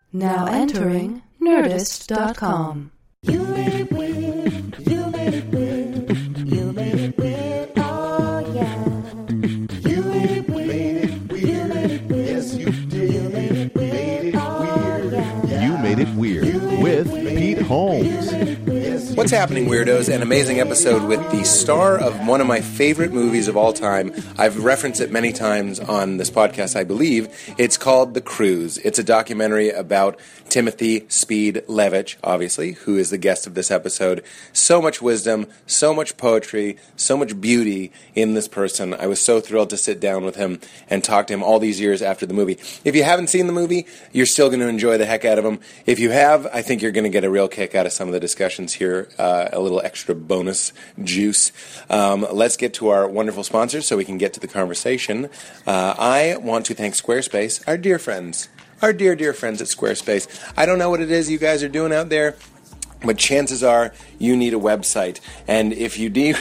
Now entering Nerdist.com. You made it weird, you made it weird, you made it weird, oh yeah. You made it weird, you made it weird, yes you did. You made it weird, oh yeah. You Made It Weird with Pete Holmes. What's happening, weirdos? An amazing episode with the star of one of my favorite movies of all time. I've referenced it many times on this podcast, I believe. It's called The Cruise. It's a documentary about Timothy Speed Levitt, obviously, who is the guest of this episode. So much wisdom, so much poetry, so much beauty in this person. I was so thrilled to sit down with him and talk to him all these years after the movie. If you haven't seen the movie, you're still going to enjoy the heck out of him. If you have, I think you're going to get a real kick out of some of the discussions here. A little extra bonus juice. Let's get to our wonderful sponsors so we can get to the conversation. I want to thank Squarespace, our dear friends. Our dear, dear friends at Squarespace. I don't know what it is you guys are doing out there, but chances are you need a website. And if you do,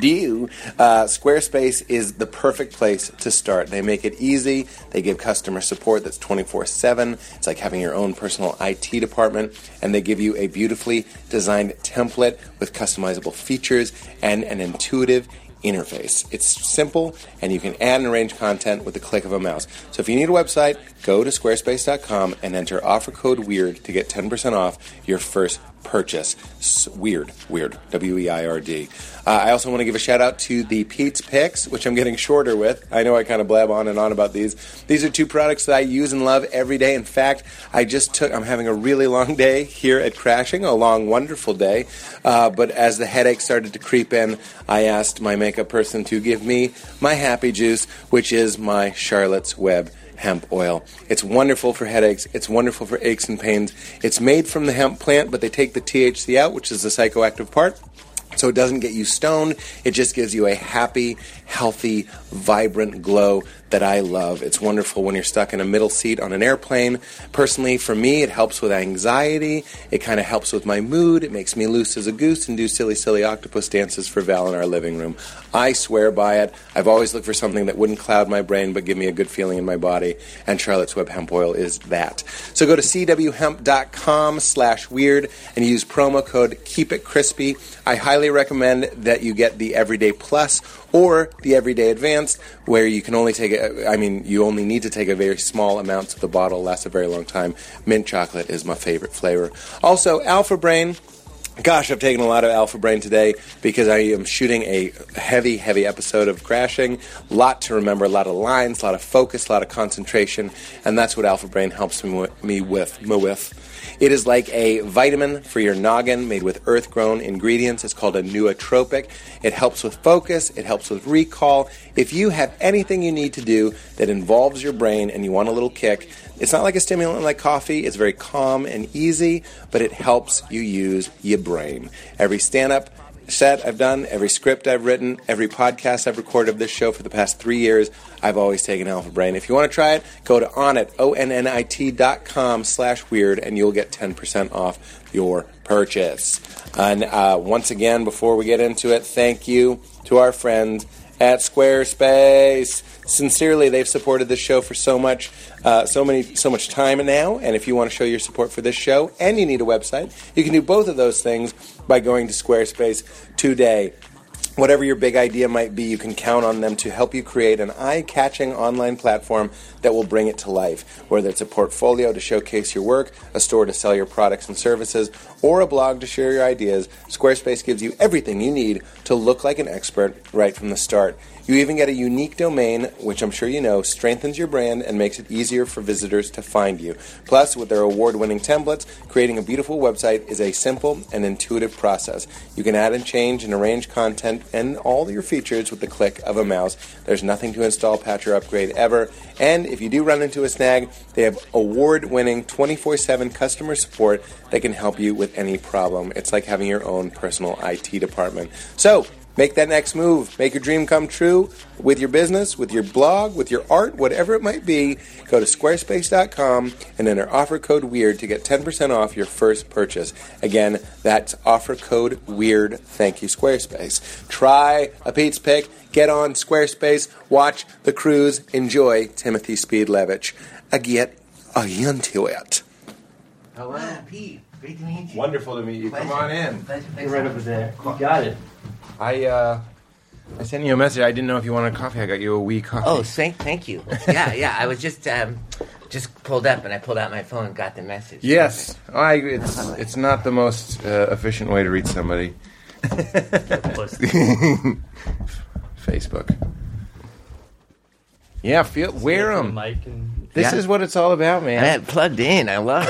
Squarespace is the perfect place to start. They make it easy. They give customer support that's 24/7. It's like having your own personal IT department. And they give you a beautifully designed template with customizable features and an intuitive interface. It's simple, and you can add and arrange content with the click of a mouse. So if you need a website, go to squarespace.com and enter offer code WEIRD to get 10% off your first purchase. Weird, W-E-I-R-D. I also want to give a shout out to the Pete's Picks, which I'm getting shorter with. I know I kind of blab on and on about these. These are two products that I use and love every day. In fact, I'm having a really long day here at Crashing, a long, wonderful day. But as the headache started to creep in, I asked my makeup person to give me my happy juice, which is my Charlotte's Web hemp oil. It's wonderful for headaches. It's wonderful for aches and pains. It's made from the hemp plant, but they take the THC out, which is the psychoactive part. So it doesn't get you stoned. It just gives you a happy, healthy, vibrant glow that I love. It's wonderful when you're stuck in a middle seat on an airplane. Personally, for me, it helps with anxiety. It kind of helps with my mood. It makes me loose as a goose and do silly, silly octopus dances for Val in our living room. I swear by it. I've always looked for something that wouldn't cloud my brain but give me a good feeling in my body, and Charlotte's Web hemp oil is that. So go to cwhemp.com/weird and use promo code KEEPITCRISPY. I highly recommend that you get the Everyday Plus or the Everyday Advanced, where you can only take you only need to take a very small amount so the bottle lasts a very long time. Mint chocolate is my favorite flavor. Also, Alpha Brain. Gosh, I've taken a lot of Alpha Brain today because I am shooting a heavy, heavy episode of Crashing. A lot to remember, a lot of lines, a lot of focus, a lot of concentration, and that's what Alpha Brain helps me with. It is like a vitamin for your noggin made with earth-grown ingredients. It's called a nootropic. It helps with focus. It helps with recall. If you have anything you need to do that involves your brain and you want a little kick, it's not like a stimulant like coffee. It's very calm and easy, but it helps you use your brain. Every stand-up set I've done, every script I've written, every podcast I've recorded of this show for the past 3 years, I've always taken Alpha Brain. If you want to try it, go to onnit.com/weird and you'll get 10% off your purchase. And once again, before we get into it, thank you to our friends at Squarespace. Sincerely, they've supported this show for so much time now. And if you want to show your support for this show and you need a website, you can do both of those things by going to Squarespace today. Whatever your big idea might be, you can count on them to help you create an eye-catching online platform that will bring it to life. Whether it's a portfolio to showcase your work, a store to sell your products and services, or a blog to share your ideas, Squarespace gives you everything you need to look like an expert right from the start. You even get a unique domain, which I'm sure you know, strengthens your brand and makes it easier for visitors to find you. Plus, with their award-winning templates, creating a beautiful website is a simple and intuitive process. You can add and change and arrange content and all your features with the click of a mouse. There's nothing to install, patch, or upgrade ever. And if you do run into a snag, they have award-winning 24/7 customer support that can help you with any problem. It's like having your own personal IT department. So, make that next move. Make your dream come true with your business, with your blog, with your art, whatever it might be. Go to squarespace.com and enter offer code WEIRD to get 10% off your first purchase. Again, that's offer code WEIRD. Thank you, Squarespace. Try a Pete's Pick. Get on Squarespace. Watch The Cruise. Enjoy Timothy Speed Levitt. Get into it. Hello. Pete. Great to meet you. Wonderful to meet you. Pleasure. Come on in. Pleasure. You're right over there. You got it. I sent you a message. I didn't know if you wanted coffee. I got you a wee coffee. Oh, thank you. Yeah. I was just pulled up and I pulled out my phone and got the message. Yes. It's not the most efficient way to reach somebody. Facebook. Yeah, wear them. Mic and This is what it's all about, man. I had it plugged in. I love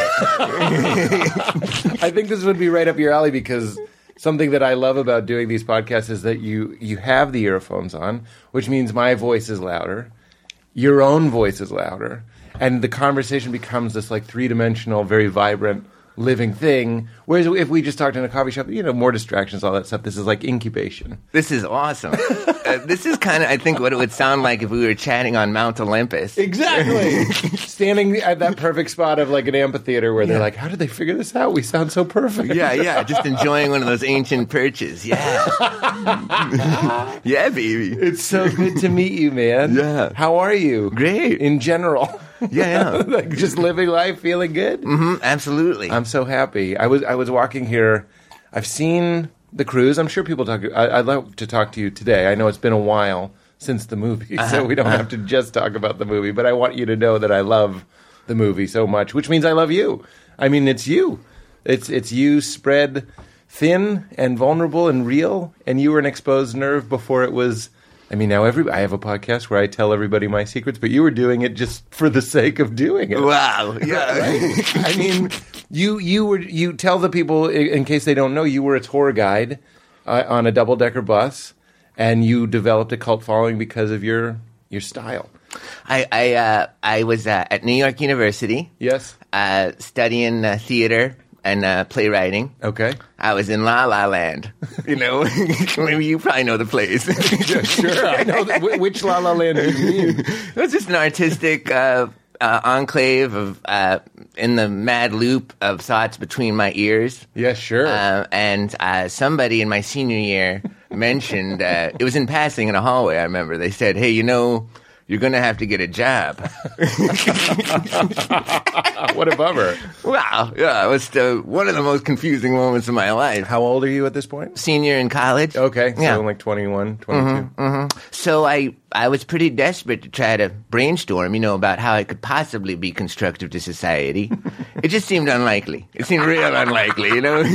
it. I think this would be right up your alley because something that I love about doing these podcasts is that you have the earphones on, which means my voice is louder, your own voice is louder, and the conversation becomes this like three-dimensional, very vibrant, living thing. Whereas if we just talked in a coffee shop, more distractions, all that stuff. This is like incubation. This is awesome. This is kind of, I think, what it would sound like if we were chatting on Mount Olympus. Exactly. Standing at that perfect spot of like an amphitheater where they're like, how did they figure this out? We sound so perfect. Yeah. Just enjoying one of those ancient perches. Yeah. Yeah, baby. It's so good to meet you, man. Yeah. How are you? Great. In general. Yeah. Like just living life, feeling good. Mm-hmm, absolutely. I'm so happy. I was walking here. I've seen the cruise. I'm sure people talk. I'd love to talk to you today. I know it's been a while since the movie, so we don't have to just talk about the movie. But I want you to know that I love the movie so much, which means I love you. I mean, it's you. It's you spread thin and vulnerable and real, and you were an exposed nerve before it was. I mean, now I have a podcast where I tell everybody my secrets, but you were doing it just for the sake of doing it. Wow. Yeah. Right? I mean, you tell the people, in case they don't know, you were a tour guide on a double-decker bus, and you developed a cult following because of your style. I was at New York University. Yes. Studying theater and playwriting. Okay. I was in La La Land. Maybe you probably know the place. Yeah, sure. I know. Which La La Land do you mean? It was just an artistic enclave of in the mad loop of thoughts between my ears. Yeah, sure. And somebody in my senior year mentioned, it was in passing in a hallway, I remember. They said, hey, you're going to have to get a job. What a bummer. Wow. Yeah, it was one of the most confusing moments of my life. How old are you at this point? Senior in college. Okay, so Yeah. like 21, 22. So I was pretty desperate to try to brainstorm, about how I could possibly be constructive to society. It just seemed unlikely. It seemed real unlikely,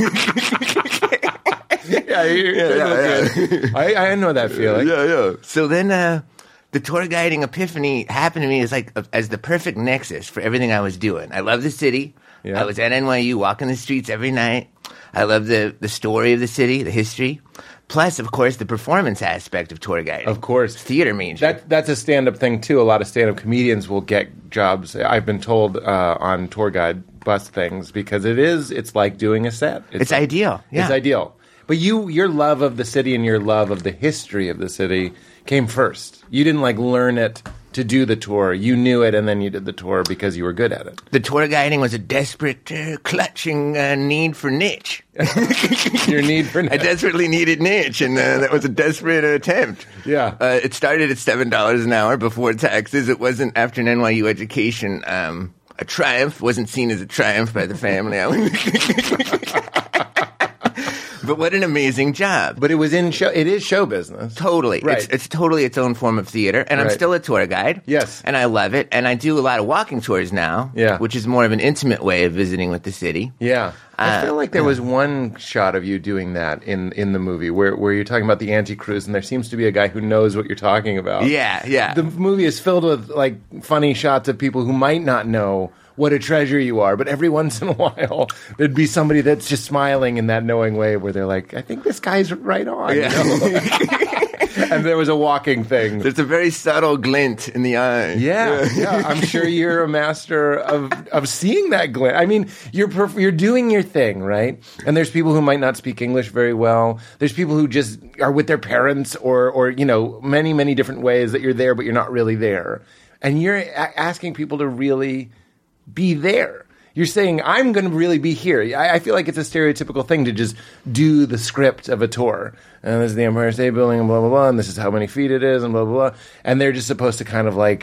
Yeah. I know that feeling. Yeah. So then the tour guiding epiphany happened to me as the perfect nexus for everything I was doing. I love the city. Yeah. I was at NYU walking the streets every night. I love the story of the city, the history. Plus, of course, the performance aspect of tour guiding. Of course. Theater means That's a stand-up thing, too. A lot of stand-up comedians will get jobs, I've been told, on tour guide bus things, because it's like doing a set. It's ideal. Yeah. It's ideal. But your love of the city and your love of the history of the city came first. You didn't, learn it to do the tour. You knew it, and then you did the tour because you were good at it. The tour guiding was a desperate, clutching need for niche. Your need for I desperately needed niche, and that was a desperate attempt. Yeah. It started at $7 an hour before taxes. It wasn't, after an NYU education, a triumph. Wasn't seen as a triumph by the family. But what an amazing job. But it is show business. Totally. Right. It's totally its own form of theater. And I'm Right. still a tour guide. Yes. And I love it. And I do a lot of walking tours now. Yeah. Which is more of an intimate way of visiting with the city. Yeah. I feel like there was one shot of you doing that in the movie where you're talking about the anti-cruise, and there seems to be a guy who knows what you're talking about. Yeah. The movie is filled with funny shots of people who might not know what a treasure you are, but every once in a while there'd be somebody that's just smiling in that knowing way where they're like, I think this guy's right on. Yeah. And there was a walking thing. There's a very subtle glint in the eye. Yeah. I'm sure you're a master of seeing that glint. I mean, you're doing your thing, right? And there's people who might not speak English very well. There's people who just are with their parents or many, many different ways that you're there, but you're not really there. And you're asking people to really be there. You're saying, I'm going to really be here. I feel like it's a stereotypical thing to just do the script of a tour. And this is the Empire State Building and blah, blah, blah, and this is how many feet it is and blah, blah, blah. And they're just supposed to kind of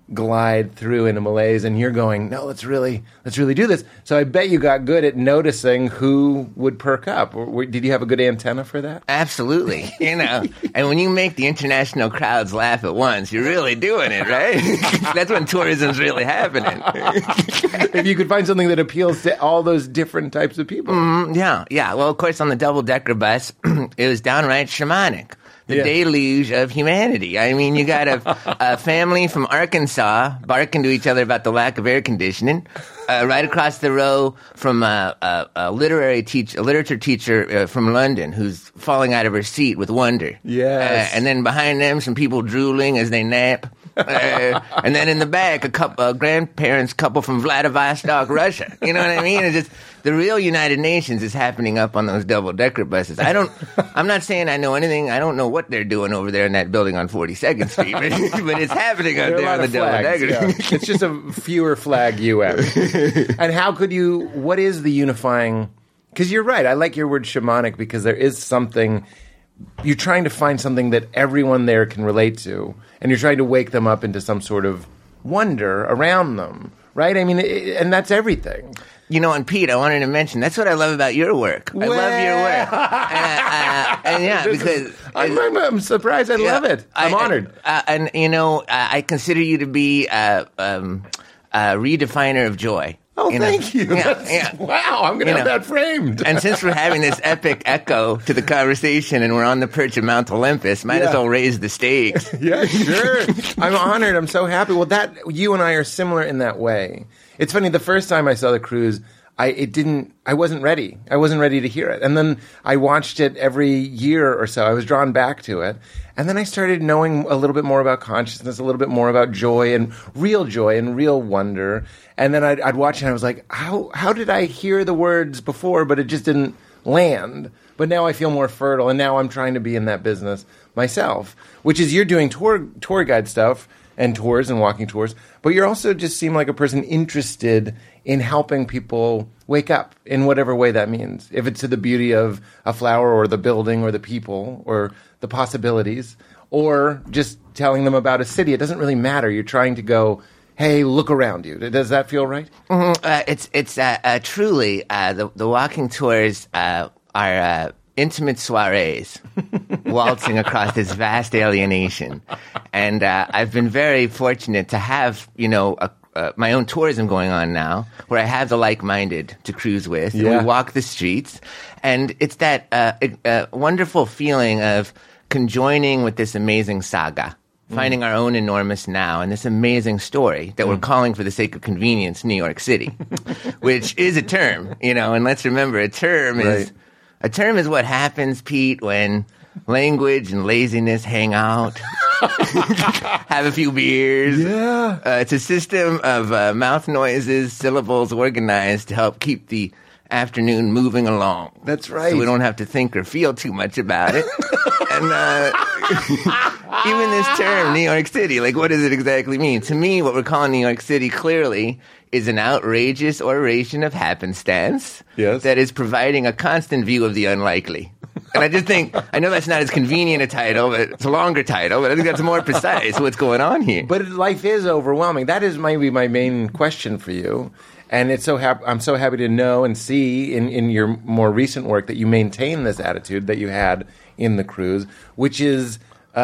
glide through in a malaise, and you're going, no, let's really do this. So I bet you got good at noticing who would perk up. Did you have a good antenna for that? Absolutely. And when you make the international crowds laugh at once, you're really doing it, right? That's when tourism's really happening. If you could find something that appeals to all those different types of people. Yeah. Well, of course, on the double-decker bus, it was downright shamanic. The Yeah. deluge of humanity. I mean, you got a family from Arkansas barking to each other about the lack of air conditioning. Right across the row from a literature teacher from London who's falling out of her seat with wonder. Yes. And then behind them, some people drooling as they nap. And then in the back, a grandparents couple from Vladivostok, Russia. You know what I mean? It's just the real United Nations is happening up on those double-decker buses. I'm not saying I know anything. I don't know what they're doing over there in that building on 42nd Street, but it's happening out There are there a on lot the of flags, double-decker. yeah. It's just a fewer flag UN. And what is the unifying, because you're right, I like your word shamanic because there is something, you're trying to find something that everyone there can relate to, and you're trying to wake them up into some sort of wonder around them, right? I mean, and that's everything. And Pete, I wanted to mention, that's what I love about your work. I love your work. And yeah, because... I'm surprised. I love it. I'm honored. I consider you to be a redefiner of joy. Oh, thank you. Yeah. Wow, I'm going to have that framed. And since we're having this epic echo to the conversation and we're on the perch of Mount Olympus, might as well raise the stakes. Yeah, sure. I'm honored. I'm so happy. Well, you and I are similar in that way. It's funny. The first time I saw the cruise, I wasn't ready. I wasn't ready to hear it. And then I watched it every year or so. I was drawn back to it. And then I started knowing a little bit more about consciousness, a little bit more about joy and real wonder. And then I'd watch it and I was like, how did I hear the words before, but it just didn't land? But now I feel more fertile, and now I'm trying to be in that business myself, which is you're doing tour guide stuff and tours and walking tours, but you also just seem like a person interested in helping people wake up in whatever way that means. If it's to the beauty of a flower or the building or the people or the possibilities, or just telling them about a city, it doesn't really matter. You're trying to go, hey, look around you. Does that feel right? It's truly the walking tours are intimate soirees waltzing across this vast alienation. And I've been very fortunate to have, my own tourism going on now, where I have the like-minded to cruise with. Yeah. And we walk the streets. And it's that wonderful feeling of conjoining with this amazing saga. Finding our own enormous now and this amazing story that we're calling for the sake of convenience New York City, which is a term, and let's remember a term is what happens, Pete, when language and laziness hang out, have a few beers. Yeah. It's a system of mouth noises, syllables organized to help keep the afternoon moving along. That's right. So we don't have to think or feel too much about it. And even this term, New York City, what does it exactly mean? To me, what we're calling New York City clearly is an outrageous oration of happenstance that is providing a constant view of the unlikely. And I just think, I know that's not as convenient a title, but it's a longer title, but I think that's more precise what's going on here. But life is overwhelming. That is maybe my main question for you. And I'm so happy to know and see in your more recent work that you maintain this attitude that you had in the cruise, which is,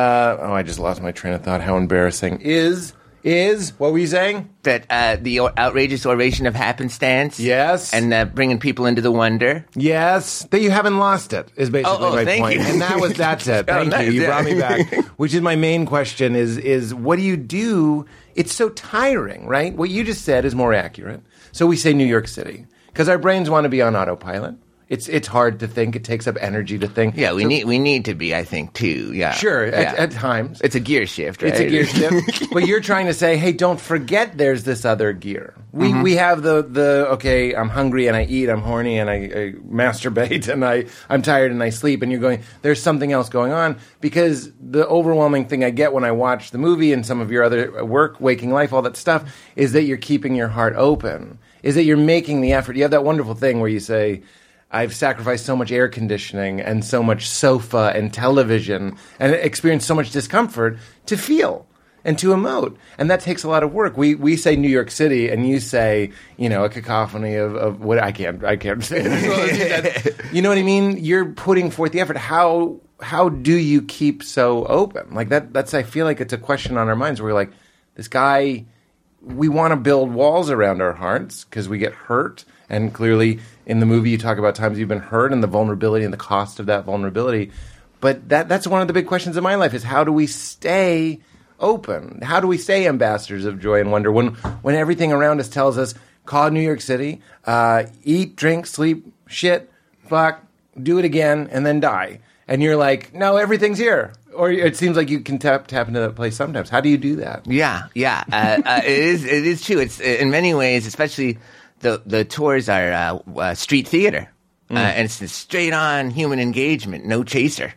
I just lost my train of thought. How embarrassing. Is, what were you saying? That the outrageous oration of happenstance. Yes. And bringing people into the wonder. Yes. That you haven't lost it is basically my thank point. you. And that's it. Oh, Thank nice. you. You Yeah. brought me back. Which is my main question is what do you do? It's so tiring, right? What you just said is more accurate. So we say New York City because our brains want to be on autopilot. It's hard to think. It takes up energy to think. Yeah, we need to be, I think, too. Yeah, Sure, Yeah. at times. It's a gear shift, right? It's a gear shift. But you're trying to say, hey, don't forget there's this other gear. We have the okay, I'm hungry and I eat, I'm horny and I masturbate and I'm tired and I sleep. And you're going, there's something else going on. Because the overwhelming thing I get when I watch the movie and some of your other work, Waking Life, all that stuff, is that you're keeping your heart open. Is that you're making the effort. You have that wonderful thing where you say, I've sacrificed so much air conditioning and so much sofa and television and experienced so much discomfort to feel. and to emote. And that takes a lot of work. We say New York City, and you say, a cacophony of what I can't say it as well as you said. You know what I mean? You're putting forth the effort. How do you keep so open? Like that's I feel like it's a question on our minds where we're like, this guy, we want to build walls around our hearts because we get hurt. And clearly in the movie you talk about times you've been hurt and the vulnerability and the cost of that vulnerability. But that's one of the big questions in my life is how do we stay open? How do we stay ambassadors of joy and wonder when everything around us tells us, call New York City, eat, drink, sleep, shit, fuck, do it again, and then die. And you're like, no, everything's here. Or it seems like you can tap into that place sometimes. How do you do that? Yeah. It is true. It's in many ways, especially the tours are street theater. And it's straight on human engagement, no chaser.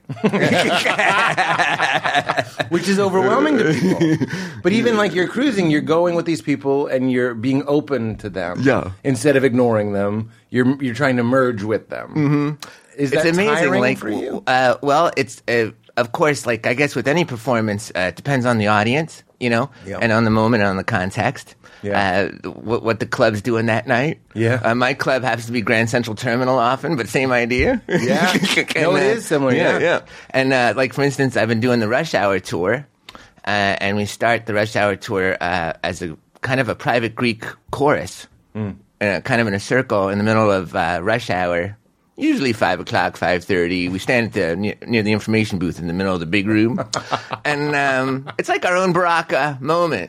Which is overwhelming to people. But even like you're cruising, you're going with these people and you're being open to them. Yeah. Instead of ignoring them, you're trying to merge with them. Mm-hmm. Is that it's amazing, tiring for you? Well, it's of course, like I guess with any performance, it depends on the audience, Yeah. and on the moment and on the context. Yeah. What the club's doing that night. Yeah. My club happens to be Grand Central Terminal often, but same idea. Yeah. And, No, it is similar. Yeah. And like for instance, I've been doing the Rush Hour tour, and we start the Rush Hour tour as a kind of a private Greek chorus, kind of in a circle in the middle of Rush Hour. Usually 5 o'clock, 5:30. We stand at near the information booth in the middle of the big room, and it's like our own Baraka moment,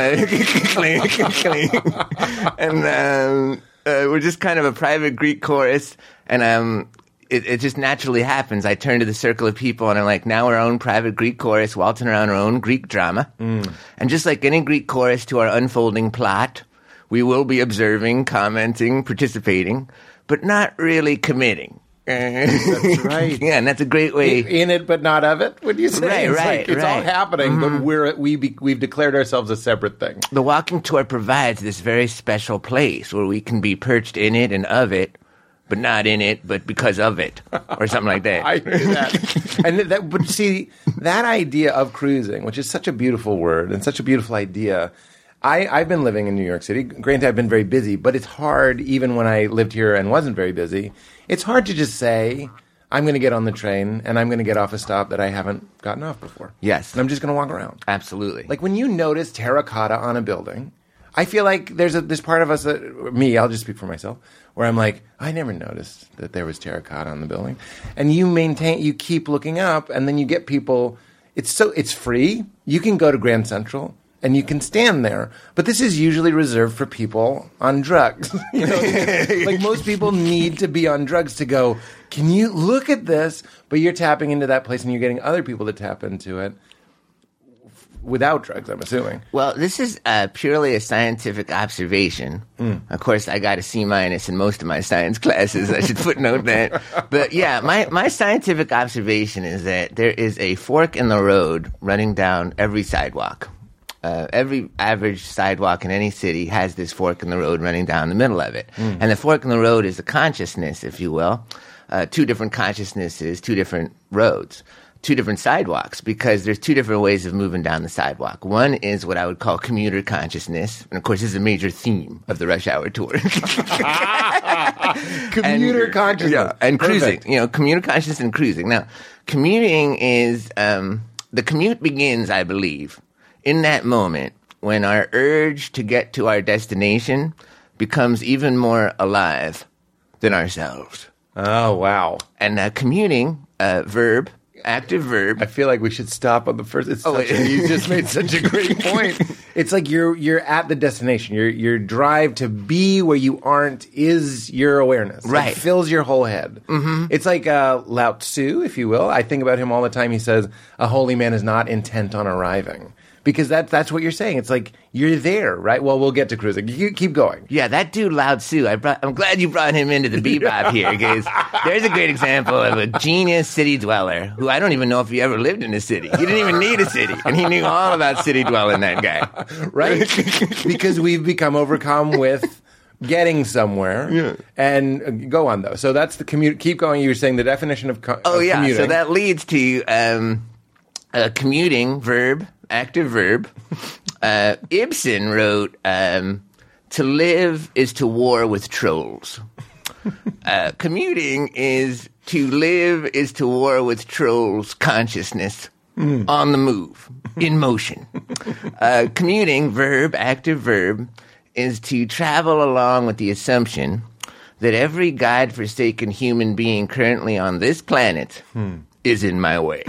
and we're just kind of a private Greek chorus, and it just naturally happens. I turn to the circle of people, and I'm like, now our own private Greek chorus, waltzing around our own Greek drama, and just like any Greek chorus to our unfolding plot, we will be observing, commenting, participating, but not really committing. That's right. Yeah, and that's a great way. In it, but not of it, would you say? Right, It's all right. happening, but we've declared ourselves a separate thing. The walking tour provides this very special place where we can be perched in it and of it, but not in it, but because of it, or something like that. I hear that. But see, that idea of cruising, which is such a beautiful word and such a beautiful idea. I've been living in New York City. Granted, I've been very busy, but it's hard, even when I lived here and wasn't very busy, it's hard to just say, I'm going to get on the train and I'm going to get off a stop that I haven't gotten off before. Yes. And I'm just going to walk around. Absolutely. Like when you notice terracotta on a building, I feel like there's this part of us, me, I'll just speak for myself, where I'm like, I never noticed that there was terracotta on the building. And you keep looking up, and then you get people, it's free. You can go to Grand Central, and you can stand there. But this is usually reserved for people on drugs. Like most people need to be on drugs to go, can you look at this? But you're tapping into that place and you're getting other people to tap into it without drugs, I'm assuming. Well, this is purely a scientific observation. Of course, I got a C- in most of my science classes. I should footnote that. But yeah, my scientific observation is that there is a fork in the road running down every sidewalk. Every average sidewalk in any city has this fork in the road running down the middle of it. And the fork in the road is a consciousness, if you will. Two different consciousnesses, two different roads, two different sidewalks, because there's two different ways of moving down the sidewalk. One is what I would call commuter consciousness. And of course, this is a major theme of the Rush Hour tour. Commuter consciousness. Yeah, and Perfect. cruising. Commuter consciousness and cruising. Now, commuting is, the commute begins, I believe, in that moment when our urge to get to our destination becomes even more alive than ourselves. Oh, wow. And commuting, verb, active verb. I feel like we should stop on the first. You just made such a great point. It's like you're at the destination. Your drive to be where you aren't is your awareness. Right. It fills your whole head. Mm-hmm. It's like Lao Tzu, if you will. I think about him all the time. He says, a holy man is not intent on arriving. Because that's what you're saying. It's like, you're there, right? Well, we'll get to cruising. You keep going. Yeah, that dude Lao Tzu, I'm glad you brought him into the bebop here, because there's a great example of a genius city dweller who I don't even know if he ever lived in a city. He didn't even need a city, and he knew all about city dwelling, that guy. Right? Because we've become overcome with getting somewhere. Yeah. And go on, though. So that's the commute. Keep going. You were saying the definition of commuting. So that leads to... commuting, verb, active verb. Ibsen wrote, to live is to war with trolls. Commuting is to live is to war with trolls consciousness on the move, in motion. Commuting, verb, active verb, is to travel along with the assumption that every God-forsaken human being currently on this planet is in my way.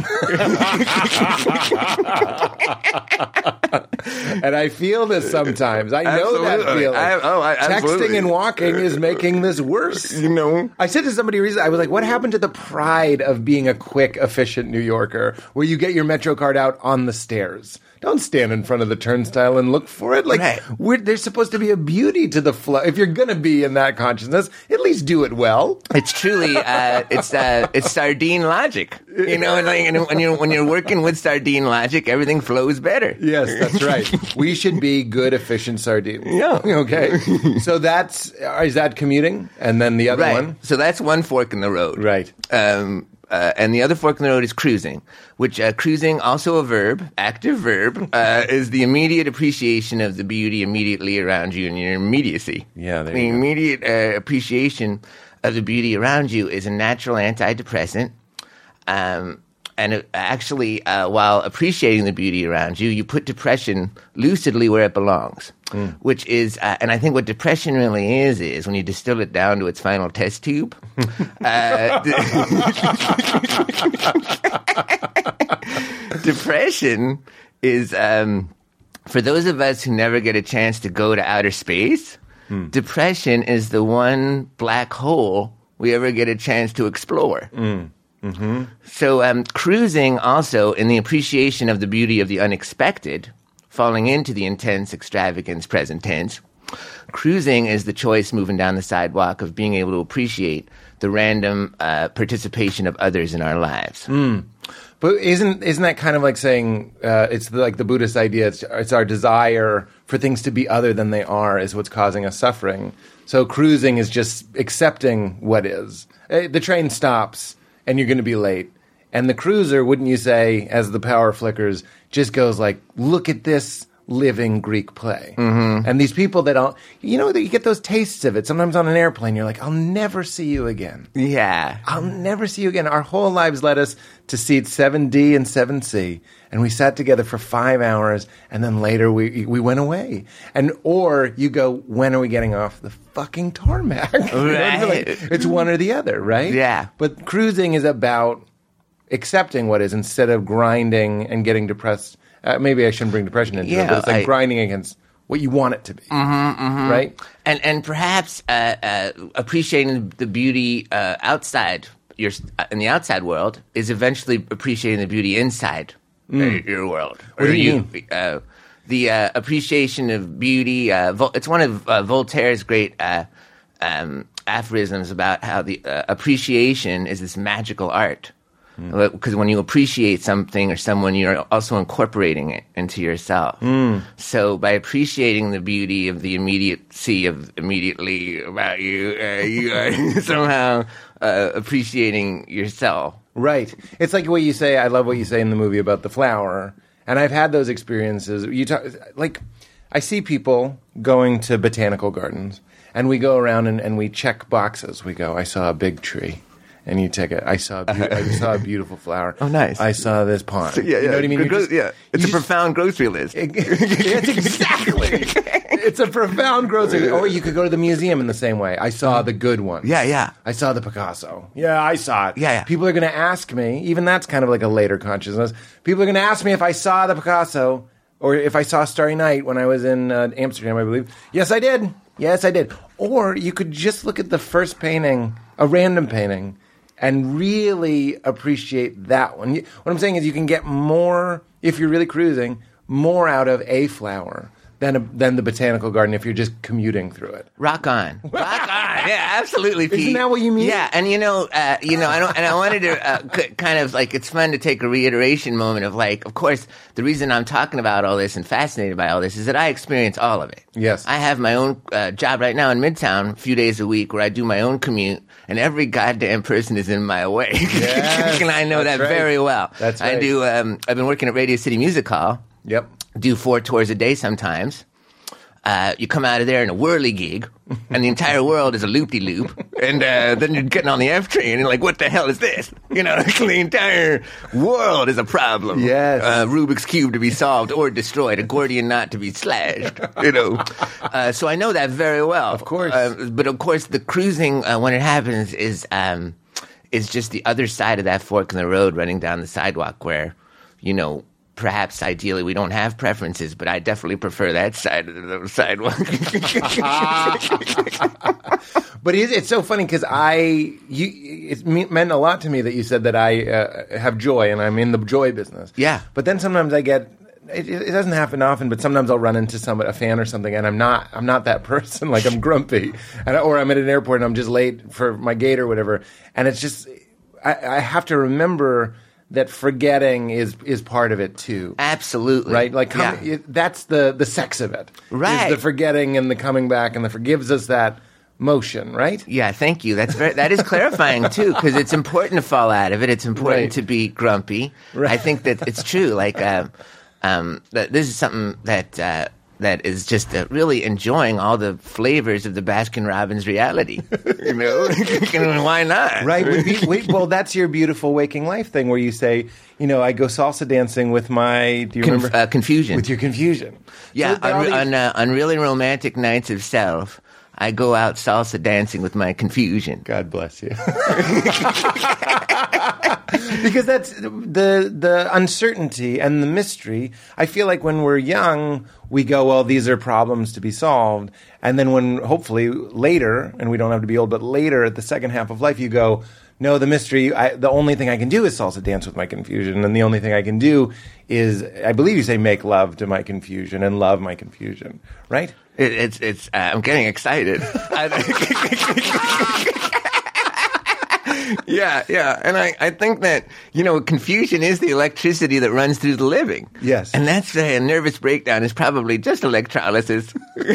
And I feel this sometimes. I know that feeling. Texting and walking is making this worse. You know? I said to somebody recently, I was like, what happened to the pride of being a quick, efficient New Yorker where you get your Metro card out on the stairs? Don't stand in front of the turnstile and look for it. Like, Right. there's supposed to be a beauty to the flow. If you're going to be in that consciousness, at least do it well. It's truly, it's sardine logic. You know, and when you're working with sardine logic, everything flows better. Yes, that's right. We should be good, efficient sardines. Yeah. Okay. So is that commuting? And then the other Right. one? So that's one fork in the road. Right. And the other fork in the road is cruising, which cruising, also a verb, active verb, is the immediate appreciation of the beauty immediately around you and your immediacy. Yeah, there the you go. immediate appreciation of the beauty around you is a natural antidepressant. And actually, while appreciating the beauty around you, you put depression lucidly where it belongs, which is, and I think what depression really is when you distill it down to its final test tube. Depression is, for those of us who never get a chance to go to outer space, depression is the one black hole we ever get a chance to explore. So cruising also in the appreciation of the beauty of the unexpected, falling into the intense extravagance present tense. Cruising is the choice moving down the sidewalk of being able to appreciate the random participation of others in our lives. But isn't that kind of like saying it's like the Buddhist idea? It's our desire for things to be other than they are is what's causing us suffering. So cruising is just accepting what is. The train stops and you're going to be late, and the cruiser, wouldn't you say, as the power flickers, just goes like, "Look at this living Greek play." And these people that you get those tastes of it. Sometimes on an airplane, you're like, "I'll never see you again." Yeah. I'll never see you again. Our whole lives led us to seats 7D and 7C, and we sat together for 5 hours, and then later we went away. Or you go, when are we getting off the fucking tarmac? You know what I mean? Right. Like, it's one or the other, right? Yeah. But cruising is about accepting what is instead of grinding and getting depressed. Maybe I shouldn't bring depression into it, but it's like grinding against what you want it to be, right? And perhaps appreciating the beauty outside in the outside world is eventually appreciating the beauty inside your world. What do you mean? The appreciation of beauty. It's one of Voltaire's great aphorisms about how the appreciation is this magical art. Because when you appreciate something or someone, you're also incorporating it into yourself. So by appreciating the beauty of the immediacy of immediately about you, you are somehow appreciating yourself. Right. It's like what you say. I love what you say in the movie about the flower. And I've had those experiences. I see people going to botanical gardens, and we go around and we check boxes. We go, I saw a big tree. And you take it. I saw a beautiful flower. Oh, nice. I saw this pond. So, you know what I mean? It's a profound grocery list. Yes, exactly. It's a profound grocery. Or you could go to the museum in the same way. I saw the good ones. Yeah. I saw the Picasso. Yeah, I saw it. Yeah. People are going to ask me, even that's kind of like a later consciousness, people are going to ask me if I saw the Picasso or if I saw Starry Night when I was in Amsterdam, I believe. Yes, I did. Or you could just look at the first painting, a random painting, and really appreciate that one. What I'm saying is you can get more, if you're really cruising, more out of a flower than the botanical garden if you're just commuting through it. Rock on. Yeah, absolutely, Pete. Isn't that what you mean? Yeah, and I wanted to kind of like, it's fun to take a reiteration moment of like, of course, the reason I'm talking about all this and fascinated by all this is that I experience all of it. Yes. I have my own job right now in Midtown, a few days a week, where I do my own commute, and every goddamn person is in my way. Yes, and I know that that's right. very well. That's right. I do. I've been working at Radio City Music Hall. Yep. do 4 tours a day sometimes. You come out of there in a whirly gig, and the entire world is a loop-de-loop, and then you're getting on the F train, and you're like, what the hell is this? You know, the entire world is a problem. Yes. Rubik's Cube to be solved or destroyed, a Gordian knot to be slashed, you know. So I know that very well. Of course. But of course, the cruising, when it happens, is just the other side of that fork in the road running down the sidewalk where, you know, perhaps ideally we don't have preferences, but I definitely prefer that side of the sidewalk. But it's so funny because it meant a lot to me that you said that I have joy and I'm in the joy business. Yeah. But then sometimes I get, it doesn't happen often, but sometimes I'll run into a fan or something, and I'm not that person. Like I'm grumpy, or I'm at an airport and I'm just late for my gate or whatever. And it's just, I have to remember that forgetting is part of it too. Absolutely. Right? Like Yeah. that's the sex of it. Right. Is the forgetting and the coming back, and the forgives us that motion, right? Yeah, thank you. That is clarifying too, because it's important to fall out of it. It's important Right. to be grumpy. Right. I think that it's true. Like, that this is something that is just really enjoying all the flavors of the Baskin Robbins reality. You know, why not? Right. Well, that's your beautiful waking life thing, where you say, you know, I go salsa dancing with my. Do you remember? Confusion. With your confusion. Yeah, So there are all these- on really romantic nights of self, I go out salsa dancing with my confusion. God bless you. Because that's the uncertainty and the mystery. I feel like when we're young, we go, well, these are problems to be solved. And then when hopefully later, and we don't have to be old, but later at the second half of life, you go, no, the mystery, the only thing I can do is salsa dance with my confusion. And the only thing I can do is, I believe you say, make love to my confusion and love my confusion, right? It's I'm getting excited. Yeah. And I think that, you know, confusion is the electricity that runs through the living. Yes. And that's a nervous breakdown is probably just electrolysis.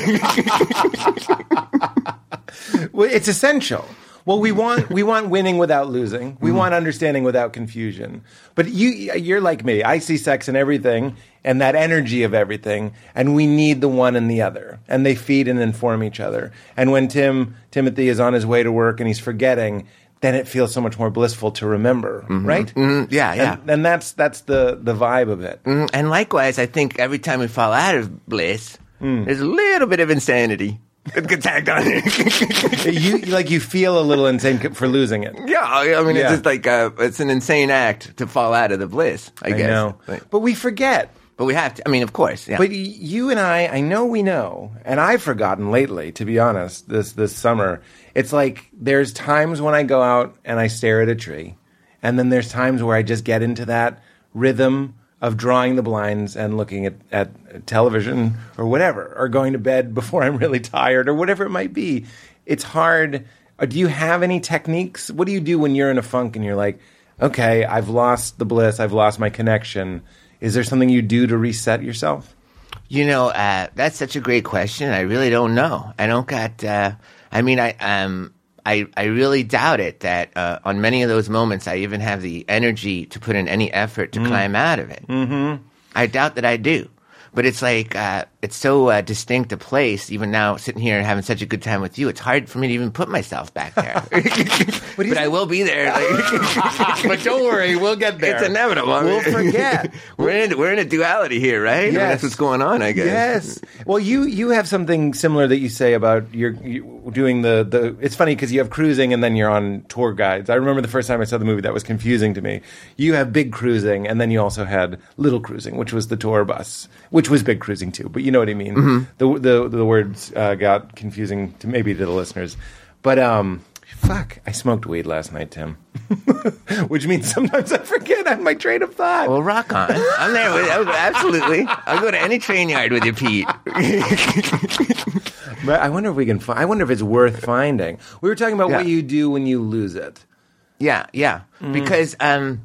Well, it's essential. Well, we want winning without losing. We want understanding without confusion. But you're like me. I see sex in everything and that energy of everything, and we need the one and the other, and they feed and inform each other. And when Timothy is on his way to work and he's forgetting, then it feels so much more blissful to remember, right? Yeah. And that's the vibe of it. And likewise, I think every time we fall out of bliss, there's a little bit of insanity that gets tagged on it. You feel a little insane for losing it. Yeah, I mean, Yeah. it's just like it's an insane act to fall out of the bliss, I guess. know. Like, But we forget. but we have to, I mean, of course, yeah. But you and I know we know, and I've forgotten lately, to be honest, this summer. It's like there's times when I go out and I stare at a tree, and then there's times where I just get into that rhythm of drawing the blinds and looking at television or whatever, or going to bed before I'm really tired or whatever it might be. It's hard. Do you have any techniques? What do you do when you're in a funk and you're like, okay, I've lost the bliss, I've lost my connection? Is there something you do to reset yourself? You know, that's such a great question. I really don't know. I don't got. I really doubt it. That on many of those moments, I even have the energy to put in any effort to climb out of it. Mm-hmm. I doubt that I do. But it's like, it's so distinct a place, even now sitting here and having such a good time with you, it's hard for me to even put myself back there. But I will be there. But don't worry, we'll get there. It's inevitable. We'll forget. We're in a duality here, right? I mean, Yes. that's what's going on, I guess. Yes. Well, you have something similar that you say about you doing the. It's funny because you have cruising and then you're on tour guides. I remember the first time I saw the movie, that was confusing to me. You have big cruising, and then you also had little cruising, which was the tour bus, which was big cruising too. But you know what I mean. Mm-hmm. The words got confusing to the listeners, but fuck, I smoked weed last night, Tim. Which means sometimes I forget on my train of thought. Well, rock on. I'm there with you. Absolutely. I'll go to any train yard with you, Pete. But I wonder if we can. I wonder if it's worth finding. We were talking about Yeah. what you do when you lose it. Yeah. Mm-hmm. Because,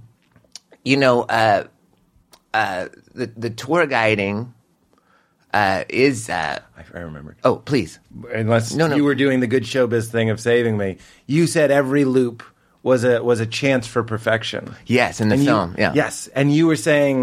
the tour guiding is. I remember. Oh, please. Unless No. you were doing the good showbiz thing of saving me, you said every loop was a chance for perfection. Yes, in the And film. you, Yeah. Yes, and you were saying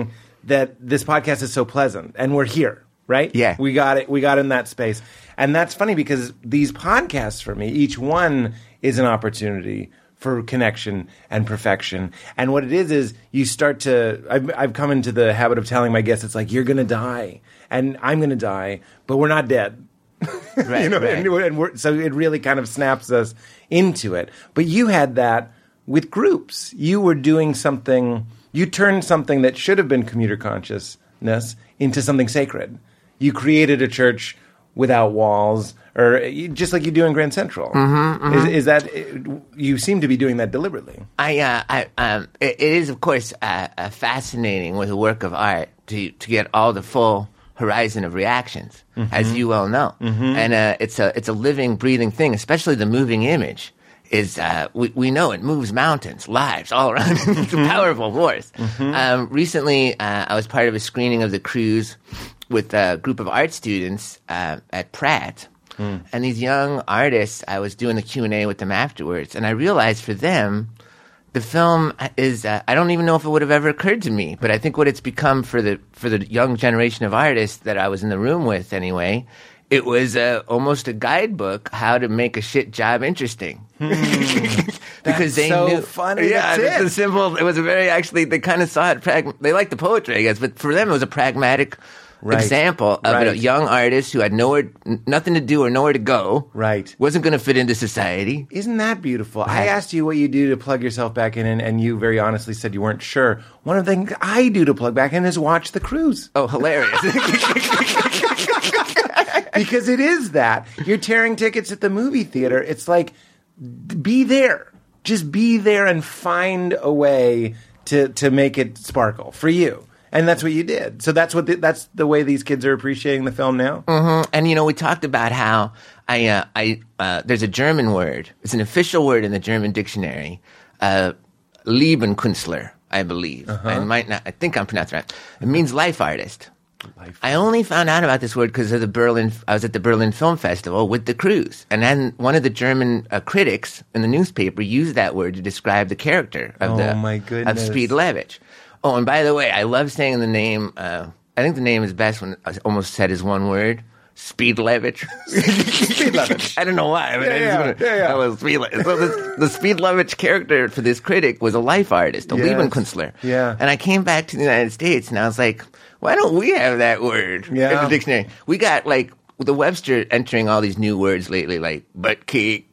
that this podcast is so pleasant, and we're here, right? Yeah. We got it. We got in that space. And that's funny because these podcasts for me, each one is an opportunity for connection and perfection. And what it is you start to, I've come into the habit of telling my guests, it's like, you're going to die and I'm going to die, but we're not dead. Right, You know, right. and so it really kind of snaps us into it. But you had that with groups. You were doing something, you turned something that should have been commuter consciousness into something sacred. You created a church without walls, or just like you do in Grand Central. Is that, you seem to be doing that deliberately. It is, of course, fascinating with a work of art to get all the full horizon of reactions, as you well know. And it's a living, breathing thing, especially the moving image. We know it moves mountains, lives all around. It's a powerful force. Recently, I was part of a screening of The Cruise with a group of art students at Pratt. And these young artists, I was doing the Q&A with them afterwards, and I realized for them, the film is, I don't even know if it would have ever occurred to me, but I think what it's become for the young generation of artists that I was in the room with anyway, it was almost a guidebook how to make a shit job interesting. Because they so knew, funny. Yeah, That's it's a simple. It was a very actually. They kind of saw it. They liked the poetry, I guess, but for them, it was a pragmatic example of a young artist who had nothing to do or nowhere to go. Right. Wasn't going to fit into society. Isn't that beautiful? I asked you what you do to plug yourself back in, and you very honestly said you weren't sure. One of the things I do to plug back in is watch The Cruise. Oh, hilarious. Because it is that. You're tearing tickets at the movie theater. It's like, be there. Just be there and find a way to make it sparkle for you. And that's what you did. So that's that's the way these kids are appreciating the film now? And, we talked about how there's a German word. It's an official word in the German dictionary. Liebenkünstler, I believe. I think I'm pronouncing it right. It means life artist. I only found out about this word because of I was at the Berlin Film Festival with The Cruise. And then one of the German critics in the newspaper used that word to describe the character of of Speed Levitch. Oh, and by the way, I love saying the name. I think the name is best when I almost said as one word. Speed Levitch. Speed Levitch. I don't know why, but that was Speed Levitch. So the Speed Levitch character for this critic was a life artist, a Liebenkünstler. Yeah. And I came back to the United States and I was like, why don't we have that word in the dictionary? We got the Webster entering all these new words lately, like butt cake,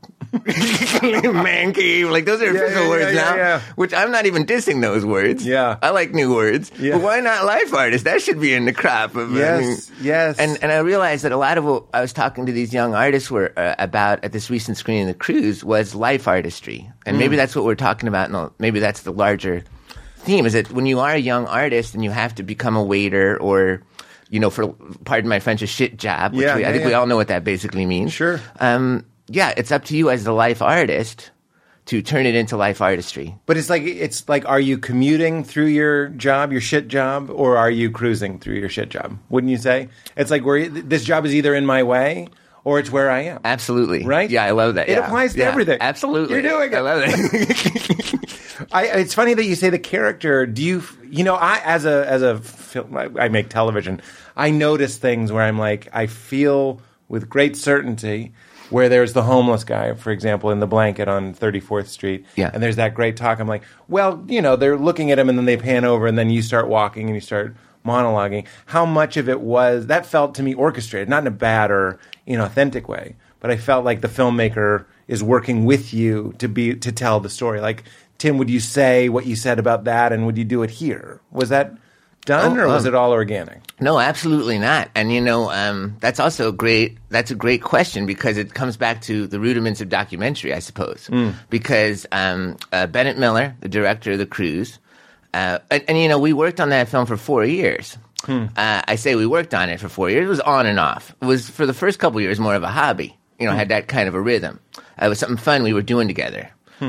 man cave. Those are official words now, which I'm not even dissing those words. Yeah. I like new words. Yeah. But why not life artist? That should be in the crop of Yes. And I realized that a lot of what I was talking to these young artists were about at this recent screening of The Cruise was life artistry. And maybe that's what we're talking about, and maybe that's the larger theme, is that when you are a young artist and you have to become a waiter or, for, pardon my French, a shit job, which I think we all know what that basically means. Sure. It's up to you as the life artist to turn it into life artistry. But it's like, are you commuting through your job, your shit job, or are you cruising through your shit job? Wouldn't you say? It's like this job is either in my way or it's where I am. Absolutely. Right? Yeah, I love that. It applies to everything. Absolutely. You're doing it. I love it. It's funny that you say the character. Do you? As a film, I make television. I notice things where I'm like, I feel with great certainty where there's the homeless guy, for example, in the blanket on 34th Street. Yeah. And there's that great talk. I'm like, well, they're looking at him and then they pan over and then you start walking and you start monologuing. How much of it was that felt to me orchestrated, not in a bad or inauthentic way, but I felt like the filmmaker is working with you to tell the story. Like, Tim, would you say what you said about that, and would you do it here? Was that done, or was it all organic? No, absolutely not. And that's also a great question, because it comes back to the rudiments of documentary, I suppose. Because Bennett Miller, the director of The Cruise, and we worked on that film for 4 years. I say we worked on it for 4 years. It was on and off. It was, for the first couple of years, more of a hobby. Had that kind of a rhythm. It was something fun we were doing together.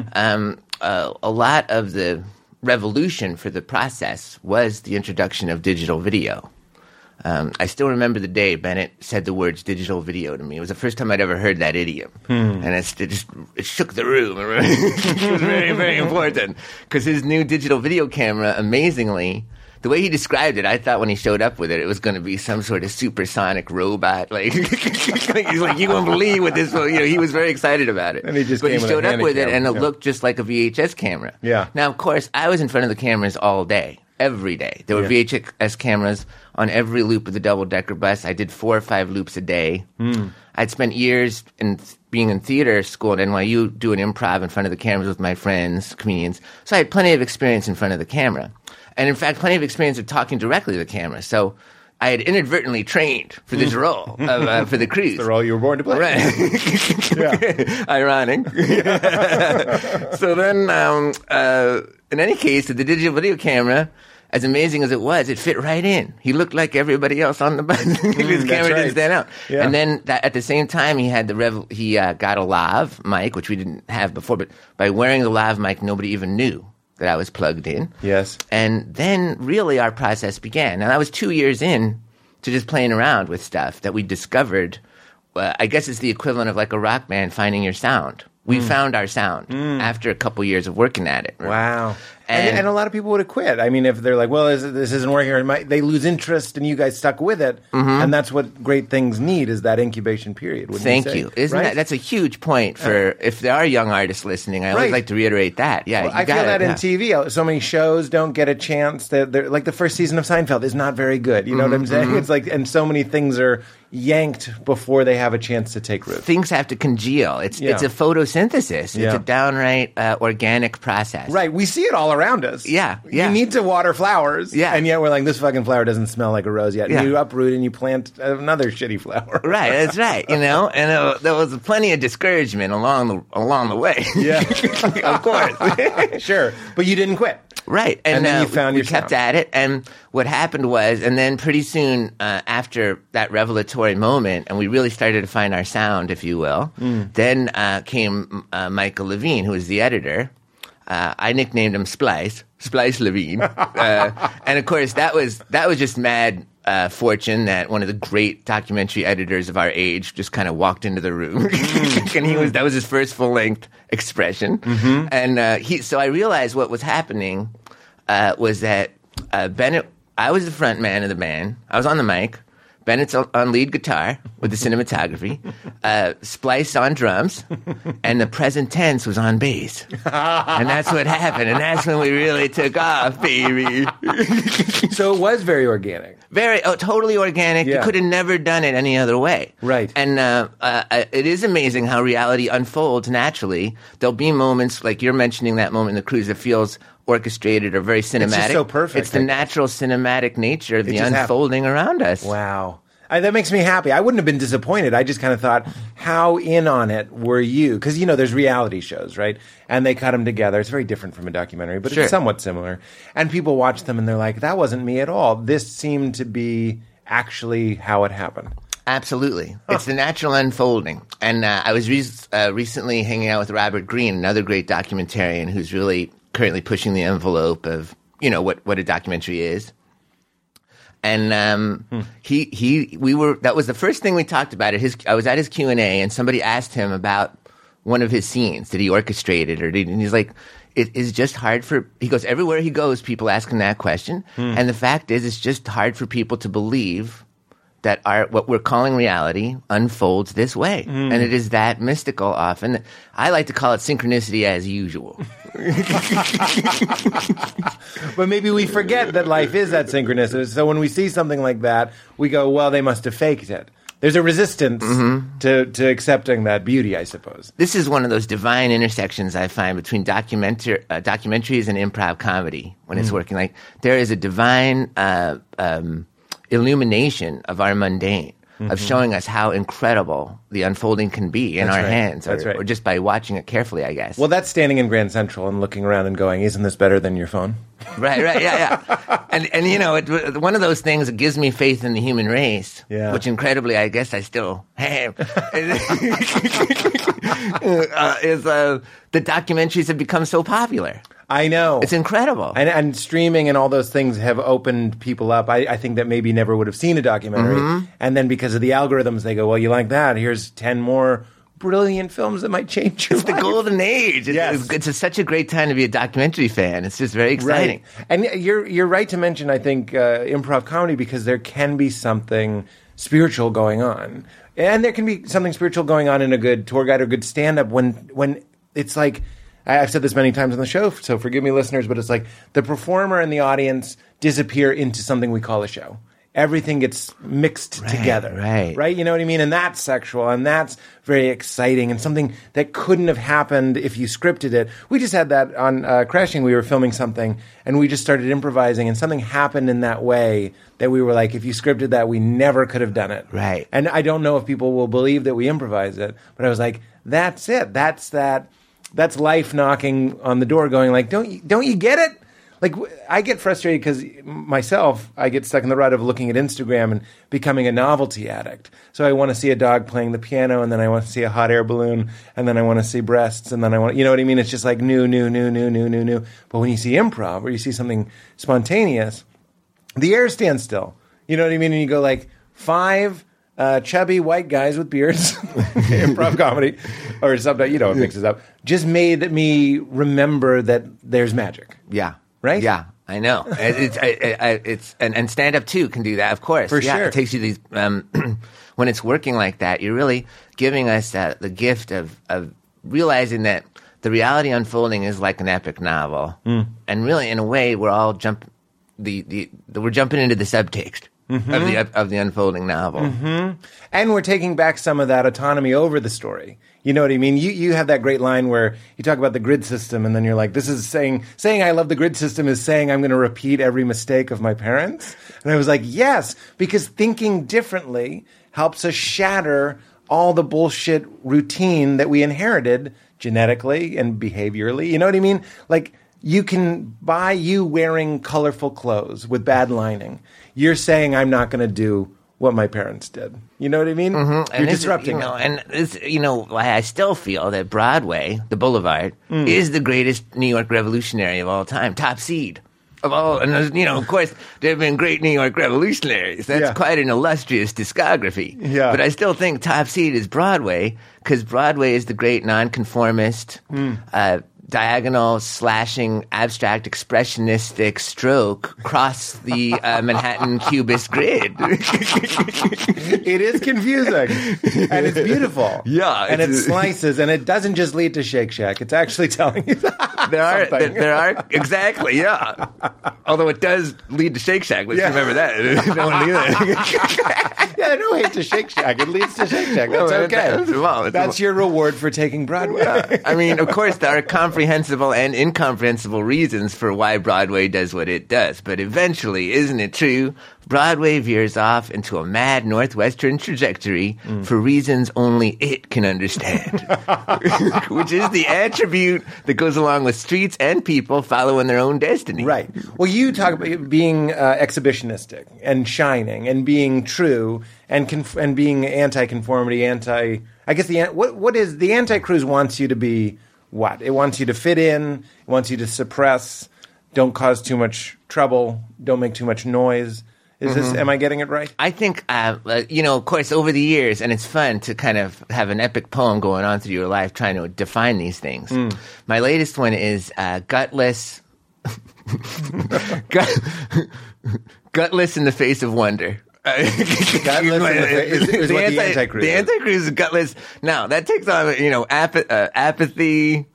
A lot of the revolution for the process was the introduction of digital video. I still remember the day Bennett said the words digital video to me. It was the first time I'd ever heard that idiom. And it shook the room. It was very, very important, because his new digital video camera, amazingly, the way he described it, I thought when he showed up with it, it was going to be some sort of supersonic robot. Like, he's like, you won't believe what this will, he was very excited about it. And he just but came he with a showed up with it, Handycam. and it Yeah. looked just like a VHS camera. Yeah. Now, of course, I was in front of the cameras all day, every day. There were Yeah. VHS cameras on every loop of the double-decker bus. I did 4 or 5 loops a day. I'd spent years being in theater school at NYU, doing improv in front of the cameras with my friends, comedians. So I had plenty of experience in front of the camera. And in fact, plenty of experience of talking directly to the camera. So I had inadvertently trained for this role for the cruise. The role you were born to play. Right. Ironic. So then, in any case, the digital video camera, as amazing as it was, it fit right in. He looked like everybody else on the bus. His camera right. didn't stand out. Yeah. And then at the same time, he had he got a lav mic, which we didn't have before. But by wearing the lav mic, nobody even knew that I was plugged in. Yes. And then really our process began. And I was 2 years in to just playing around with stuff that we discovered. I guess it's the equivalent of like a rock band finding your sound. We found our sound after a couple years of working at it. Wow. And- And a lot of people would have quit. I mean, if they're like, well, this isn't working, or they lose interest and you guys stuck with it. And that's what great things need is that incubation period. wouldn't Thank say? you. Isn't Right? that's a huge point for if there are young artists listening. I always Right. like to reiterate that. Yeah, Well, you I feel got that it, in yeah. TV. So many shows don't get a chance. They're like the first season of Seinfeld is not very good. You know what I'm saying? It's like, and so many things are yanked before they have a chance to take root. Things have to congeal. It's Yeah. a photosynthesis. Yeah. It's a downright organic process. Right, we see it all around us. Yeah, yeah. You need to water flowers. Yeah. And yet we're like, this fucking flower doesn't smell like a rose yet. Yeah. And you uproot and you plant another shitty flower. Right, that's right. And there was plenty of discouragement along the way. Yeah. Of course. Sure. But you didn't quit. Right, And then you found we your kept sound. at it, and what happened was, and then pretty soon after that revelatory moment, and we really started to find our sound, if you will. Then came Michael Levine, who was the editor. I nicknamed him Splice Levine, and of course that was just mad fortune that one of the great documentary editors of our age just kind of walked into the room, and that was his first full length expression, and so I realized what was happening was that Bennett. I was the front man of the band. I was on the mic. Bennett's on lead guitar with the cinematography, Splice on drums, and the present tense was on bass. And that's what happened. And that's when we really took off, baby. So it was very organic. Totally organic. Yeah. You could have never done it any other way. Right. And it is amazing how reality unfolds naturally. There'll be moments, like you're mentioning that moment in the cruise, that feels orchestrated or very cinematic. just so perfect. It's the natural cinematic nature of the just unfolding around us. Wow. That makes me happy. I wouldn't have been disappointed. I just kind of thought, how in on it were you? Because, there's reality shows, right? And they cut them together. It's very different from a documentary, but Sure. it's somewhat similar. And people watch them and they're like, that wasn't me at all. This seemed to be actually how it happened. Absolutely. It's the natural unfolding. And I was recently hanging out with Robert Greene, another great documentarian who's really currently pushing the envelope of, what a documentary is. And that was the first thing we talked about. I was at his Q&A, and somebody asked him about one of his scenes. Did he orchestrate it, and he's like, it is just hard he goes, everywhere he goes, people ask him that question. And the fact is, it's just hard for people to believe that what we're calling reality unfolds this way. And it is that mystical often. I like to call it synchronicity as usual. But maybe we forget that life is that synchronicity. So when we see something like that, we go, well, they must have faked it. There's a resistance to accepting that beauty, I suppose. This is one of those divine intersections I find between documentaries and improv comedy when it's working. Like, there is a divine illumination of our mundane, of showing us how incredible the unfolding can be in That's our right. hands, That's right. or just by watching it carefully, I guess. Well, that's standing in Grand Central and looking around and going, isn't this better than your phone? Right, yeah. And one of those things that gives me faith in the human race, Yeah. which incredibly, I guess I still have, is the documentaries have become so popular. I know. It's incredible. And streaming and all those things have opened people up. I think that maybe never would have seen a documentary. And then because of the algorithms, they go, well, you like that? Here's 10 more brilliant films that might change your It's the life. golden age. Yes. It's such a great time to be a documentary fan. It's just very exciting. Right. And you're right to mention, I think, improv comedy, because there can be something spiritual going on. And there can be something spiritual going on in a good tour guide or good stand-up when it's like, I've said this many times on the show, so forgive me, listeners, but it's like the performer and the audience disappear into something we call a show. Everything gets mixed together. Right? You know what I mean? And that's sexual, and that's very exciting, and something that couldn't have happened if you scripted it. We just had that on Crashing. We were filming something, and we just started improvising, and something happened in that way that we were like, if you scripted that, we never could have done it. Right. And I don't know if people will believe that we improvised it, but I was like, that's it. That's life knocking on the door going like, don't you get it? Like, I get frustrated because myself, I get stuck in the rut of looking at Instagram and becoming a novelty addict. So I want to see a dog playing the piano, and then I want to see a hot air balloon, and then I want to see breasts, and then I want, you know what I mean? It's just like new. But when you see improv or you see something spontaneous, the air stands still. You know what I mean? And you go like 5 chubby white guys with beards, improv comedy, or something, you know, it mixes up, just made me remember that there's magic. Yeah. Right? Yeah, I know. It's and stand up too can do that, of course. For sure. It takes you these when it's working like that. You're really giving us the gift of realizing that the reality unfolding is like an epic novel, and really, in a way, we're all jumping into the subtext of the unfolding novel. And we're taking back some of that autonomy over the story. You know what I mean? You have that great line where you talk about the grid system, and then you're like, this is saying I love the grid system is saying I'm going to repeat every mistake of my parents. And I was like, yes, because thinking differently helps us shatter all the bullshit routine that we inherited genetically and behaviorally. You know what I mean? Like, you can buy you wearing colorful clothes with bad lining. You're saying I'm not going to do what my parents did. You know what I mean? You're disrupting it. And it's, I still feel that Broadway, the Boulevard, is the greatest New York revolutionary of all time, top seed of all. And of course, there have been great New York revolutionaries. That's quite an illustrious discography. Yeah. But I still think top seed is Broadway, because Broadway is the great nonconformist, diagonal slashing abstract expressionistic stroke across the Manhattan Cubist grid. It is confusing, and it's beautiful. Yeah, and it slices, and it doesn't just lead to Shake Shack. It's actually telling you there are exactly, yeah. Although it does lead to Shake Shack. Let's remember that. Don't want to do that. Yeah, no hate to Shake Shack. It leads to Shake Shack. That's okay. That's your reward for taking Broadway. Yeah. I mean, of course, there are comprehensible and incomprehensible reasons for why Broadway does what it does. But eventually, isn't it true? Broadway veers off into a mad northwestern trajectory for reasons only it can understand, which is the attribute that goes along with streets and people following their own destiny. Right. Well, you talk about being exhibitionistic and shining and being true and being anti-conformity, I guess what is the anti-cruise wants you to be what? It wants you to fit in, it wants you to suppress, don't cause too much trouble, don't make too much noise. Am I getting it right? I think, of course, over the years, and it's fun to kind of have an epic poem going on through your life trying to define these things. My latest one is gutless. Gutless in the face of wonder. The Anticruise is gutless. Now, that takes on, apathy,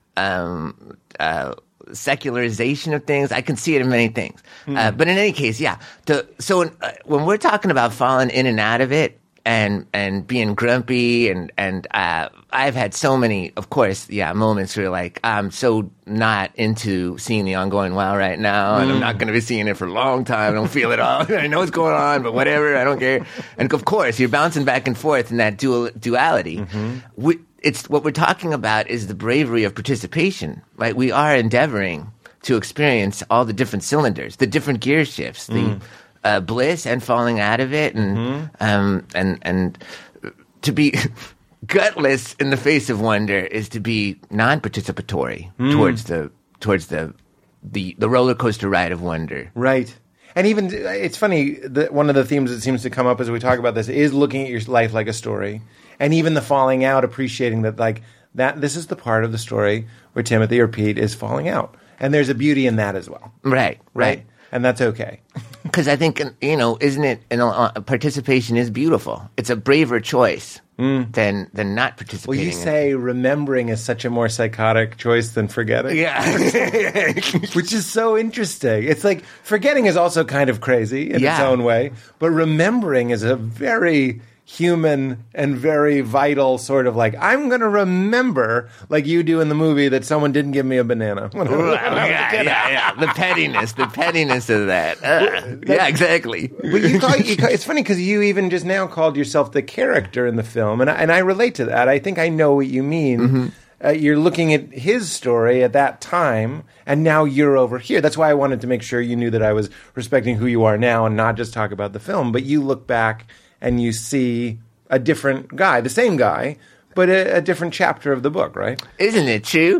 secularization of things. I can see it in many things. But in any case, yeah. So when we're talking about falling in and out of it and being grumpy and I've had so many, of course, moments where like I'm so not into seeing the ongoing wow right now, and I'm not going to be seeing it for a long time. I don't feel it all. I know what's going on, but whatever. I don't care. And of course, you're bouncing back and forth in that duality. It's what we're talking about is the bravery of participation. Right? We are endeavoring to experience all the different cylinders, the different gear shifts, the bliss and falling out of it, and to be gutless in the face of wonder is to be non-participatory towards the roller coaster ride of wonder. Right. And even, it's funny, one of the themes that seems to come up as we talk about this is looking at your life like a story and even the falling out, appreciating that like that this is the part of the story where Timothy or Pete is falling out, and there's a beauty in that as well, Right. and that's okay. Because I think, isn't it, participation is beautiful. It's a braver choice than not Well, participating. you say remembering is such a more psychotic choice than forgetting. Yeah. Which is so interesting. It's like forgetting is also kind of crazy in its Yeah. own way, but remembering is a very human and very vital sort of like, I'm going to remember, like you do in the movie, that someone didn't give me a banana. Yeah. The pettiness of that. Yeah, exactly. But it's funny because you even just now called yourself the character in the film, and I relate to that. I think I know what you mean. You're looking at his story at that time, and now you're over here. That's why I wanted to make sure you knew that I was respecting who you are now and not just talk about the film. But you look back and you see a different guy, the same guy, but a different chapter of the book, right? Isn't it true?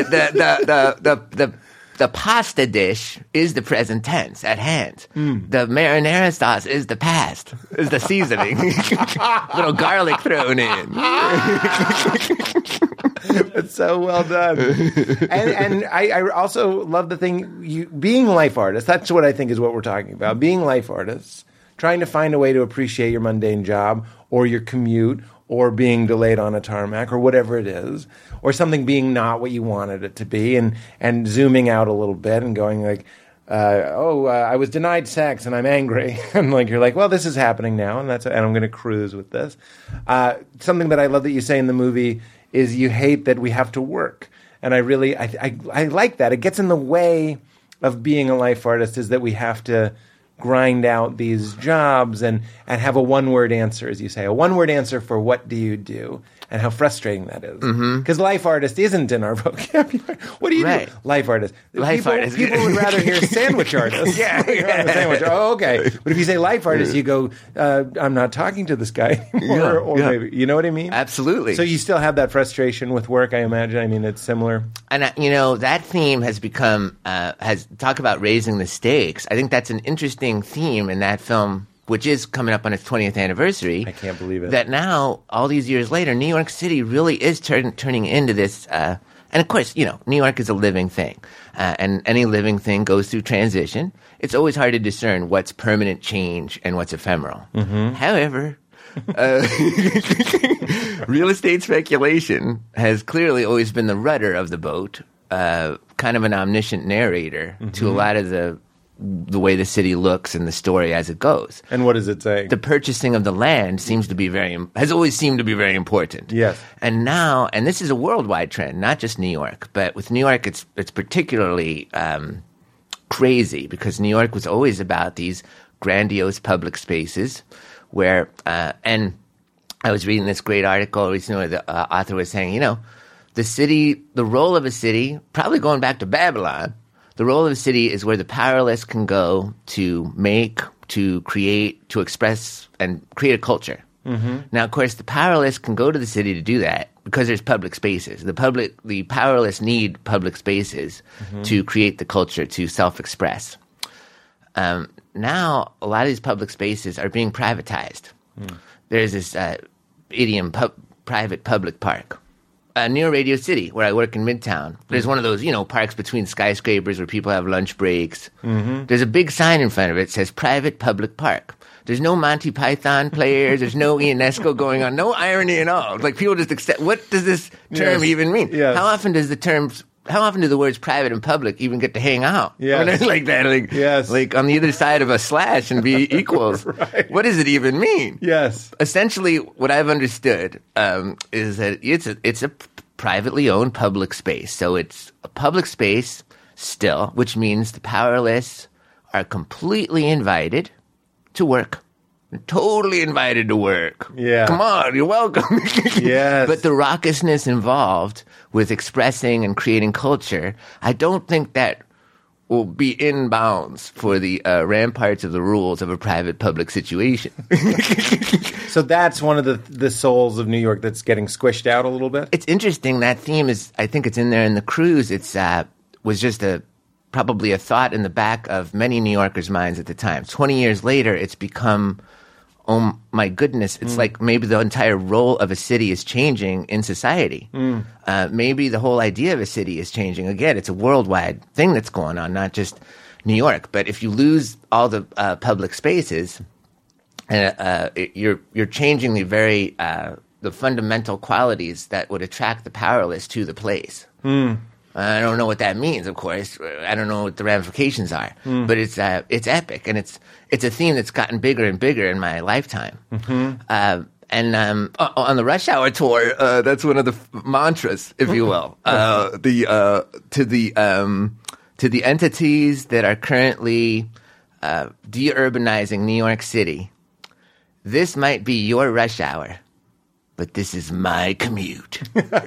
The pasta dish is the present tense at hand. The marinara sauce is the past, is the seasoning. Little garlic thrown in. It's so well done. And I also love the thing, being life artists, that's what I think is what we're talking about. Being life artists, trying to find a way to appreciate your mundane job or your commute or being delayed on a tarmac or whatever it is, or something being not what you wanted it to be, and zooming out a little bit and going like, I was denied sex and I'm angry. And like, you're like, well, this is happening now, and I'm going to cruise with this. Something that I love that you say in the movie is you hate that we have to work. And I like that. It gets in the way of being a life artist, is that we have to grind out these jobs and have a one-word answer, as you say, a one-word answer for what do you do, and how frustrating that is. Because life artist isn't in our vocabulary. What do you do? Life artist. People would rather hear sandwich artist. Sandwich. Oh, okay. But if you say life artist, you go, I'm not talking to this guy anymore, or maybe, you know what I mean? Absolutely. So you still have that frustration with work, I imagine. I mean, it's similar. And, that theme has become, talk about raising the stakes. I think that's an interesting theme in that film, which is coming up on its 20th anniversary. I can't believe it. That now, all these years later, New York City really is turning into this. And of course, New York is a living thing. And any living thing goes through transition. It's always hard to discern what's permanent change and what's ephemeral. However, real estate speculation has clearly always been the rudder of the boat, kind of an omniscient narrator to a lot of the way the city looks and the story as it goes. And what does it say? The purchasing of the land has always seemed to be very important. Yes. And now, and this is a worldwide trend, not just New York, but with New York, it's particularly crazy, because New York was always about these grandiose public spaces where, and I was reading this great article recently where the author was saying, the role of a city, probably going back to Babylon, the role of a city is where the powerless can go to make, to create, to express, and create a culture. Now, of course, the powerless can go to the city to do that because there's public spaces. The powerless need public spaces to create the culture, to self-express. Now, a lot of these public spaces are being privatized. There's this idiom, private public park. Near Radio City, where I work in Midtown, there's one of those, parks between skyscrapers where people have lunch breaks. There's a big sign in front of it that says private public park. There's no Monty Python players. There's no Ionesco going on. No irony at all. Like, people just accept. What does this term even mean? Yes. How often do the words private and public even get to hang out? Yes. Like that. Like on the other side of a slash and be equals. Right. What does it even mean? Yes. Essentially, what I've understood is that it's a privately owned public space. So it's a public space still, which means the powerless are completely invited to work. Totally invited to work. Yeah. Come on, you're welcome. Yes. But the raucousness involved with expressing and creating culture, I don't think that will be in bounds for the ramparts of the rules of a private-public situation. So that's one of the souls of New York that's getting squished out a little bit? It's interesting. That theme is, I think it's in there in The Cruise. It's was just probably a thought in the back of many New Yorkers' minds at the time. 20 years later, it's become oh my goodness, it's like maybe the entire role of a city is changing in society. Maybe the whole idea of a city is changing. Again, it's a worldwide thing that's going on, not just New York. But if you lose all the public spaces, you're changing the very the fundamental qualities that would attract the powerless to the place. I don't know what that means, of course. I don't know what the ramifications are, but it's epic, and it's a theme that's gotten bigger and bigger in my lifetime. And on the Rush Hour tour, that's one of the mantras, if you will, to the entities that are currently de-urbanizing New York City. This might be your rush hour, but this is my commute.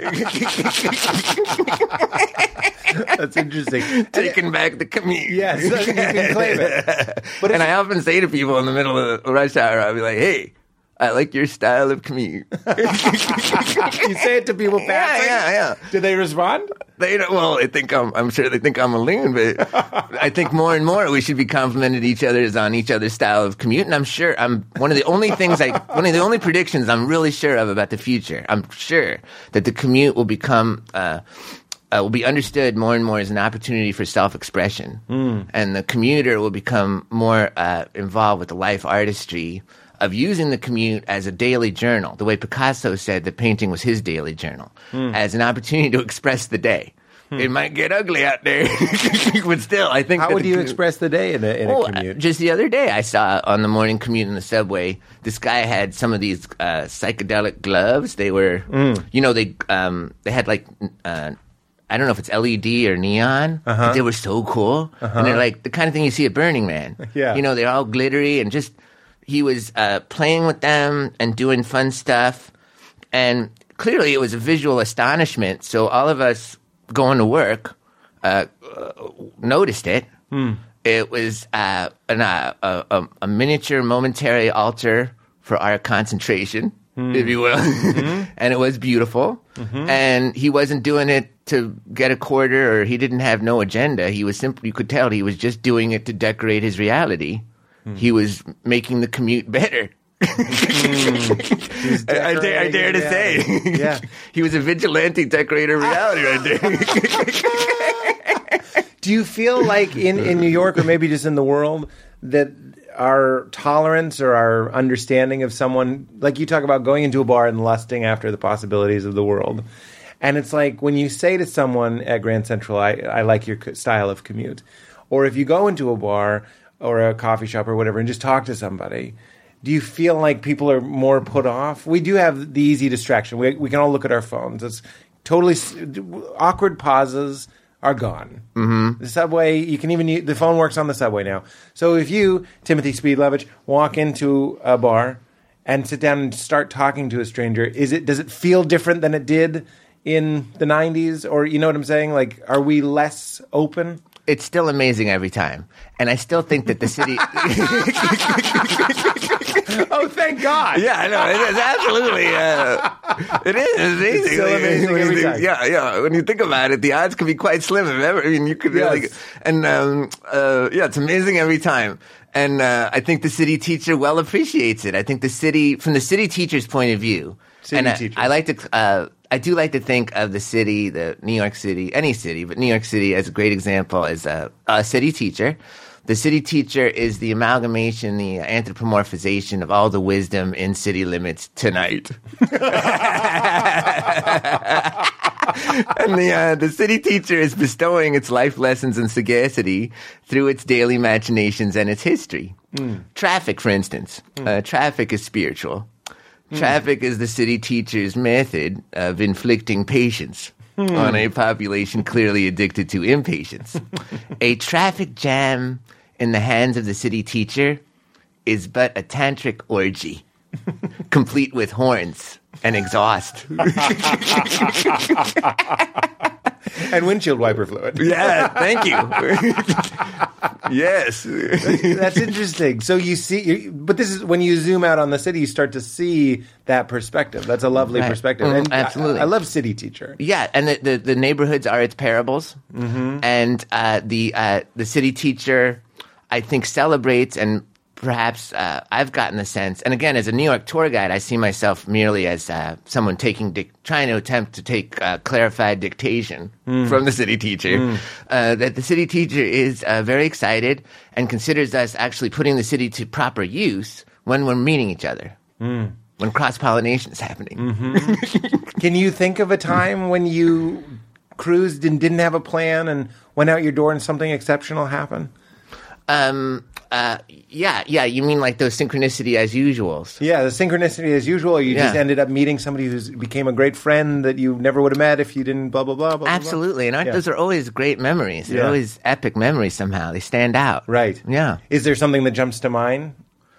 That's interesting. Taking back the commute. Yes, you can claim it. And I often say to people in the middle of the rush hour, I'll be like, hey, I like your style of commute. You say it to people passing? Yeah. Do they respond? They don't, well, I'm sure they think I'm a loon, but I think more and more we should be complimenting each other's style of commute. And I'm sure one of the only predictions I'm really sure of about the future. I'm sure that the commute will become, will be understood more and more as an opportunity for self-expression. And the commuter will become more involved with the life artistry of using the commute as a daily journal, the way Picasso said that painting was his daily journal, as an opportunity to express the day. It might get ugly out there, but still, I think. How would you express the day in a commute? Just the other day, I saw on the morning commute in the subway, this guy had some of these psychedelic gloves. They were, they had like. I don't know if it's LED or neon, but they were so cool. And they're like the kind of thing you see at Burning Man. Yeah. They're all glittery and just, he was playing with them and doing fun stuff. And clearly it was a visual astonishment. So all of us going to work noticed it. It was a miniature momentary altar for our concentration, if you will. And it was beautiful. And he wasn't doing it to get a quarter, or he didn't have no agenda. He was simply, you could tell he was just doing it to decorate his reality. He was making the commute better. I dare to say. Yeah. He was a vigilante decorator of reality right there. Do you feel like in New York, or maybe just in the world, that our tolerance or our understanding of someone, like you talk about going into a bar and lusting after the possibilities of the world, and it's like when you say to someone at Grand Central, I like your style of commute, or if you go into a bar or a coffee shop or whatever and just talk to somebody, do you feel like people are more put off? We do have the easy distraction. We can all look at our phones. It's totally awkward pauses are gone. The subway, you can even the phone works on the subway now. So if you, Timothy Speedlovich, walk into a bar and sit down and start talking to a stranger, does it feel different than it did in the 90s? Or you know what I'm saying? Like, are we less open? It's still amazing every time. And I still think that the city... Oh, thank God. Yeah, I know. It is absolutely... it is. It's amazing. It's so amazing every time. Yeah. When you think about it, the odds can be quite slim. You could really... Yes. And, it's amazing every time. And I think the city teacher well appreciates it. I think the city... From the city teacher's point of view... Teacher. I do like to think of the city, the New York City, any city, but New York City as a great example as a city teacher. The city teacher is the amalgamation, the anthropomorphization of all the wisdom in city limits tonight. And the city teacher is bestowing its life lessons and sagacity through its daily machinations and its history. Traffic, for instance. Traffic is spiritual. Traffic is the city teacher's method of inflicting patience on a population clearly addicted to impatience. A traffic jam in the hands of the city teacher is but a tantric orgy, complete with horns and exhaust. And windshield wiper fluid. Yeah, thank you. Yes. That's interesting. So you see, but this is when you zoom out on the city, you start to see that perspective. That's a lovely Right. perspective. And Absolutely. I love city teacher. Yeah, and the neighborhoods are its parables, and the city teacher, I think, celebrates and perhaps I've gotten the sense, and again, as a New York tour guide, I see myself merely as someone trying to attempt to take clarified dictation from the city teacher, that the city teacher is very excited and considers us actually putting the city to proper use when we're meeting each other, when cross-pollination is happening. Can you think of a time when you cruised and didn't have a plan and went out your door and something exceptional happened? Yeah. You mean like those synchronicity as usuals? Yeah, the synchronicity as usual. Or you just ended up meeting somebody who became a great friend that you never would have met if you didn't blah, blah, blah, blah. Absolutely. And those are always great memories. They're Yeah. always epic memories somehow. They stand out. Right. Yeah. Is there something that jumps to mind?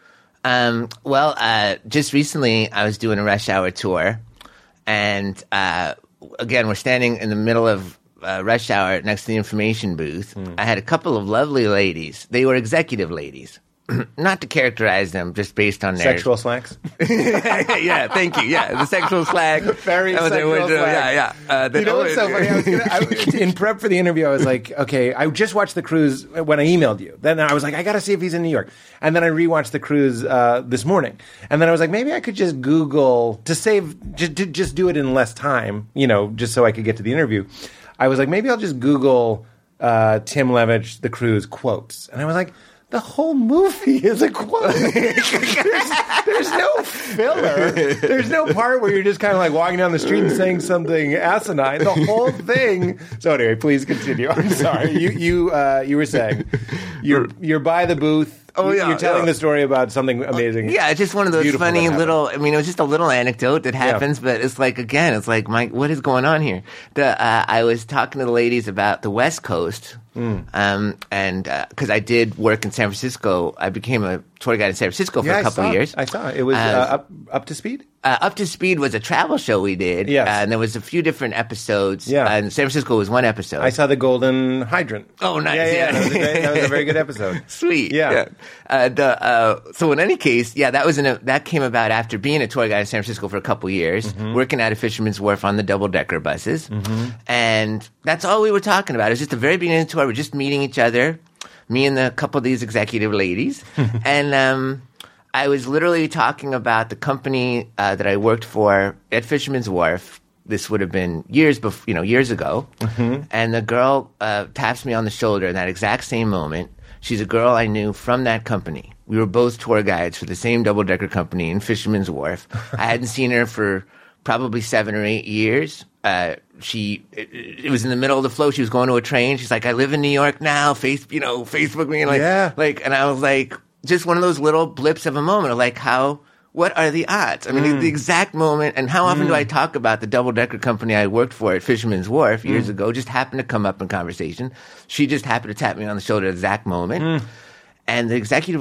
Just recently I was doing a Rush Hour tour, and again, we're standing in the middle of Rush Hour next to the information booth. I had a couple of lovely ladies. They were executive ladies. Not to characterize them just based on their Sexual slacks? Yeah, thank you. Yeah, the sexual slag. Very That was their sexual word. slag. You know what's so funny? In prep for the interview, I was like, okay, I just watched the cruise when I emailed you. Then I was like, I got to see if he's in New York. And then I rewatched the cruise this morning. And then I was like, maybe I could just Google to save, just do it in less time, just so I could get to the interview. I was like, maybe I'll just Google Tim Levitch, the cruise quotes. And I was like, the whole movie is a quote. There's no filler. There's no part where you're just kind of like walking down the street and saying something asinine. The whole thing. So anyway, please continue. I'm sorry. You were saying you're by the booth. Oh, yeah, You're telling yeah. the story about something amazing. Yeah, it's just one of those Beautiful funny that happened. little. I mean, it was just a little anecdote that happens, but it's like again, it's like, Mike, what is going on here? I was talking to the ladies about the West Coast, and because I did work in San Francisco, I became a tour guide in San Francisco for a couple of years. I saw it. It was up to speed. Up to Speed was a travel show we did, Yes. and there was a few different episodes. Yeah. And San Francisco was one episode. I saw the Golden Hydrant. Oh, nice. Yeah. That was a very good episode. Sweet. Yeah. So in any case, that came about after being a tour guide in San Francisco for a couple years, working at a Fisherman's Wharf on the double-decker buses. And that's all we were talking about. It was just the very beginning of the tour. We're just meeting each other, me and a couple of these executive ladies. And I was literally talking about the company that I worked for at Fisherman's Wharf. This would have been years ago. And the girl taps me on the shoulder in that exact same moment. She's a girl I knew from that company. We were both tour guides for the same double-decker company in Fisherman's Wharf. I hadn't seen her for probably 7 or 8 years. It was in the middle of the flow. She was going to a train. She's like, I live in New York now. Facebook me. And I was like, just one of those little blips of a moment of what are the odds? I mean, the exact moment, and how often do I talk about the double-decker company I worked for at Fisherman's Wharf years ago, just happened to come up in conversation. She just happened to tap me on the shoulder at the exact moment. And the executive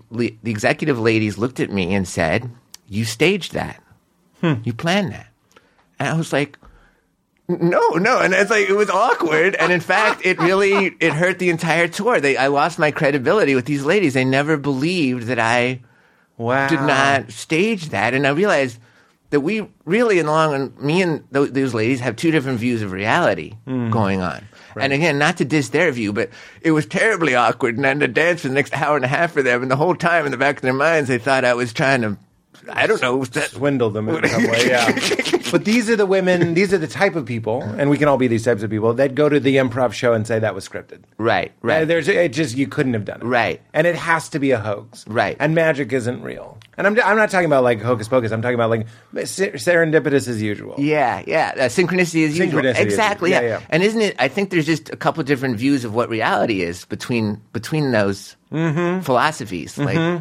ladies looked at me and said, you staged that. You planned that. And I was like, no. And it's like, it was awkward. And in fact, it hurt the entire tour. I lost my credibility with these ladies. They never believed that I did not stage that. And I realized that we really, in the long run, me and those ladies have two different views of reality going on. Right. And again, not to diss their view, but it was terribly awkward. And I had to dance for the next hour and a half for them. And the whole time in the back of their minds, they thought I was trying to, I don't know. Swindle them in some way, yeah. But these are the type of people, and we can all be these types of people, that go to the improv show and say that was scripted. Right. You couldn't have done it. Right. And it has to be a hoax. Right. And magic isn't real. And I'm not talking about like hocus pocus. I'm talking about like serendipitous as usual. Yeah. Synchronicity as usual. Synchronicity Exactly. Yeah. And isn't it? I think there's just a couple different views of what reality is between those philosophies.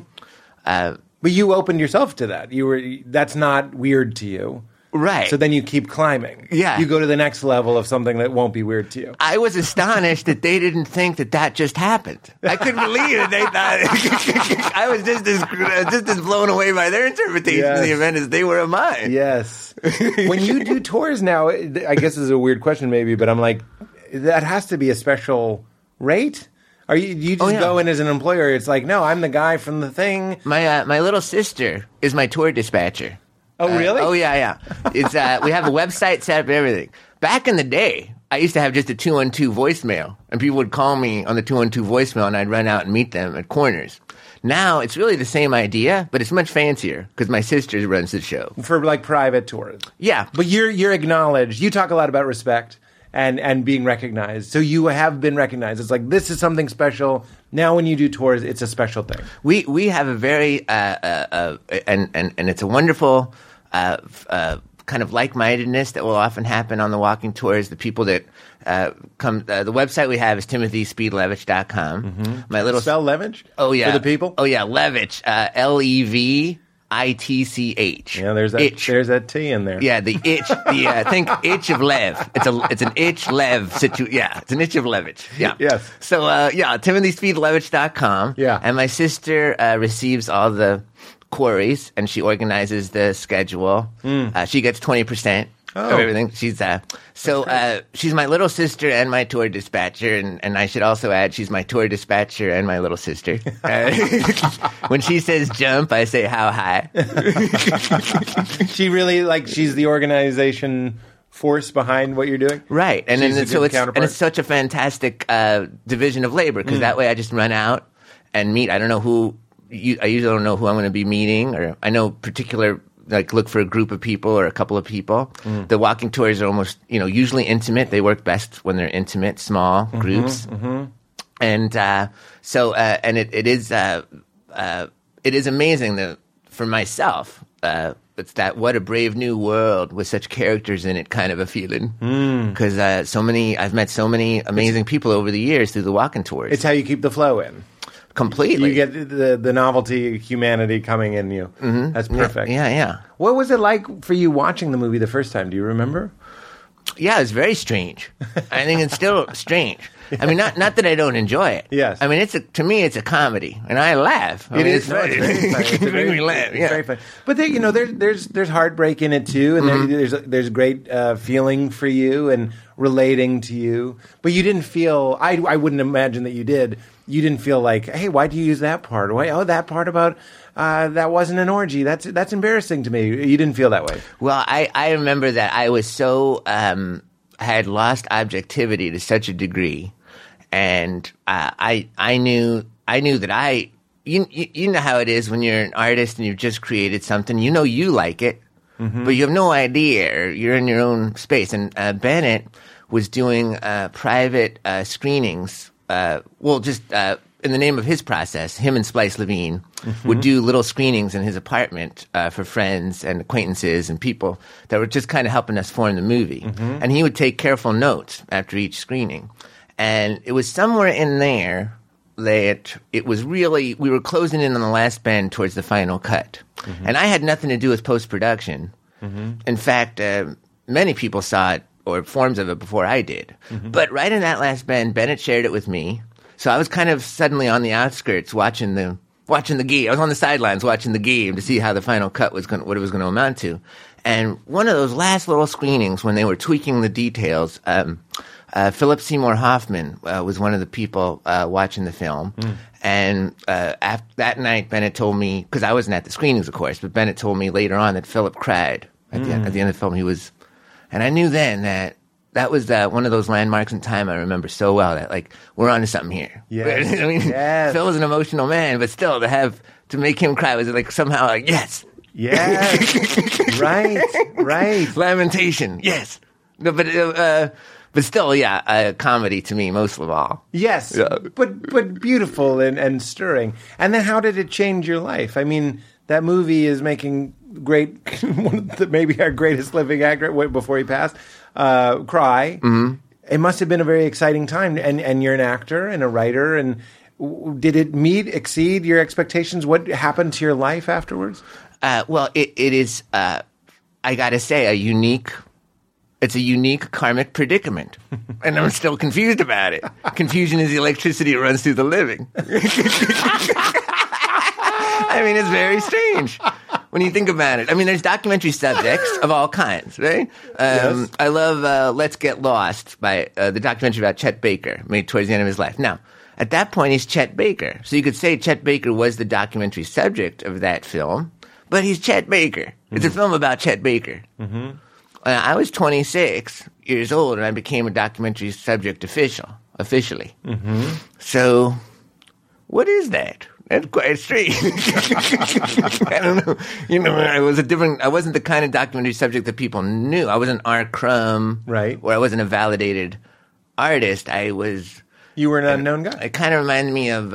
But you opened yourself to that. That's not weird to you. Right. So then you keep climbing. Yeah. You go to the next level of something that won't be weird to you. I was astonished that they didn't think that just happened. I couldn't believe it. They thought I was just as blown away by their interpretation of the event as they were of mine. Yes. When you do tours now, I guess this is a weird question maybe, but I'm like, that has to be a special rate? Are you just go in as an employer? It's like, no, I'm the guy from the thing. My little sister is my tour dispatcher. Oh, really? Yeah. It's we have a website set up and everything. Back in the day, I used to have just a 212 voicemail, and people would call me on the 212 voicemail, and I'd run out and meet them at corners. Now it's really the same idea, but it's much fancier because my sister runs the show. For like private tours. Yeah. But you're acknowledged. You talk a lot about respect and being recognized. So you have been recognized. It's like, this is something special. Now when you do tours, it's a special thing. We have a very and it's a wonderful kind of like-mindedness that will often happen on the walking tours. The people that come, the website we have is timothyspeedlevitch.com. Mm-hmm. My little Spell Levitch? Oh yeah, For the people? Oh yeah, Levitch, Levitch. Yeah, there's that. Itch. There's that T in there. Yeah, the itch. Think itch of Lev. It's an itch Lev situation. Yeah, it's an itch of Levitch. Yeah. Yes. So timothyspeedlevitch.com. Yeah. And my sister receives all the queries and she organizes the schedule. She gets 20%. Of everything. She's she's my little sister and my tour dispatcher, and I should also add she's my tour dispatcher and my little sister. When she says jump, I say how high. She really, like, she's the organization force behind what you're doing? Right. And She's then a good it's such a fantastic division of labor because that way I just run out and meet. I don't know who. I usually don't know who I'm going to be meeting, or I know particular. Like look for a group of people or a couple of people. The walking tours are almost, usually intimate. They work best when they're intimate, small groups. And so it is amazing that for myself, it's that what a brave new world with such characters in it kind of a feeling. Because I've met so many amazing people over the years through the walking tours. It's how you keep the flow in. Completely. You get the novelty, humanity coming in you. That's perfect. Yeah. What was it like for you watching the movie the first time? Do you remember? Yeah, it's very strange. I think it's still strange. I mean, not that I don't enjoy it. Yes. I mean, to me, it's a comedy, and I laugh. It is funny. It's very funny. It's Make me laugh. Yeah. very funny. But there's heartbreak in it too, and there's great feeling for you and relating to you. But you didn't feel. I wouldn't imagine that you did. You didn't feel like, hey, why do you use that part? That part about that wasn't an orgy. That's embarrassing to me. You didn't feel that way. Well, I remember that I was so I had lost objectivity to such a degree, and I knew that you know how it is when you're an artist and you've just created something. You like it, but you have no idea. Or you're in your own space. And Bennett was doing private screenings. In the name of his process, him and Splice Levine would do little screenings in his apartment for friends and acquaintances and people that were just kind of helping us form the movie. And he would take careful notes after each screening. And it was somewhere in there that it was really, we were closing in on the last bend towards the final cut. And I had nothing to do with post-production. In fact, many people saw it or forms of it before I did. But right in that last bend, Bennett shared it with me. So I was kind of suddenly on the outskirts watching the game. I was on the sidelines watching the game to see how the final cut what it was going to amount to. And one of those last little screenings when they were tweaking the details, Philip Seymour Hoffman was one of the people watching the film. And after that night, Bennett told me, because I wasn't at the screenings, of course, but Bennett told me later on that Philip cried at the end of the film. And I knew then that was one of those landmarks in time I remember so well, that like we're onto something here. Yes. I mean, yes. Phil was an emotional man, but still to make him cry was like somehow like yes. Right. Lamentation, yes. No, but still, comedy to me most of all. Yes, Yeah. but beautiful and stirring. And then how did it change your life? I mean, that movie is making great, one of maybe our greatest living actor before he passed, cry. It must have been a very exciting time. And you're an actor and a writer. And did it exceed your expectations? What happened to your life afterwards? Well, it is, I gotta say, it's a unique karmic predicament. And I'm still confused about it. Confusion is the electricity that runs through the living. I mean, it's very strange when you think about it. I mean, there's documentary subjects of all kinds, right? Yes. I love Let's Get Lost, by the documentary about Chet Baker, made towards the end of his life. Now, at that point, he's Chet Baker. So you could say Chet Baker was the documentary subject of that film, but he's Chet Baker. It's a film about Chet Baker. I was 26 years old, and I became a documentary subject officially. So, what is that? That's quite strange. I don't know. You know, I wasn't the kind of documentary subject that people knew. I wasn't R. Crumb. Right. Or I wasn't a validated artist. I was... You were an unknown guy. It kind of reminded me of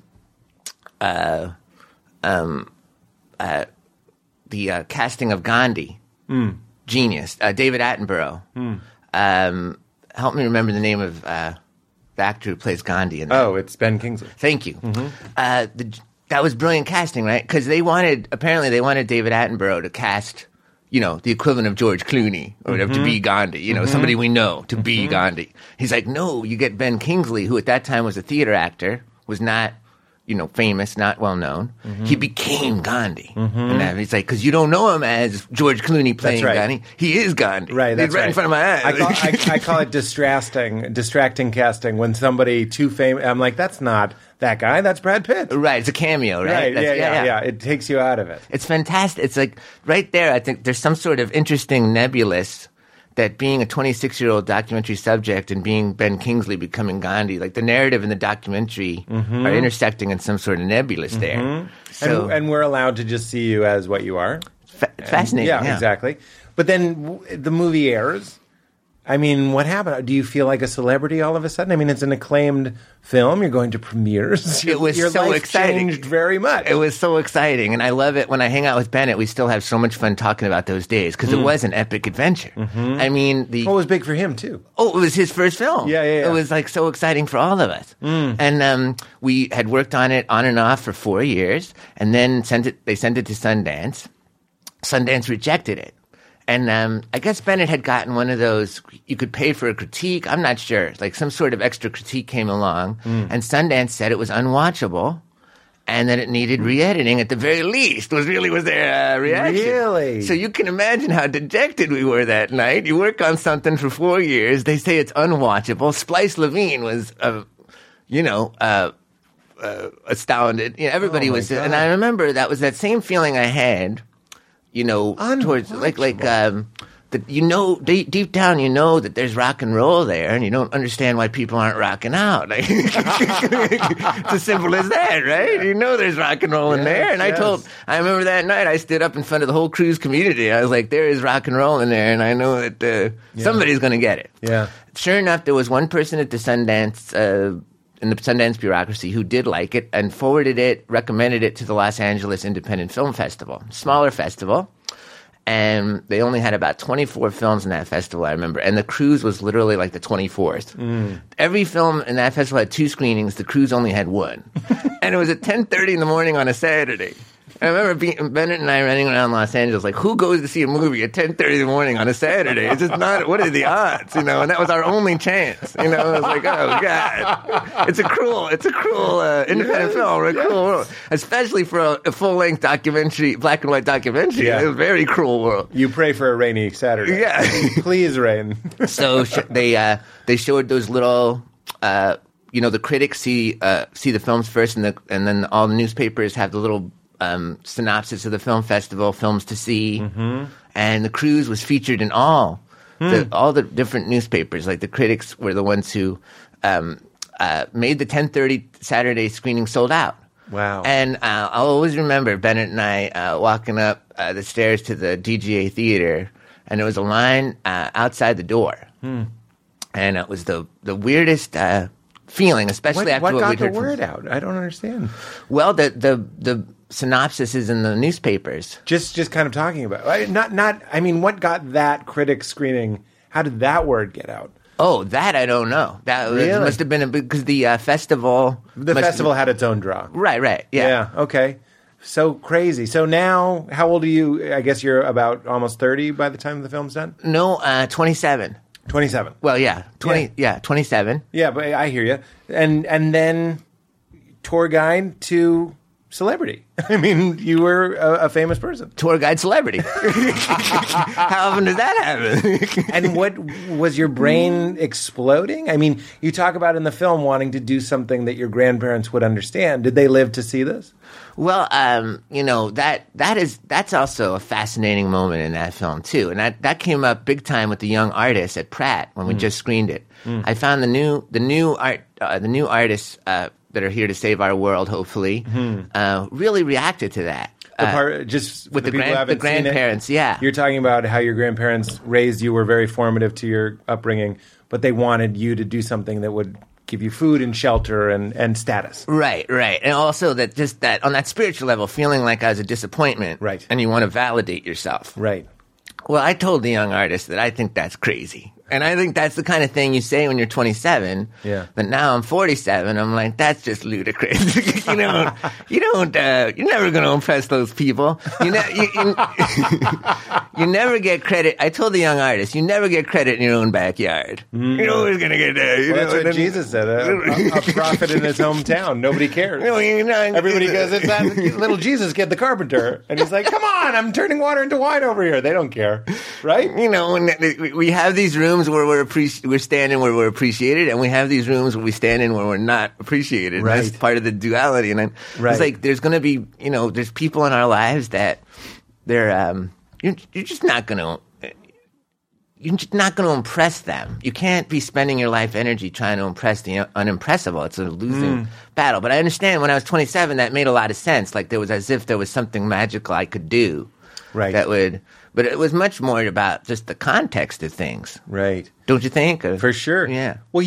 the casting of Gandhi. Genius. David Attenborough. Help me remember the name of the actor who plays Gandhi in that. Oh, it's Ben Kingsley. Thank you. That was brilliant casting, right? Because apparently they wanted David Attenborough to cast, you know, the equivalent of George Clooney or whatever to be Gandhi, you know, somebody we know to be Gandhi. He's like, no, you get Ben Kingsley, who at that time was a theater actor, was not, you know, famous, not well known. He became Gandhi. And that, he's like, because you don't know him as George Clooney playing That's right. Gandhi. He is Gandhi. Right, that's He's right in front of my eyes. I call it distracting casting when somebody too famous. I'm like, that's not that guy. That's Brad Pitt. Right, it's a cameo, right? Right. Yeah. It takes you out of it. It's fantastic. It's like right there, I think there's some sort of interesting nebulous that being a 26-year-old documentary subject and being Ben Kingsley becoming Gandhi, like the narrative and the documentary are intersecting in some sort of nebulous there. So, And we're allowed to just see you as what you are. fascinating. Yeah, exactly. But then the movie airs. I mean, what happened? Do you feel like a celebrity all of a sudden? I mean, it's an acclaimed film. You're going to premieres. It was Your so life exciting. changed very much. It was so exciting, and I love it when I hang out with Bennett. We still have so much fun talking about those days because it was an epic adventure. I mean, It was big for him, too. it was his first film. Yeah. It was like so exciting for all of us. And we had worked on it on and off for 4 years, and then they sent it to Sundance. Sundance rejected it. And I guess Bennett had gotten one of those, you could pay for a critique. I'm not sure. Like some sort of extra critique came along, and Sundance said it was unwatchable and that it needed re-editing at the very least, was their reaction. Really? So you can imagine how dejected we were that night. You work on something for 4 years. They say it's unwatchable. Splice Levine was, astounded. You know, everybody was. God. And I remember that was that same feeling I had, towards deep down, you know that there's rock and roll there, and you don't understand why people aren't rocking out. Like, it's as simple as that, right? You know there's rock and roll in there. And I remember that night I stood up in front of the whole cruise community. I was like, there is rock and roll in there, and I know that somebody's going to get it. Yeah. Sure enough, there was one person at the Sundance, in the Sundance bureaucracy who did like it and recommended it to the Los Angeles Independent Film Festival, smaller festival. And they only had about 24 films in that festival, I remember. And the cruise was literally like the 24th. Every film in that festival had 2 screenings. The cruise only had 1. And it was at 10:30 in the morning on a Saturday. I remember Bennett and I running around Los Angeles like, who goes to see a movie at 10:30 in the morning on a Saturday? It's just not, what are the odds, And that was our only chance, I was like, oh, God. It's a cruel independent film, a cruel world. Especially for a full-length documentary, black and white documentary. Yeah. It was a very cruel world. You pray for a rainy Saturday. Yeah. Please rain. So they showed those little... the critics see the films first, and then all the newspapers have the little synopsis of the film festival, films to see, and the cruise was featured in all the different newspapers. Like the critics were the ones who made the 10:30 Saturday screening sold out. Wow! And I'll always remember Bennett and I walking up the stairs to the DGA theater, and there was a line outside the door, and it was the weirdest feeling, especially after what we'd heard. What got the word out? I don't understand. Well, the synopsis is in the newspapers. Just kind of talking about not. I mean, what got that critic screening? How did that word get out? Oh, that I don't know. That Really? must have been because the festival. The festival had its own draw. Right. Yeah. Okay. So crazy. So now, how old are you? I guess you're about almost 30 by the time the film's done. No, 27. 27. Well, yeah, 20. Yeah, 27. Yeah, but I hear you. And then tour guide to celebrity. I mean, you were a famous person. Tour guide celebrity. How often does that happen? And what was your brain exploding? I mean, you talk about in the film wanting to do something that your grandparents would understand. Did they live to see this? Well, that's also a fascinating moment in that film too, and that came up big time with the young artists at Pratt when we just screened it. I found the new artists that are here to save our world, hopefully, really reacted to that. Just With the people who haven't seen it, grandparents, yeah. You're talking about how your grandparents raised you, were very formative to your upbringing, but they wanted you to do something that would give you food and shelter and status. Right. And also that on that spiritual level, feeling like I was a disappointment. Right. And you want to validate yourself. Right. Well, I told the young artist that I think that's crazy. And I think that's the kind of thing you say when you're 27. Yeah. But now I'm 47. I'm like, that's just ludicrous. you're never going to impress those people. You never get credit. I told the young artist, you never get credit in your own backyard. You're always going to get there. That's what Jesus said. A prophet in his hometown. Nobody cares. Everybody goes, it's that little Jesus kid, the carpenter. And he's like, come on, I'm turning water into wine over here. They don't care. Right? And we have these rooms where we're standing where we're appreciated, and we have these rooms where we stand in where we're not appreciated. Right. That's part of the duality. And it's like there's going to be, there's people in our lives that they're you're just not going to. You're just not going to impress them. You can't be spending your life energy trying to impress the unimpressible. It's a losing battle. But I understand when I was 27, that made a lot of sense. Like there was as if there was something magical I could do. Right. But it was much more about just the context of things. Right. Don't you think? For sure. Yeah. Well,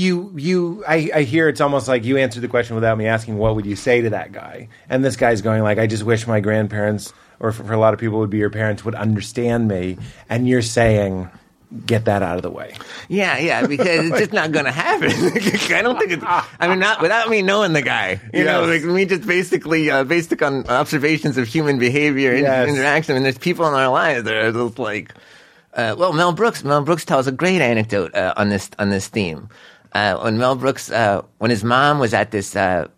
I hear it's almost like you answered the question without me asking, what would you say to that guy? And this guy's going like, I just wish my grandparents, or for a lot of people would be your parents, would understand me. And you're saying, get that out of the way. Yeah, because it's just not going to happen. I don't think it's, not without me knowing the guy. You know, like me just basically, based on observations of human behavior and interaction. And there's people in our lives that are just like, Mel Brooks tells a great anecdote on this theme. When Mel Brooks, when his mom was at this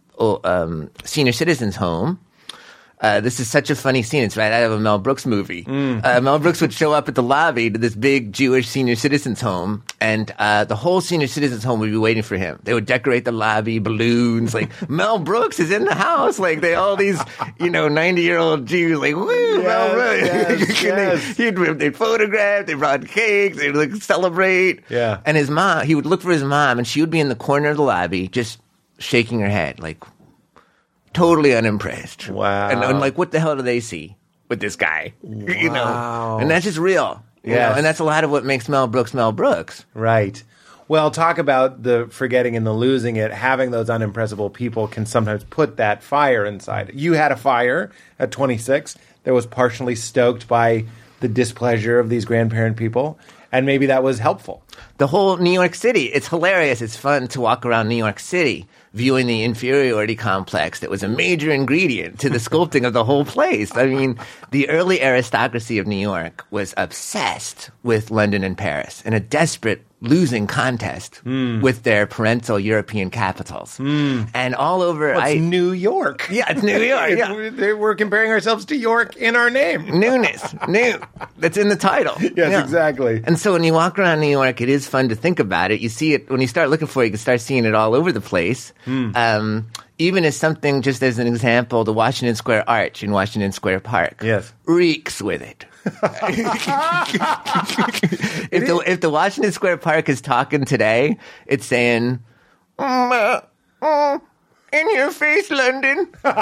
senior citizens home, this is such a funny scene. It's right out of a Mel Brooks movie. Mel Brooks would show up at the lobby to this big Jewish senior citizens home, and the whole senior citizens home would be waiting for him. They would decorate the lobby, balloons, like Mel Brooks is in the house. Like all these, 90-year-old Jews, like woo, Mel Brooks. They'd photograph, they brought cakes, they'd celebrate. Yeah. And his mom, he would look for his mom, and she would be in the corner of the lobby, just shaking her head, like. Totally unimpressed. Wow. And like, what the hell do they see with this guy? Wow. And that's just real. Yes. And that's a lot of what makes Mel Brooks. Right. Well, talk about the forgetting and the losing it. Having those unimpressible people can sometimes put that fire inside. You had a fire at 26 that was partially stoked by the displeasure of these grandparent people, and maybe that was helpful. The whole New York City, it's hilarious. It's fun to walk around New York City viewing the inferiority complex that was a major ingredient to the sculpting of the whole place. I mean, the early aristocracy of New York was obsessed with London and Paris in a desperate losing contest with their parental European capitals. And all over... It's New York. Yeah, it's New York. Yeah. We're comparing ourselves to York in our name. Newness. New. That's in the title. Yes, exactly. And so when you walk around New York, it is fun to think about it. You see it, when you start looking for it, you can start seeing it all over the place. Even as something, just as an example, the Washington Square Arch in Washington Square Park reeks with it. If the Washington Square Park is talking today, it's saying, in your face, London.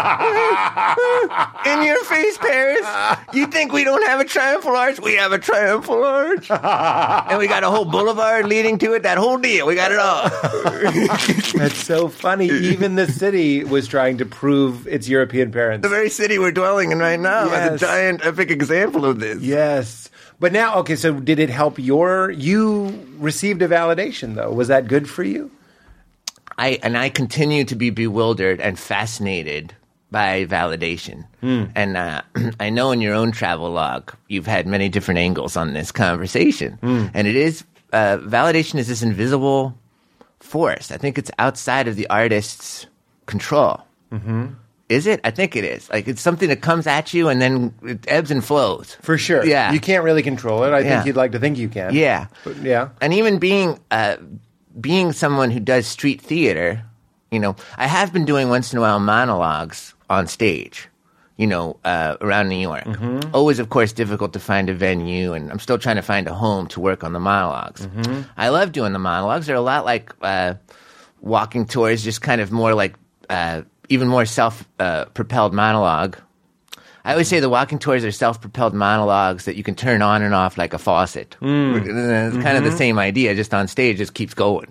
In your face, Paris. You think we don't have a triumphal arch? We have a triumphal arch. And we got a whole boulevard leading to it. That whole deal. We got it all. That's so funny. Even the city was trying to prove its European parents. The very city we're dwelling in right now Yes. is a giant epic example of this. Yes. But now, okay, so did it help you received a validation, though. Was that good for you? I continue to be bewildered and fascinated by validation. And I know in your own travel log, you've had many different angles on this conversation. And it is, validation is this invisible force. I think it's outside of the artist's control. Is it? I think it is. Like, it's something that comes at you and then it ebbs and flows. For sure. Yeah. You can't really control it. I think you'd like to think you can. Yeah. But, yeah. And even being someone who does street theater, I have been doing once in a while monologues on stage, around New York. Always, of course, difficult to find a venue, and I'm still trying to find a home to work on the monologues. I love doing the monologues. They're a lot like walking tours, just kind of more like even more self-propelled monologue. I always say the walking tours are self-propelled monologues that you can turn on and off like a faucet. It's kind of the same idea, just on stage, just keeps going.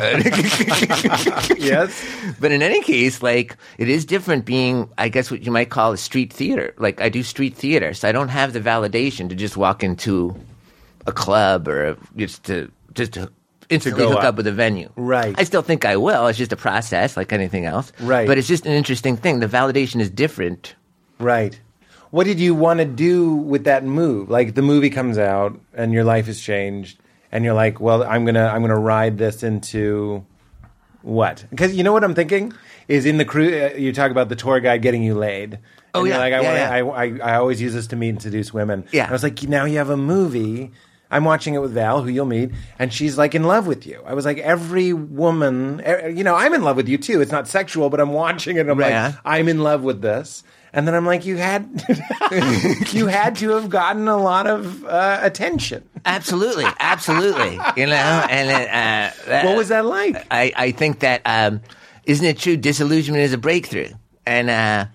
Yes. But in any case, like, it is different being, I guess, what you might call a street theater. Like, I do street theater, so I don't have the validation to just walk into a club or just to instantly hook up with a venue. Right. I still think I will. It's just a process like anything else. Right. But it's just an interesting thing. The validation is different. Right. What did you want to do with that move? Like, the movie comes out and your life has changed, and you're like, well, I'm gonna ride this into what? Because you know what I'm thinking is in the crew. You talk about the tour guide getting you laid. Oh, and yeah. you're like, I always use this to meet and seduce women. Yeah. And I was like, now you have a movie. I'm watching it with Val, who you'll meet, and she's like in love with you. I was like, every woman, I'm in love with you too. It's not sexual, but I'm watching it and I'm like, I'm in love with this. And then I'm like, you had to have gotten a lot of attention. Absolutely. You know, and what was that like? I think that isn't it true? Disillusionment is a breakthrough, and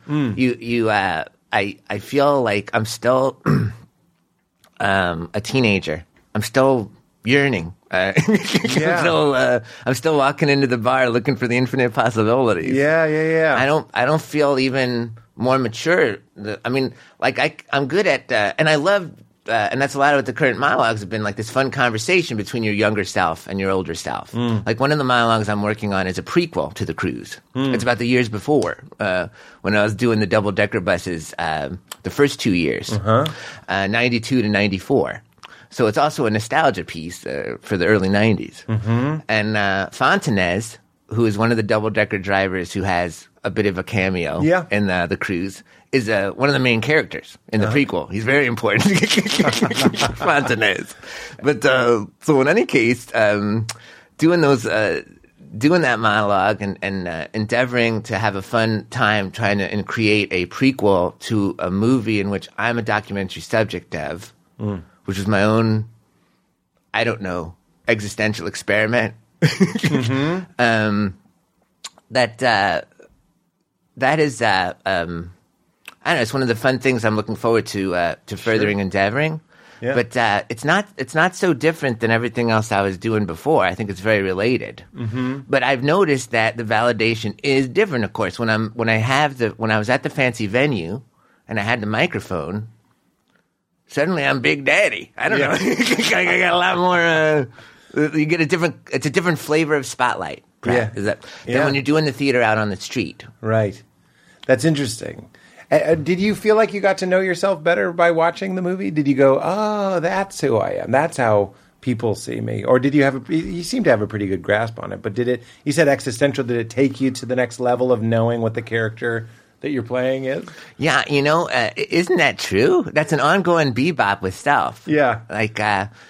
I feel like I'm still a teenager. I'm still yearning. I'm still walking into the bar looking for the infinite possibilities. Yeah. I don't feel even more mature. I mean, like I'm good at, and I love, and that's a lot of what the current monologues have been, like this fun conversation between your younger self and your older self. Like one of the monologues I'm working on is a prequel to The Cruise. It's about the years before, when I was doing the double-decker buses, the first 2 years, 92 to 94. So it's also a nostalgia piece for the early 90s. And Fontanez, who is one of the double-decker drivers who has a bit of a cameo in the Cruise, is one of the main characters in the prequel. He's very important. Fontanez. But so in any case, doing that monologue and endeavoring to have a fun time trying to create a prequel to a movie in which I'm a documentary subject of, which was my own, I don't know, existential experiment. That is, I don't know. It's one of the fun things I'm looking forward to furthering endeavoring. Yeah. But it's not so different than everything else I was doing before. I think it's very related. But I've noticed that the validation is different. Of course, when I was at the fancy venue and I had the microphone, suddenly I'm Big Daddy. I don't know. I got a lot more. You get it's a different flavor of spotlight. Than when you're doing the theater out on the street. Right. That's interesting. Did you feel like you got to know yourself better by watching the movie? Did you go, oh, that's who I am. That's how people see me. Or did you seem to have a pretty good grasp on it, but you said existential, did it take you to the next level of knowing what the character that you're playing is? Yeah, isn't that true? That's an ongoing bebop with self. Yeah. Like,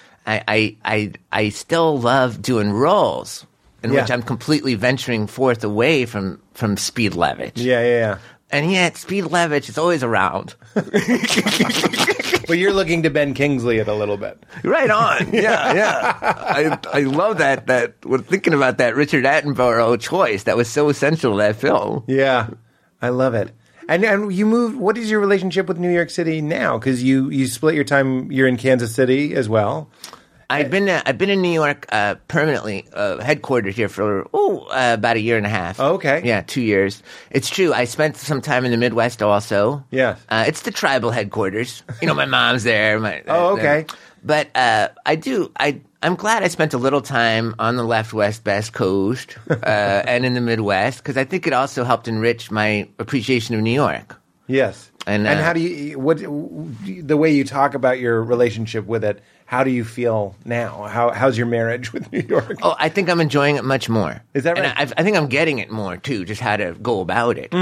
I still love doing roles in which I'm completely venturing forth away from Speed Levitch. Yeah. And yet, Speed Levitch is always around. But you're looking to Ben Kingsley it a little bit. Right on. Yeah. I love that. When thinking about that Richard Attenborough choice, that was so essential to that film. Yeah. I love it. And you moved. What is your relationship with New York City now? Because you split your time. You're in Kansas City as well. I've been in New York permanently, headquartered here for about a year and a half. Oh, okay. Yeah, 2 years. It's true. I spent some time in the Midwest also. Yeah. It's the tribal headquarters. My mom's there. Okay. But I'm glad I spent a little time on the left, west, best coast and in the Midwest, because I think it also helped enrich my appreciation of New York. Yes. And how do the way you talk about your relationship with it, how do you feel now? How's your marriage with New York? Oh, I think I'm enjoying it much more. Is that right? And I think I'm getting it more too, just how to go about it.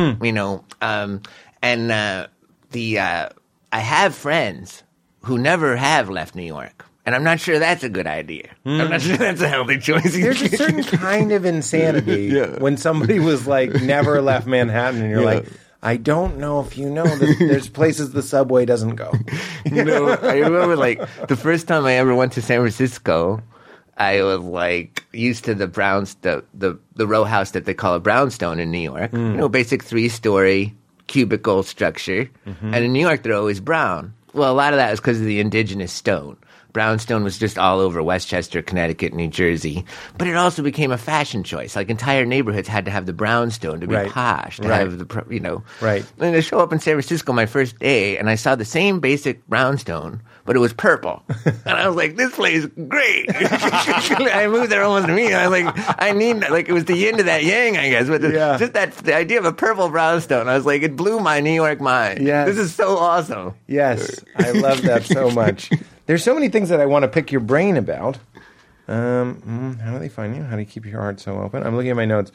I have friends who never have left New York. And I'm not sure that's a good idea. I'm not sure that's a healthy choice. There's a certain kind of insanity when somebody was like never left Manhattan and you're like, I don't know if you know that there's places the subway doesn't go. I remember like the first time I ever went to San Francisco, I was like used to the row house that they call a brownstone in New York. You know, basic 3-story cubicle structure. And in New York, they're always brown. Well, a lot of that is because of the indigenous stone. Brownstone was just all over Westchester, Connecticut, New Jersey. But it also became a fashion choice. Like entire neighborhoods had to have the brownstone to be posh, to have the, you know. Right. And I show up in San Francisco my first day, and I saw the same basic brownstone, but it was purple. And I was like, this place is great. I moved there almost immediately. I was like, I need, like, it was the yin to that yang, I guess. But just the idea of a purple brownstone, I was like, it blew my New York mind. Yes. This is so awesome. Yes, I love that so much. There's so many things that I want to pick your brain about. How do they find you? How do you keep your heart so open? I'm looking at my notes.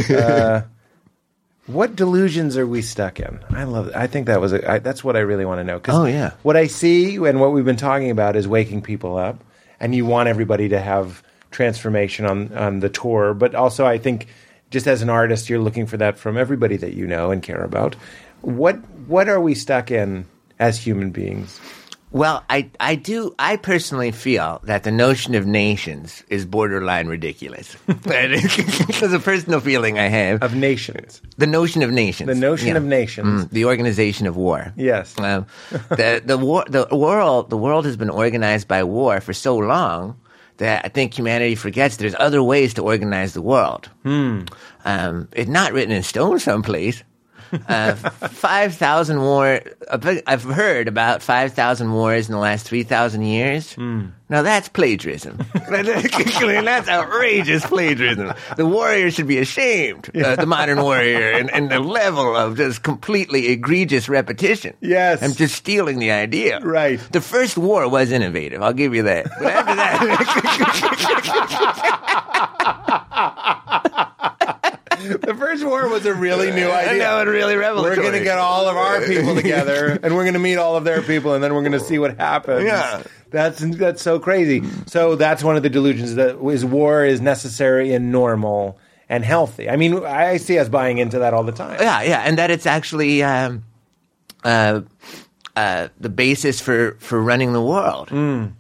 What delusions are we stuck in? I love it. I think that was that's what I really want to know. 'Cause what I see and what we've been talking about is waking people up, and you want everybody to have transformation on the tour. But also, I think just as an artist, you're looking for that from everybody that you know and care about. What are we stuck in as human beings? Well, I personally feel that the notion of nations is borderline ridiculous. It's a personal feeling I have. Of nations. The notion of nations. The notion of nations. The organization of war. Yes. The world has been organized by war for so long that I think humanity forgets there's other ways to organize the world. It's not written in stone someplace. 5,000 war. I've heard about 5,000 wars in the last 3,000 years. Now that's plagiarism. That's outrageous plagiarism. The warrior should be ashamed. The modern warrior, and the level of just completely egregious repetition. Yes, I'm just stealing the idea. Right. The first war was innovative. I'll give you that. But after that. The first war was a really new idea. No, it really revolutionary. We're going to get all of our people together, and we're going to meet all of their people, and then we're going to see what happens. Yeah. That's so crazy. So that's one of the delusions, that is war is necessary and normal and healthy. I mean, I see us buying into that all the time. Yeah, and that it's actually the basis for running the world. And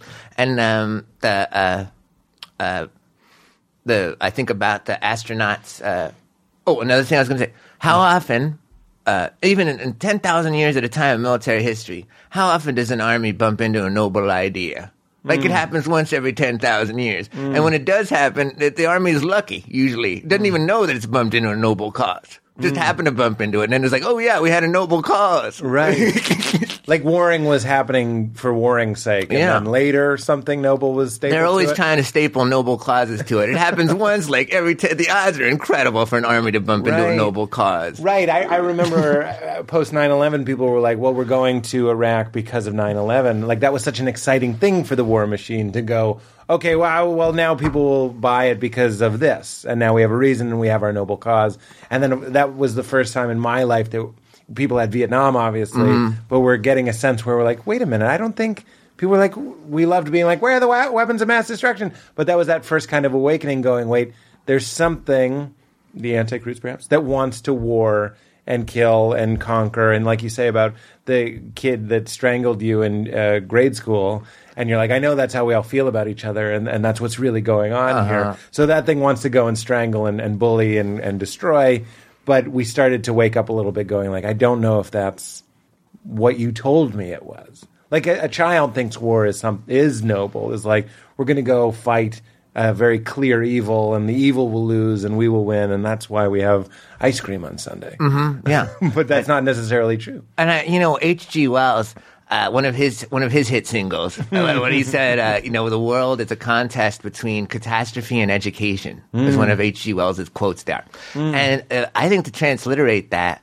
I think about the astronauts. Another thing I was going to say. How often, even in 10,000 years at a time of military history, how often does an army bump into a noble idea? Like it happens once every 10,000 years. And when it does happen, the army is lucky, usually. It doesn't even know that it's bumped into a noble cause. Just happened to bump into it. And then it's like, oh, yeah, we had a noble cause. Right. Like warring was happening for warring's sake. And then later something noble was stapled. They're always to it. trying to staple noble causes to it. It happens once, like the odds are incredible for an army to bump into a noble cause. Right. I remember post 9/11, people were like, well, we're going to Iraq because of 9/11. Like that was such an exciting thing for the war machine to go, okay, well, now people will buy it because of this. And now we have a reason and we have our noble cause. And then that was the first time in my life that people had Vietnam, obviously, but we're getting a sense where we're like, wait a minute, I don't think people were like, we loved being like, where are the weapons of mass destruction? But that was that first kind of awakening going, wait, there's something, the Antichrist perhaps, that wants to war and kill and conquer. And like you say about the kid that strangled you in grade school, and you're like, I know that's how we all feel about each other, and that's what's really going on here. So that thing wants to go and strangle and bully and destroy. But we started to wake up a little bit going like, I don't know if that's what you told me it was. Like a child thinks war is noble, is like, we're going to go fight a very clear evil, and the evil will lose and we will win, and that's why we have ice cream on Sunday. Yeah. But that's not necessarily true. And H.G. Wells, one of his hit singles, when he said, the world is a contest between catastrophe and education, is one of H.G. Wells' quotes there. And I think to transliterate that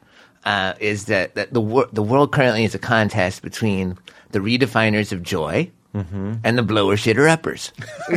is that the world currently is a contest between the redefiners of joy and the blower shitter uppers.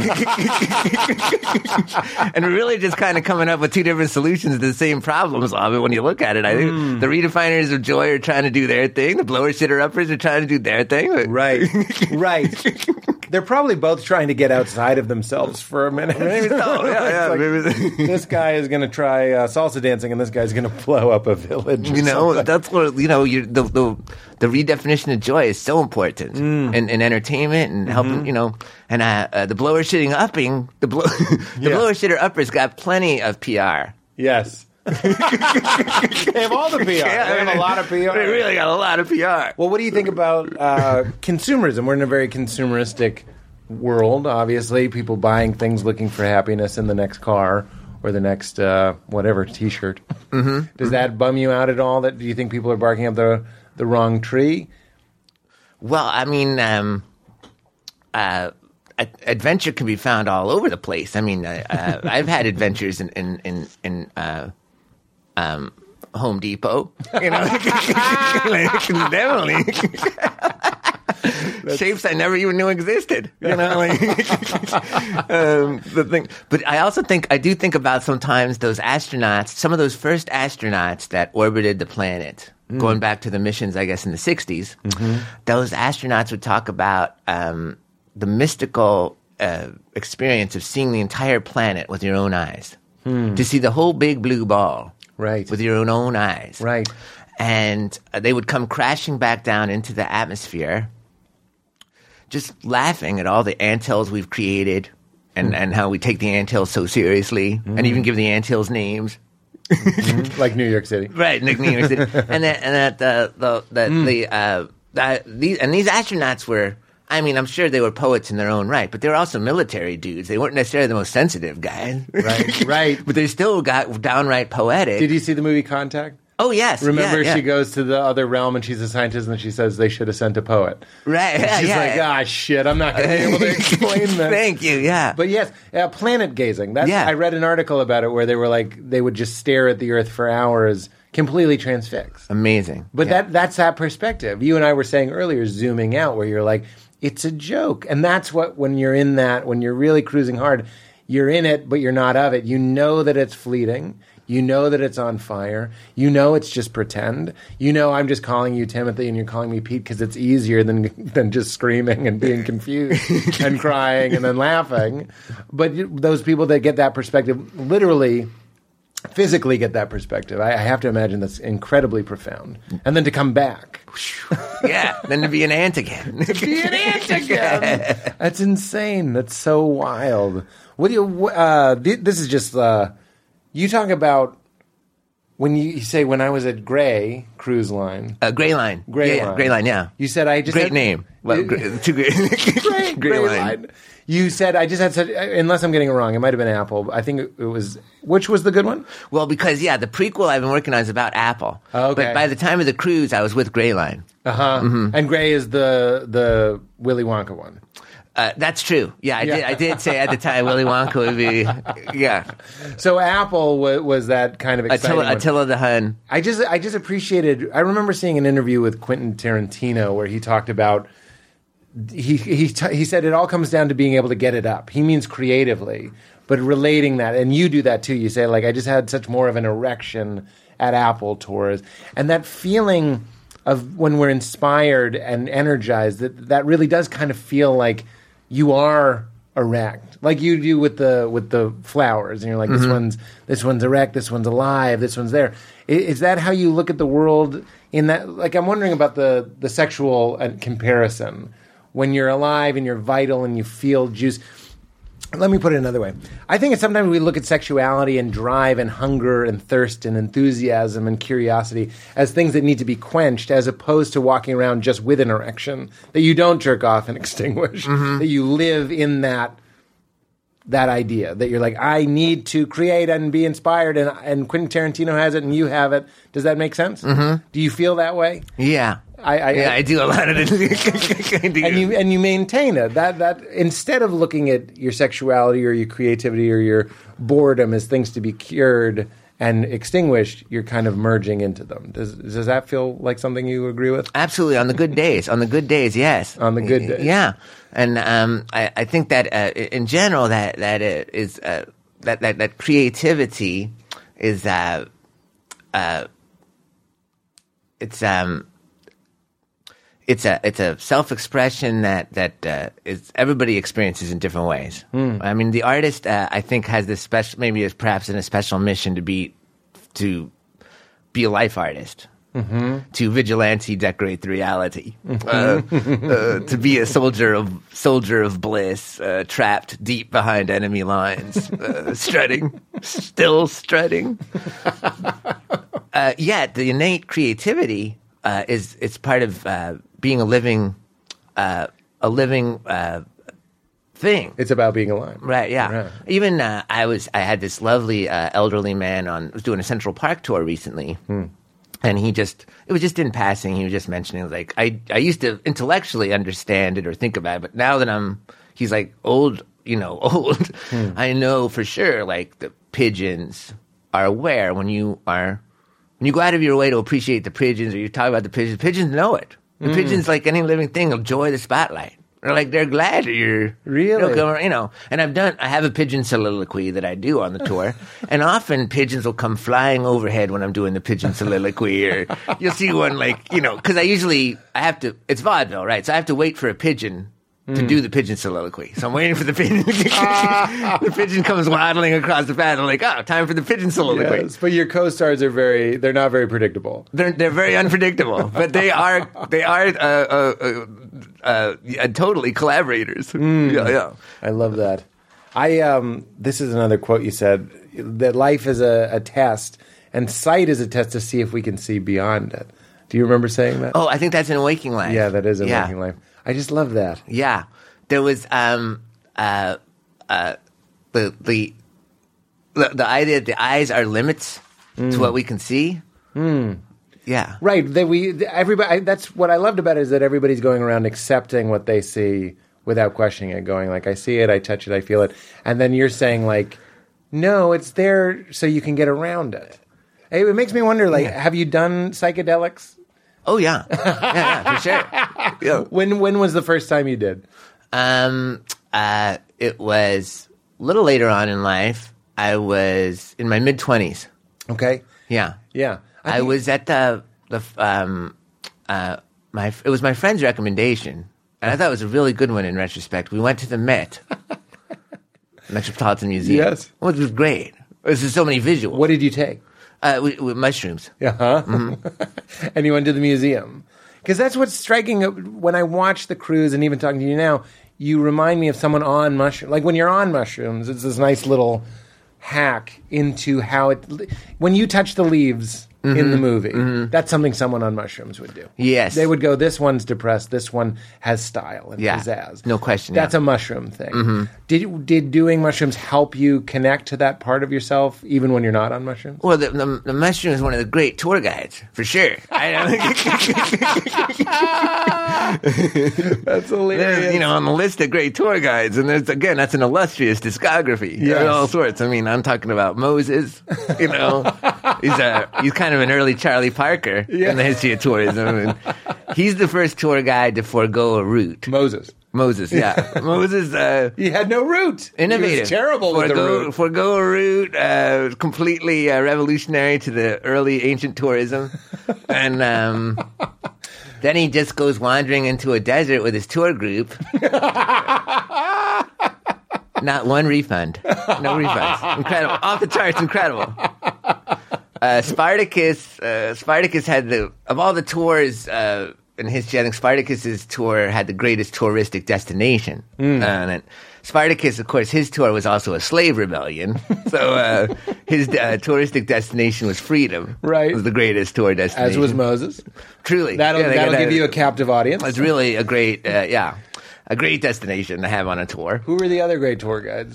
And we're really just kind of coming up with two different solutions to the same problems. I mean, when you look at it, I think the redefiners of joy are trying to do their thing. The blower shitter uppers are trying to do their thing. Right. They're probably both trying to get outside of themselves for a minute. Maybe so. Yeah, It's like, this guy is going to try salsa dancing, and this guy's going to blow up a village. You know, that's where the redefinition of joy is so important in entertainment and helping. You know, and the blower shitting upping the blower shitter uppers got plenty of PR. Yes. They have all the PR. They have a lot of PR. They really got a lot of PR. Well, what do you think about consumerism? We're in a very consumeristic world, obviously. People buying things looking for happiness in the next car or the next whatever T-shirt. Mm-hmm. Does that bum you out at all? Do you think people are barking up the wrong tree? Well, I mean, adventure can be found all over the place. I mean, I've had adventures in Home Depot. You know, definitely shapes I never even knew existed. You know, the thing. But I do think about sometimes those astronauts, some of those first astronauts that orbited the planet. Going back to the missions, I guess, in the 60s, those astronauts would talk about the mystical experience of seeing the entire planet with your own eyes. To see the whole big blue ball with your own eyes. Right. And they would come crashing back down into the atmosphere, just laughing at all the anthills we've created and how we take the anthills so seriously and even give the anthills names. Like New York City, right? Like New York City, and these astronauts were. I mean, I'm sure they were poets in their own right, but they were also military dudes. They weren't necessarily the most sensitive guys, right. But they still got downright poetic. Did you see the movie Contact? Oh, yes. Remember, yeah. she goes to the other realm and she's a scientist and she says they should have sent a poet. Right. And she's like, shit, I'm not going to be able to explain this. Thank you, yeah. But yes, planet gazing. I read an article about it where they were like, they would just stare at the Earth for hours, completely transfixed. Amazing. But that's that perspective. You and I were saying earlier, zooming out, where you're like, it's a joke. And that's what, when you're in that, when you're really cruising hard, you're in it, but you're not of it. You know that it's fleeting. You know that it's on fire. You know it's just pretend. You know I'm just calling you Timothy and you're calling me Pete because it's easier than just screaming and being confused and crying and then laughing. But those people that get that perspective literally, physically get that perspective, I have to imagine that's incredibly profound. And then to come back. Yeah, then to be an ant again. That's insane. That's so wild. What do you? This is just. You talk about when you say when I was at Gray Cruise Line. Gray Line. Gray Line. Gray Line. Yeah. You said I just great name. Well, too great. Gray Line. You said I just had such. Unless I'm getting it wrong, it might have been Apple. I think it was. Which was the good one? Well, because the prequel I've been working on is about Apple. Oh, okay. But by the time of the cruise, I was with Gray Line. Mm-hmm. And Gray is the Willy Wonka one. That's true. Yeah, I did say at the time Willy Wonka would be. Yeah. So Apple was that kind of exciting Attila the Hun. I just appreciated. I remember seeing an interview with Quentin Tarantino where he talked about. He said it all comes down to being able to get it up. He means creatively, but relating that, and you do that too. You say like, I just had such more of an erection at Apple tours, and that feeling of when we're inspired and energized, that really does kind of feel like you are erect, like you do with the flowers, and you're like, this one's erect, this one's alive, this one's there. Is that how you look at the world? In that, like, I'm wondering about the sexual comparison. When you're alive and you're vital and you feel juice. Let me put it another way. I think sometimes we look at sexuality and drive and hunger and thirst and enthusiasm and curiosity as things that need to be quenched, as opposed to walking around just with an erection, that you don't jerk off and extinguish, that you live in that idea, that you're like, I need to create and be inspired, and Quentin Tarantino has it and you have it. Does that make sense? Mm-hmm. Do you feel that way? Yeah. I do a lot of it. And you maintain it. That instead of looking at your sexuality or your creativity or your boredom as things to be cured and extinguished, you're kind of merging into them. Does that feel like something you agree with? Absolutely. On the good days. On the good days, yes. On the good days. Yeah. And I think that in general that is that creativity is it's a self-expression that is everybody experiences in different ways. I mean, the artist I think has this special, maybe is perhaps in a special mission to be a life artist. To vigilante decorate the reality, to be a soldier of bliss, trapped deep behind enemy lines, still strutting. Yet the innate creativity it's part of being a living thing. It's about being alive. Right, yeah. Right. Even I had this lovely elderly man was doing a Central Park tour recently. And it was just in passing. He was just mentioning, like, I used to intellectually understand it or think about it, but now that he's like old, I know for sure, like, the pigeons are aware when you go out of your way to appreciate the pigeons or you talk about the pigeons know it. The pigeons, like any living thing, enjoy the spotlight. Or like they're glad you're really, And I have a pigeon soliloquy that I do on the tour, and often pigeons will come flying overhead when I'm doing the pigeon soliloquy, or you'll see one because it's vaudeville, right? So I have to wait for a pigeon to do the pigeon soliloquy. So I'm waiting for the pigeon. The pigeon comes waddling across the pad, and I'm like, oh, time for the pigeon soliloquy. Yes, but your co-stars they're not very predictable. They're very unpredictable, but they are totally collaborators. Yeah. I love that. This is another quote you said, that life is a test, and sight is a test to see if we can see beyond it. Do you remember saying that? Oh, I think that's in Waking Life. Yeah, that is in Waking Life. I just love that. Yeah. There was the idea that the eyes are limits to what we can see. Yeah. Right. Everybody. That's what I loved about it, is that everybody's going around accepting what they see without questioning it, going like, I see it, I touch it, I feel it. And then you're saying like, no, it's there so you can get around it. It makes me wonder, like, have you done psychedelics? Oh, yeah. Yeah, for sure. Yeah. When was the first time you did? It was a little later on in life. I was in my mid-20s. Okay. Yeah. Yeah. I was at it was my friend's recommendation, and I thought it was a really good one in retrospect. We went to the Met, Metropolitan Museum. Yes. Well, it was great. There's just so many visuals. What did you take? With mushrooms. Uh-huh. And you went to the museum. Because that's what's striking. When I watch the cruise and even talking to you now, you remind me of someone on mushrooms. Like when you're on mushrooms, it's this nice little hack into how when you touch the leaves in the movie, that's something someone on mushrooms would do. Yes. They would go, this one's depressed, this one has style and pizzazz. No question. That's a mushroom thing. Did doing mushrooms help you connect to that part of yourself even when you're not on mushrooms? Well, the mushroom is one of the great tour guides, for sure. That's hilarious. There's, on the list of great tour guides, and that's an illustrious discography. Yes. All sorts. I mean, I'm talking about Moses. He's kind of an early Charlie Parker in the history of tourism. And he's the first tour guide to forego a route. Moses, yeah. Moses... he had no route. Innovative. He was terrible with the route. Forgo a route, completely revolutionary to the early ancient tourism. And then he just goes wandering into a desert with his tour group. Not one refund. No refunds. Incredible. Off the charts, incredible. Spartacus had of all the tours in history, I think Spartacus's tour had the greatest touristic destination. And Spartacus, of course, his tour was also a slave rebellion. So his touristic destination was freedom. Right. It was the greatest tour destination. As was Moses. Truly. That'll give you a captive audience. It's really a great, a great destination to have on a tour. Who were the other great tour guides?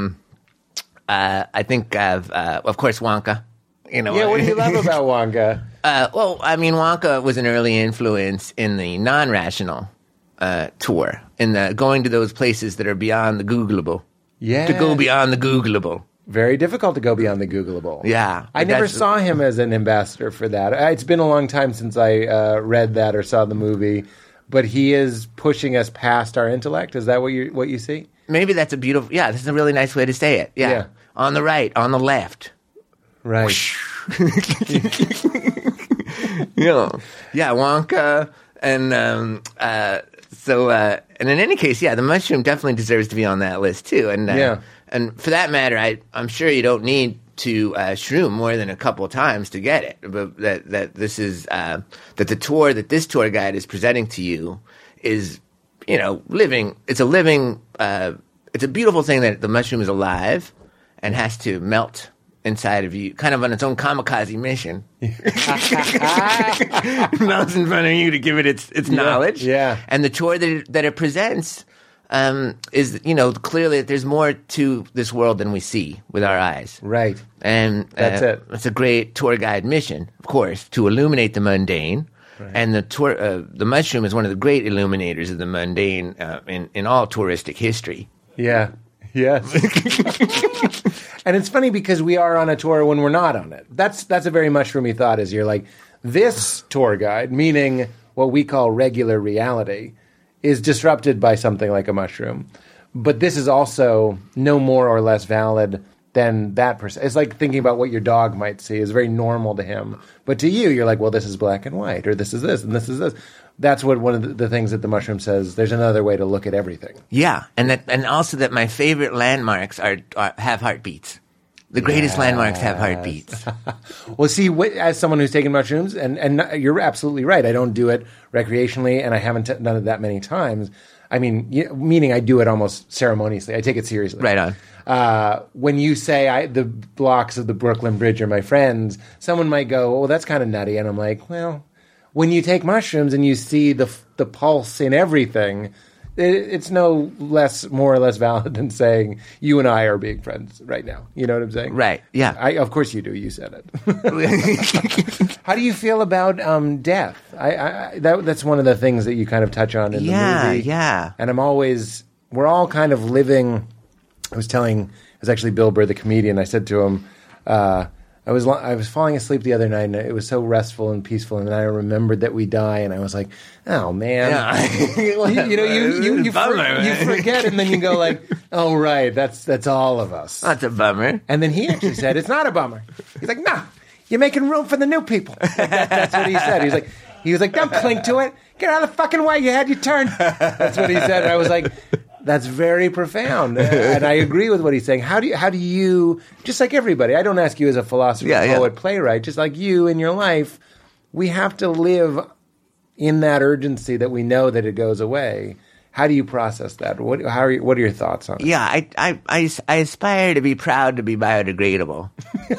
I think of course, Wonka. What do you love about Wonka? Wonka was an early influence in the non-rational tour, in the going to those places that are beyond the Googleable. Yeah. To go beyond the Googleable. Very difficult to go beyond the Googleable. Yeah. I never saw him as an ambassador for that. It's been a long time since I read that or saw the movie, but he is pushing us past our intellect. Is that what you see? Maybe that's that's a really nice way to say it. Yeah. On the right, on the left. Right. Yeah, Wonka. And and in any case, yeah, the mushroom definitely deserves to be on that list too. And and for that matter, I'm sure you don't need to shroom more than a couple of times to get it. But that this is that the tour that this tour guide is presenting to you is, living. It's a living. It's a beautiful thing that the mushroom is alive and has to melt inside of you, kind of on its own kamikaze mission. Melts in front of you to give it its knowledge. Yeah. And the tour that it presents is, clearly that there's more to this world than we see with our eyes. Right. And That's it. It's a great tour guide mission, of course, to illuminate the mundane. Right. And the mushroom is one of the great illuminators of the mundane in all touristic history. Yeah. Yes. And it's funny because we are on a tour when we're not on it. That's a very mushroomy thought, is you're like, this tour guide, meaning what we call regular reality, is disrupted by something like a mushroom. But this is also no more or less valid than that person. It's like thinking about what your dog might see is very normal to him. But to you, you're like, well, this is black and white, or this is this, and this is this. That's what one of the things that the mushroom says. There's another way to look at everything. Yeah, and also that my favorite landmarks have heartbeats. The greatest landmarks have heartbeats. Well, see, as someone who's taken mushrooms, and you're absolutely right. I don't do it recreationally, and I haven't done it that many times. I mean, meaning I do it almost ceremoniously. I take it seriously. Right on. When you say the blocks of the Brooklyn Bridge are my friends, someone might go, "Oh, that's kind of nutty," and I'm like, well. When you take mushrooms and you see the pulse in everything, it's no more or less valid than saying you and I are being friends right now. You know what I'm saying? Right. Yeah. Of course you do. You said it. How do you feel about death? That's one of the things that you kind of touch on in the movie. Yeah. And we're all kind of living. It was actually Bill Burr, the comedian. I said to him. I was falling asleep the other night, and it was so restful and peaceful. And then I remembered that we die, and I was like, "Oh man!" Yeah. you forget, and then you go like, "Oh right, that's all of us." That's a bummer. And then he actually said, "It's not a bummer." He's like, "No, you're making room for the new people." That's what he said. He was like, "Don't cling to it. Get out of the fucking way. You had your turn." That's what he said. And I was like. That's very profound, and I agree with what he's saying. How do you, just like everybody, I don't ask you as a philosopher, poet, playwright, just like you in your life, we have to live in that urgency that we know that it goes away. How do you process that? What are your thoughts on it? Yeah, I aspire to be proud to be biodegradable.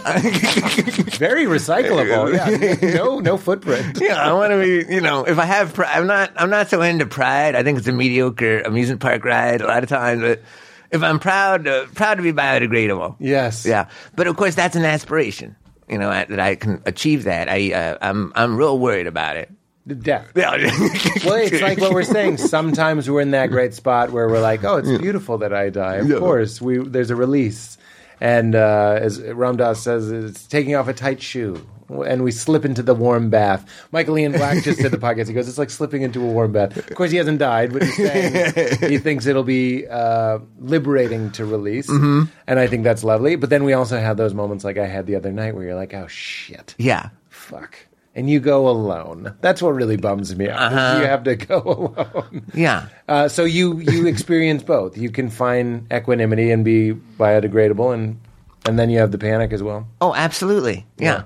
Very recyclable. Yeah, no footprint. Yeah, I want to be. If I have, I'm not so into pride. I think it's a mediocre amusement park ride a lot of times. But if I'm proud to be biodegradable. Yes. Yeah, but of course that's an aspiration. That I can achieve that. I'm real worried about it. Death. Yeah. Well, it's like what we're saying. Sometimes we're in that great spot where we're like, "Oh, it's beautiful that I die." Of course, there's a release, and as Ram Dass says, it's taking off a tight shoe, and we slip into the warm bath. Michael Ian Black just did the podcast. He goes, "It's like slipping into a warm bath." Of course, he hasn't died, but he's saying he thinks it'll be liberating to release, and I think that's lovely. But then we also have those moments like I had the other night where you're like, "Oh shit, yeah, fuck." And you go alone. That's what really bums me out. You have to go alone. Yeah. So you experience both. You can find equanimity and be biodegradable, and then you have the panic as well. Oh, absolutely. Yeah.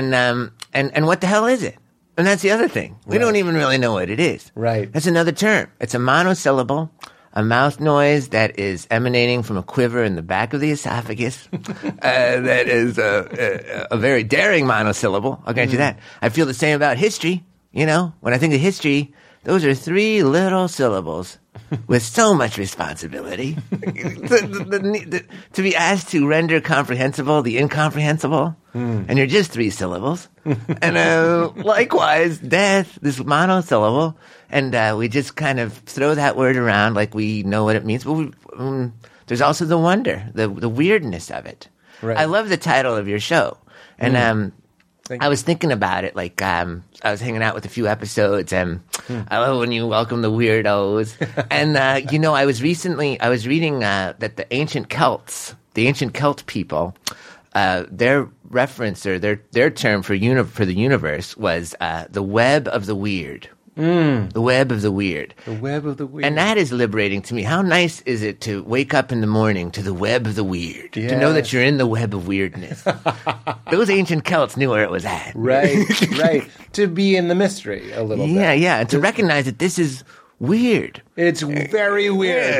And what the hell is it? And that's the other thing. We don't even really know what it is. Right. That's another term. It's a monosyllable. A mouth noise that is emanating from a quiver in the back of the esophagus. That is a very daring monosyllable. I'll grant you that. I feel the same about history. When I think of history, those are 3 little syllables with so much responsibility. To be asked to render comprehensible the incomprehensible. And you're just 3 syllables. And likewise, death, this monosyllable. And we just kind of throw that word around like we know what it means. But there's also the wonder, the weirdness of it. Right. I love the title of your show. And I was thinking about it, like I was hanging out with a few episodes, and I love when you welcome the weirdos. And, I was reading that the ancient Celt people, their reference or their term for the universe was the web of the weird. The web of the weird. The web of the weird. And that is liberating to me. How nice is it to wake up in the morning to the web of the weird? To know that you're in the web of weirdness. Those ancient Celts knew where it was at. Right, right. To be in the mystery a little bit. Yeah. And to recognize that this is weird. It's very weird.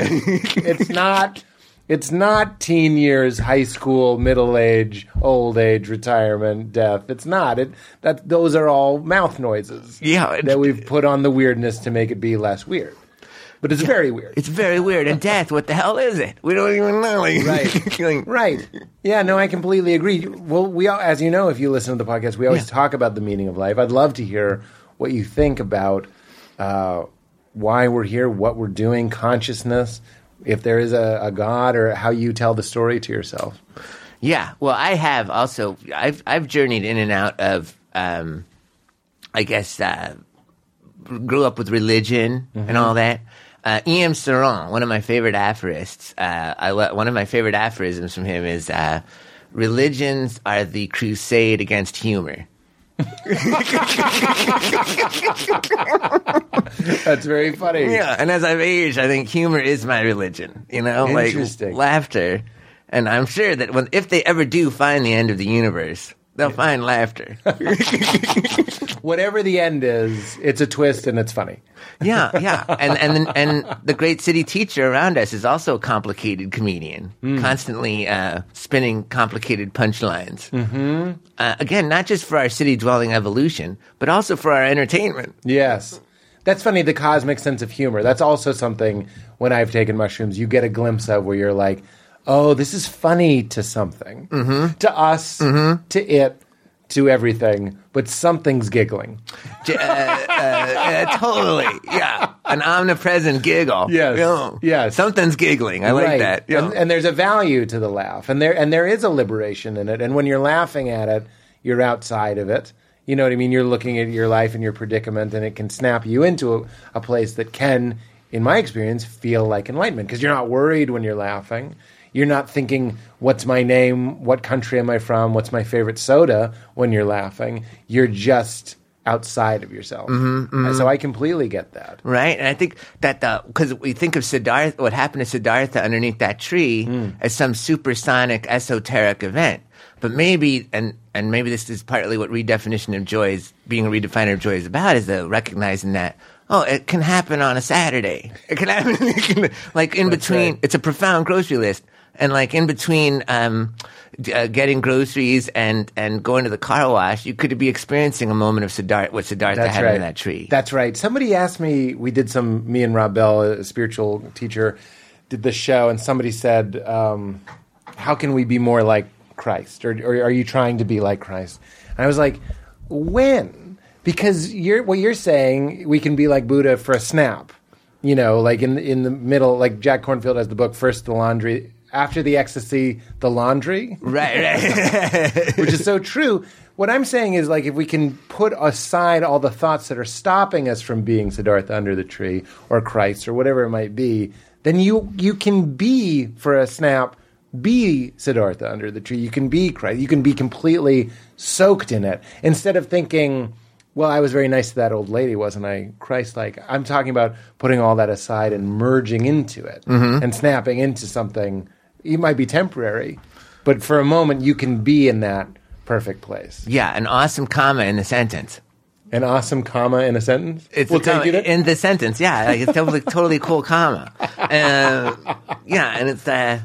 It's not teen years, high school, middle age, old age, retirement, death. It's not. Those are all mouth noises. Yeah. That we've put on the weirdness to make it be less weird. But it's very weird. It's very weird. And death, what the hell is it? We don't even know. Right. Right. Yeah, no, I completely agree. Well, we all, as you know, if you listen to the podcast, we always talk about the meaning of life. I'd love to hear what you think about why we're here, what we're doing, consciousness, if there is a God, or how you tell the story to yourself. Yeah, well, I have also. I've journeyed in and out of, I guess, grew up with religion and all that. E.M. Saron, one of my favorite aphorists. One of my favorite aphorisms from him is, "Religions are the crusade against humor." That's very funny. Yeah, and as I've aged, I think humor is my religion. Interesting. Like laughter. And I'm sure that if they ever do find the end of the universe, they'll find laughter. Whatever the end is, it's a twist and it's funny. Yeah. And the great city teacher around us is also a complicated comedian, constantly spinning complicated punchlines. Mm-hmm. Again, not just for our city-dwelling evolution, but also for our entertainment. Yes. That's funny, the cosmic sense of humor. That's also something, when I've taken mushrooms, you get a glimpse of where you're like, oh, this is funny to something. Mm-hmm. To us, to it, to everything, but something's giggling. Totally, yeah. An omnipresent giggle. Yes, yes. Something's giggling. I like that. Yeah. And there's a value to the laugh, and there is a liberation in it. And when you're laughing at it, you're outside of it. You know what I mean? You're looking at your life and your predicament, and it can snap you into a place that can, in my experience, feel like enlightenment, because you're not worried when you're laughing. You're not thinking, what's my name? What country am I from? What's my favorite soda? When you're laughing, you're just outside of yourself. So I completely get that. Right. And I think that because we think of Siddhartha, what happened to Siddhartha underneath that tree as some supersonic, esoteric event. But maybe, and maybe this is partly what redefinition of joy is, being a redefiner of joy is about, is the recognizing that, oh, it can happen on a Saturday. It can happen, like in between. Right. It's a profound grocery list. And like in between getting groceries and going to the car wash, you could be experiencing a moment of what Siddhartha had in that tree. That's right. Somebody asked me, me and Rob Bell, a spiritual teacher, did the show, and somebody said, how can we be more like Christ? Or are you trying to be like Christ? And I was like, when? Because what you're saying, we can be like Buddha for a snap. You know, like in the middle, like Jack Kornfield has the book, First the Laundry, after the ecstasy, the laundry. Right. Which is so true. What I'm saying is, like, if we can put aside all the thoughts that are stopping us from being Siddhartha under the tree, or Christ, or whatever it might be, then you can be, for a snap, be Siddhartha under the tree. You can be Christ. You can be completely soaked in it. Instead of thinking, well, I was very nice to that old lady, wasn't I? Christ-like. I'm talking about putting all that aside and merging into it and snapping into something. It might be temporary, but for a moment you can be in that perfect place. Yeah, an awesome comma in the sentence. An awesome comma in a sentence? We'll take you there? In the sentence, yeah. Like it's totally cool comma. Yeah, and it's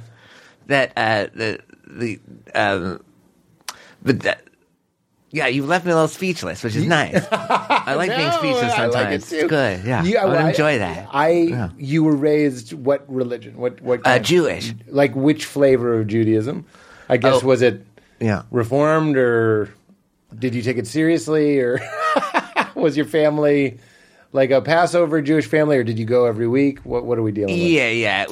yeah, you've left me a little speechless, which is nice. I like being speechless sometimes. I like it too. It's good, yeah. I enjoy that. You were raised what religion? What kind? Jewish. Like which flavor of Judaism? I guess was it Reformed, or did you take it seriously, or was your family like a Passover Jewish family, or did you go every week? What are we dealing with? Yeah.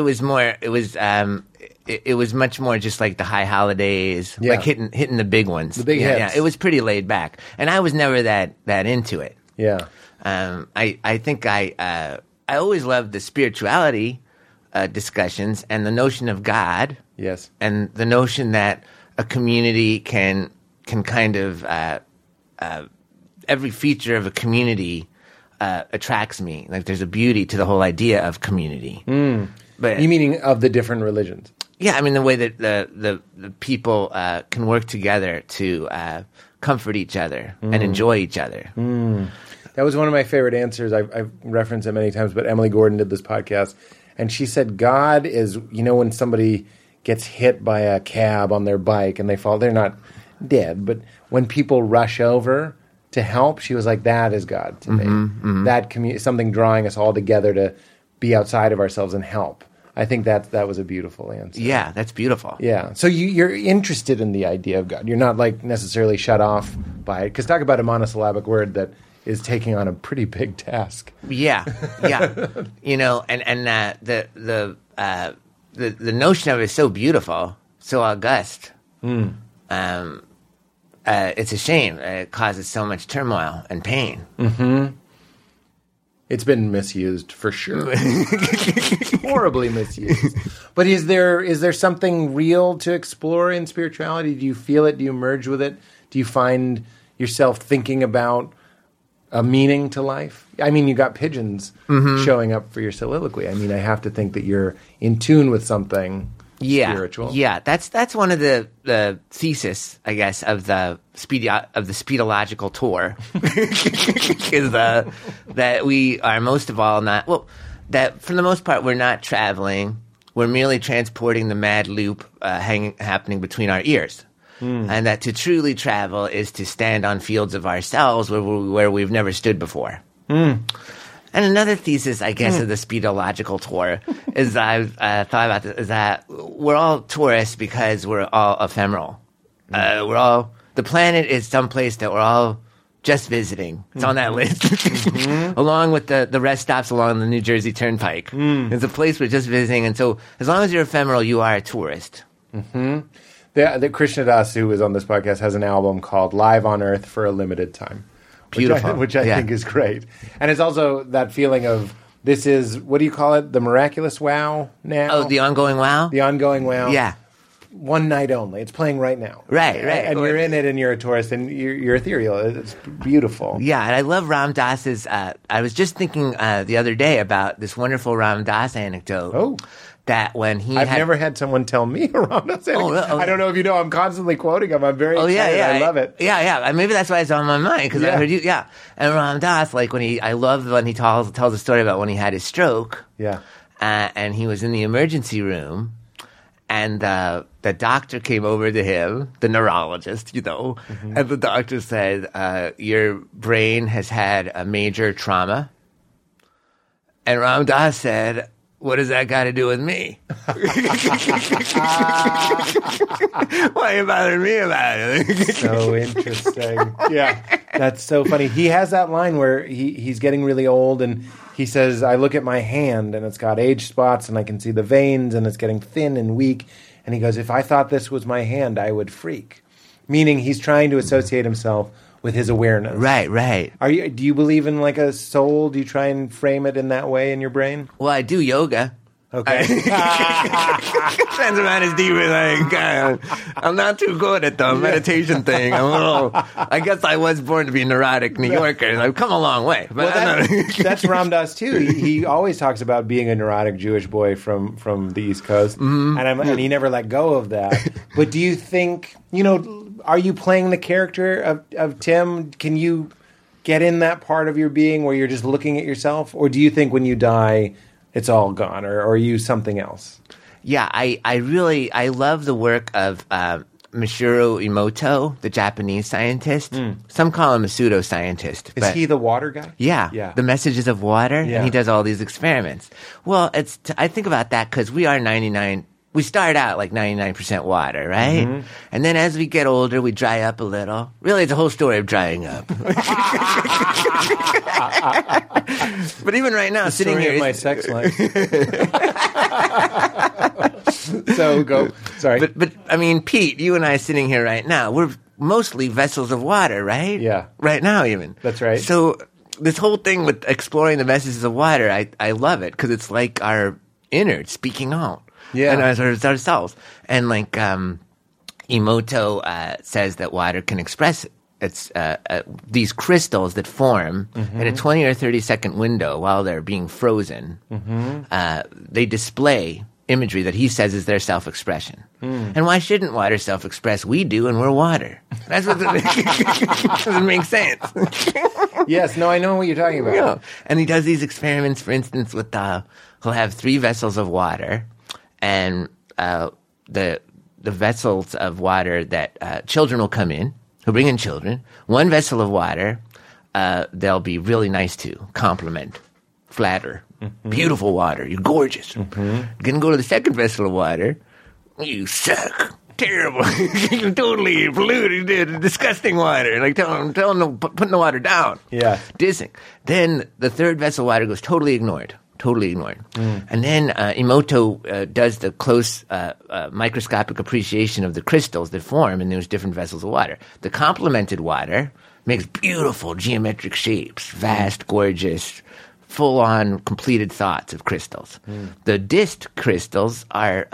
It was much more just like the high holidays, like hitting the big ones. The big hits. Yeah, it was pretty laid back. And I was never that into it. Yeah. I think I always loved the spirituality discussions and the notion of God. Yes. And the notion that a community can kind of every feature of a community attracts me. Like there's a beauty to the whole idea of community. But You meaning of the different religions? yeah, I mean the way that the people can work together to comfort each other and enjoy each other. That was one of my favorite answers. I've referenced it many times, but Emily Gordon did this podcast, and she said God is, when somebody gets hit by a cab on their bike and they fall, they're not dead, but when people rush over to help, she was like, that is God to me. That something drawing us all together to be outside of ourselves and help. I think that was a beautiful answer. Yeah, that's beautiful. Yeah. So you're interested in the idea of God. You're not like necessarily shut off by it. Because talk about a monosyllabic word that is taking on a pretty big task. Yeah. And the notion of it is so beautiful, so august. It's a shame. It causes so much turmoil and pain. It's been misused for sure. Horribly misused. But is there something real to explore in spirituality? Do you feel it? Do you merge with it? Do you find yourself thinking about a meaning to life? I mean, you got pigeons showing up for your soliloquy. I mean, I have to think that you're in tune with something spiritual. Yeah, that's one of the thesis, I guess, of the Speedological tour is that we are most of all that for the most part we're not traveling. We're merely transporting the mad loop happening between our ears. And that to truly travel is to stand on fields of ourselves where we've never stood before. And another thesis, I guess, of the Speedological tour is I've thought about this, is that we're all tourists because we're all ephemeral. The planet is someplace that we're all just visiting. It's on that list, along with the rest stops along the New Jersey Turnpike. It's a place we're just visiting, and so as long as you're ephemeral, you are a tourist. The Krishna Das, who was on this podcast, has an album called Live on Earth for a Limited Time. Beautiful. Which I think is great. And it's also that feeling of, this is, what do you call it? The miraculous wow now? Oh, the ongoing wow? The ongoing wow. Yeah. One night only. It's playing right now. Right. And you're in it and you're a tourist and you're ethereal. It's beautiful. Yeah, and I love Ram Dass's, I was just thinking the other day about this wonderful Ram Dass anecdote. Oh. That when he I've never had someone tell me a Ram Dass anecdote. I don't know if you know, I'm constantly quoting him. I'm very excited. I love it. Yeah. Maybe that's why it's on my mind, because I heard you. Yeah. And Ram Dass, like I love when he tells a story about when he had his stroke. Yeah. And he was in the emergency room, and the doctor came over to him, the neurologist, and the doctor said, your brain has had a major trauma. And Ram Dass said, what does that got to do with me? Why are you bothering me about it? So interesting. Yeah, that's so funny. He has that line where he's getting really old and he says, I look at my hand and it's got age spots and I can see the veins and it's getting thin and weak. And he goes, if I thought this was my hand, I would freak. Meaning he's trying to associate himself with his awareness. Right. Do you believe in like a soul? Do you try and frame it in that way in your brain? Well, I do yoga. Okay. Depends on as deep as I'm not too good at the meditation thing. I guess I was born to be a neurotic New Yorker, and I've come a long way. But that's Ram Dass too. He always talks about being a neurotic Jewish boy from the East Coast, and he never let go of that. But do you think, are you playing the character of Tim? Can you get in that part of your being where you're just looking at yourself, or do you think when you die, it's all gone, or are you something else? Yeah, I love the work of Michiru Emoto, the Japanese scientist. Some call him a pseudoscientist. Is he the water guy? Yeah. The messages of water, and he does all these experiments. Well, I think about that because we start out like 99% water, right? And then as we get older, we dry up a little. Really, it's a whole story of drying up. But even right now, sitting here, my sex life. So go. Sorry, but I mean, Pete, you and I sitting here right now, we're mostly vessels of water, right? Yeah. Right now, even. That's right. So this whole thing with exploring the messages of water, I love it because it's like our innards speaking out. Yeah. And ourselves. And like Emoto says that water can express these crystals that form in a 20 or 30 second window while they're being frozen. They display imagery that he says is their self-expression. And why shouldn't water self-express? We do, and we're water. That's what doesn't make sense. Yes, no, I know what you're talking about. Yeah. And he does these experiments, for instance, with he'll have 3 vessels of water, and the vessels of water that children will come in. He'll bring in children. 1 vessel of water, they'll be really nice to, compliment, flatter. Beautiful water. You're gorgeous. You're going to go to the 2nd vessel of water. You suck. Terrible. You're totally polluted, disgusting water. Like tell them putting the water down. Yeah. Dissing. Then the 3rd vessel of water goes totally ignored. And then Emoto does the close microscopic appreciation of the crystals that form in those different vessels of water. The complemented water makes beautiful geometric shapes, vast, gorgeous, full-on completed thoughts of crystals. The dist crystals are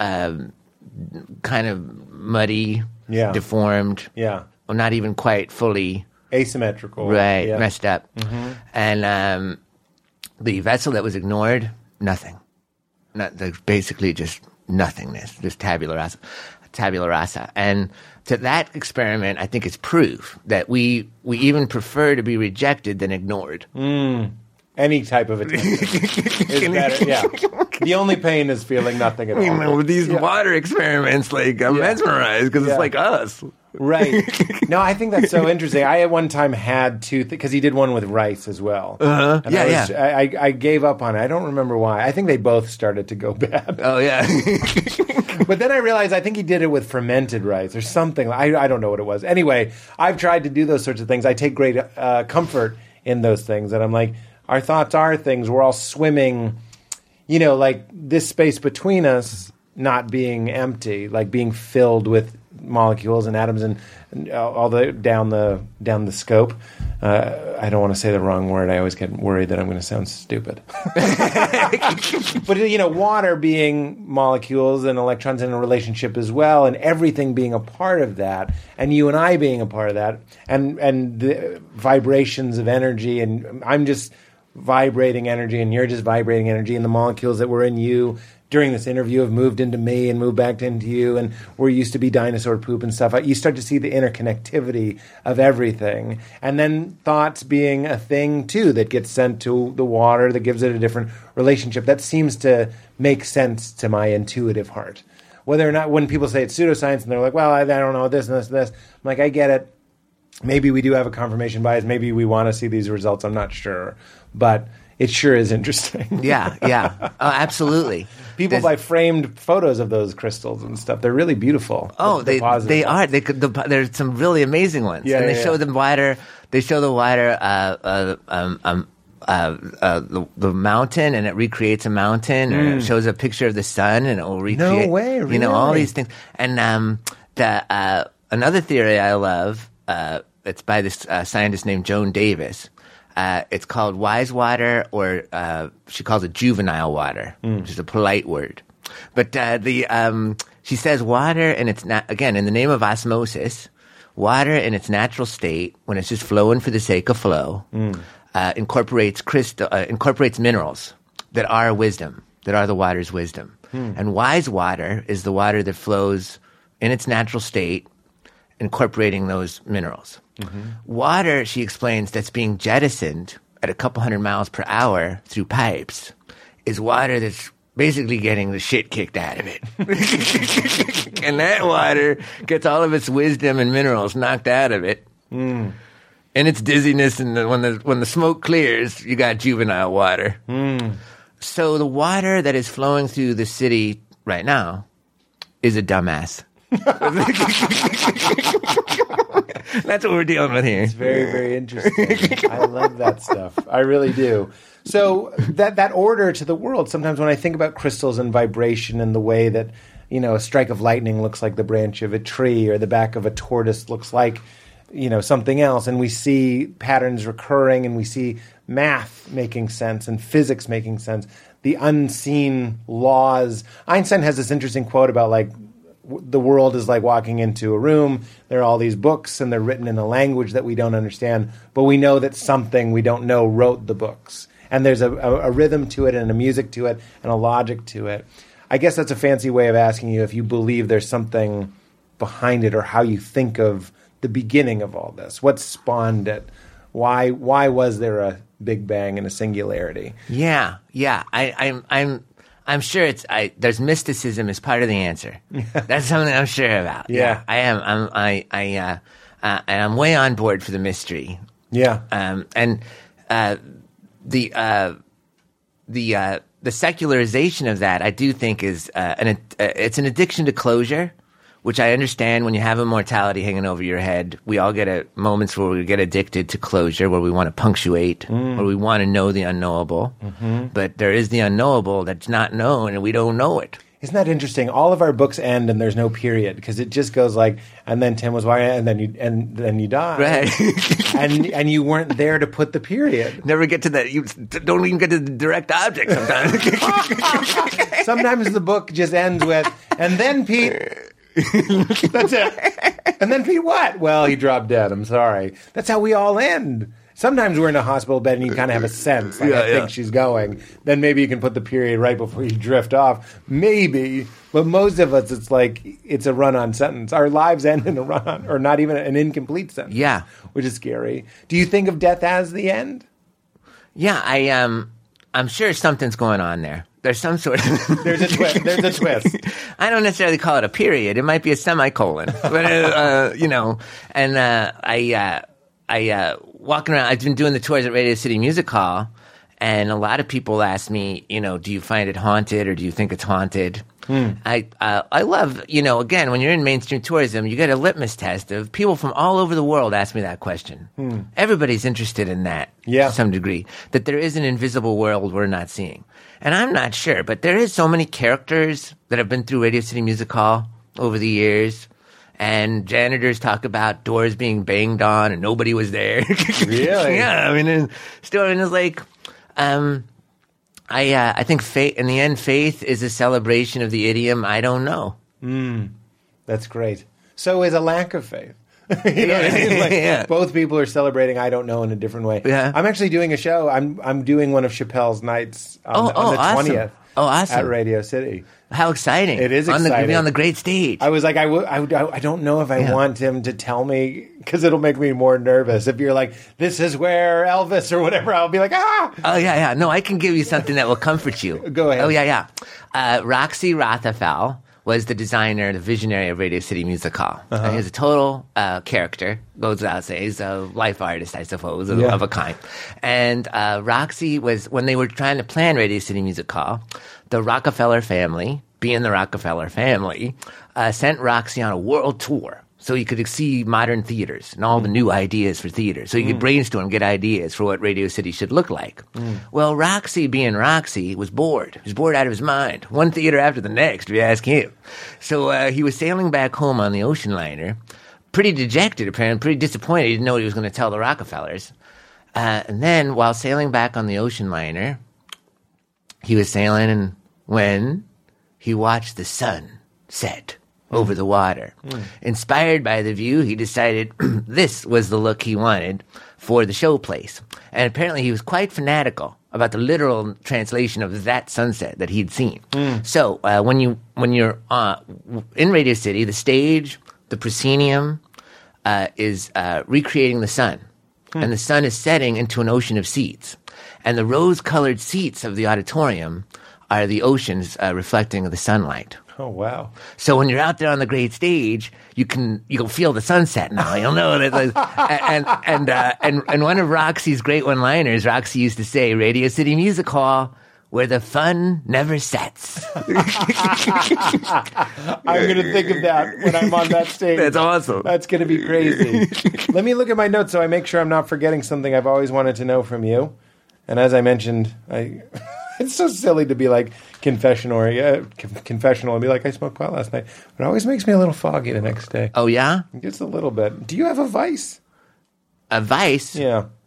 kind of muddy, deformed, well, not even quite fully asymmetrical, messed up. And the vessel that was ignored, nothing. Basically just nothingness, just tabula rasa. And to that experiment, I think it's proof that we even prefer to be rejected than ignored. Any type of attention is better. Yeah. The only pain is feeling nothing at all. With these water experiments, like I'm mesmerized because it's like us. Right. No, I think that's so interesting. I at one time had to, because he did one with rice as well. And I gave up on it. I don't remember why. I think they both started to go bad. Oh, yeah. But then I realized I think he did it with fermented rice or something. I don't know what it was. Anyway, I've tried to do those sorts of things. I take great comfort in those things. And I'm like, our thoughts are things. We're all swimming, like this space between us not being empty, like being filled with molecules and atoms and all the down the scope. I don't want to say the wrong word. I always get worried that I'm going to sound stupid. But water being molecules and electrons in a relationship as well, and everything being a part of that, and you and I being a part of that, and the vibrations of energy, and I'm just vibrating energy, and you're just vibrating energy, and the molecules that were in you during this interview have moved into me and moved back into you, and we're used to be dinosaur poop and stuff. You start to see the interconnectivity of everything. And then thoughts being a thing, too, that gets sent to the water, that gives it a different relationship. That seems to make sense to my intuitive heart. Whether or not, when people say it's pseudoscience, and they're like, well, I don't know, this and this and this. I'm like, I get it. Maybe we do have a confirmation bias. Maybe we want to see these results. I'm not sure. But it sure is interesting. Yeah. Oh, absolutely. People buy framed photos of those crystals and stuff. They're really beautiful. Oh, they are. There's some really amazing ones. Yeah, and they show them wider. They show the wider the mountain, and it recreates a mountain, or it shows a picture of the sun, and it will recreate. No way, really? All these things. And another theory I love. It's by this scientist named Joan Davis. It's called wise water, or she calls it juvenile water, which is a polite word. But she says water, and it's not, again, in the name of osmosis, water in its natural state, when it's just flowing for the sake of flow, incorporates minerals that are wisdom, that are the water's wisdom. And wise water is the water that flows in its natural state, incorporating those minerals. Water, she explains, that's being jettisoned at a couple 100 miles per hour through pipes is water that's basically getting the shit kicked out of it. And that water gets all of its wisdom and minerals knocked out of it. And its dizziness, and when the smoke clears, you got juvenile water. So the water that is flowing through the city right now is a dumbass. That's what we're dealing with here. It's very, very interesting. I love that stuff. I really do. So that order to the world, sometimes when I think about crystals and vibration and the way that, a strike of lightning looks like the branch of a tree, or the back of a tortoise looks like, something else, and we see patterns recurring, and we see math making sense and physics making sense, the unseen laws. Einstein has this interesting quote about, like, the world is like walking into a room. There are all these books, and they're written in a language that we don't understand, but we know that something we don't know wrote the books. And there's a rhythm to it and a music to it and a logic to it. I guess that's a fancy way of asking you if you believe there's something behind it or how you think of the beginning of all this. What spawned it? Why was there a Big Bang and a singularity? Yeah. I'm sure there's mysticism as part of the answer. That's something I'm sure about. Yeah. I am. And I'm way on board for the mystery. Yeah. And the secularization of that, I do think, is it's an addiction to closure, which I understand. When you have immortality hanging over your head, we all get moments where we get addicted to closure, where we want to punctuate, where we want to know the unknowable. But there is the unknowable that's not known, and we don't know it. Isn't that interesting? All of our books end and there's no period because it just goes like, and then Tim was white, and then you die, Right. and you weren't there to put the period. Never get to that. You don't even get to the direct object sometimes. Sometimes the book just ends with, and then Pete. That's it. And then Pete, what? Well, he dropped dead. I'm sorry. That's how we all end. Sometimes we're in a hospital bed and you kind of have a sense, like, I think she's going. Then maybe you can put the period right before you drift off. Maybe. But most of us, it's like, it's a run-on sentence. Our lives end in a run-on, or not even an incomplete sentence. Yeah. Which is scary. Do you think of death as the end? Yeah, I'm sure something's going on there. There's some sort of... There's a twist. I don't necessarily call it a period. It might be a semicolon. But, and I walking around, I've been doing the tours at Radio City Music Hall, and a lot of people ask me, do you find it haunted or do you think it's haunted? I love, again, when you're in mainstream tourism, you get a litmus test of people from all over the world ask me that question. Everybody's interested in that to some degree, that there is an invisible world we're not seeing. And I'm not sure, but there is so many characters that have been through Radio City Music Hall over the years. And janitors talk about doors being banged on and nobody was there. Really? Yeah. I mean, it's like, I think faith, in the end, faith is a celebration of the idiom, I don't know. That's great. So is a lack of faith. You know what I mean? Like, both people are celebrating I don't know in a different way. Yeah. I'm actually doing a show. I'm doing one of Chappelle's nights on the awesome. 20th Awesome. at Radio City. How exciting. It is Going to exciting. be on the great stage. I was like, I don't know if I want him to tell me, because it'll make me more nervous. If you're like, this is where Elvis or whatever, I'll be like, ah! Oh, yeah. No, I can give you something that will comfort you. Go ahead. Oh, yeah. Roxy Rothafel was the designer, the visionary of Radio City Music Hall. And he's a total character, goes without saying. He's a life artist, I suppose, of a kind. And Roxy was, when they were trying to plan Radio City Music Hall, the Rockefeller family, being the Rockefeller family, sent Roxy on a world tour so you could see modern theaters and all the new ideas for theater. So you could brainstorm, get ideas for what Radio City should look like. Well, Roxy, being Roxy, was bored. He was bored out of his mind. One theater after the next, if you ask him. So he was sailing back home on the ocean liner, pretty dejected, apparently, pretty disappointed. He didn't know what he was going to tell the Rockefellers. And then, while sailing back on the ocean liner, he was sailing, and when he watched the sun set over the water. Inspired by the view, he decided this was the look he wanted for the showplace. And apparently he was quite fanatical about the literal translation of that sunset that he'd seen. So when you're in Radio City, the stage, the proscenium, is recreating the sun. And the sun is setting into an ocean of seats. And the rose-colored seats of the auditorium are the oceans reflecting the sunlight. Oh, wow. So when you're out there on the great stage, you'll feel the sunset now. You'll know that. And one of Roxy's great one-liners, Roxy used to say, Radio City Music Hall, where the fun never sets. I'm going to think of that when I'm on that stage. That's awesome. That's going to be crazy. Let me look at my notes so I make sure I'm not forgetting something I've always wanted to know from you. And as I mentioned, it's so silly to be like confessional and be like, I smoked pot last night. But it always makes me a little foggy the next day. Oh, yeah? Just a little bit. Do you have a vice? A vice? Yeah.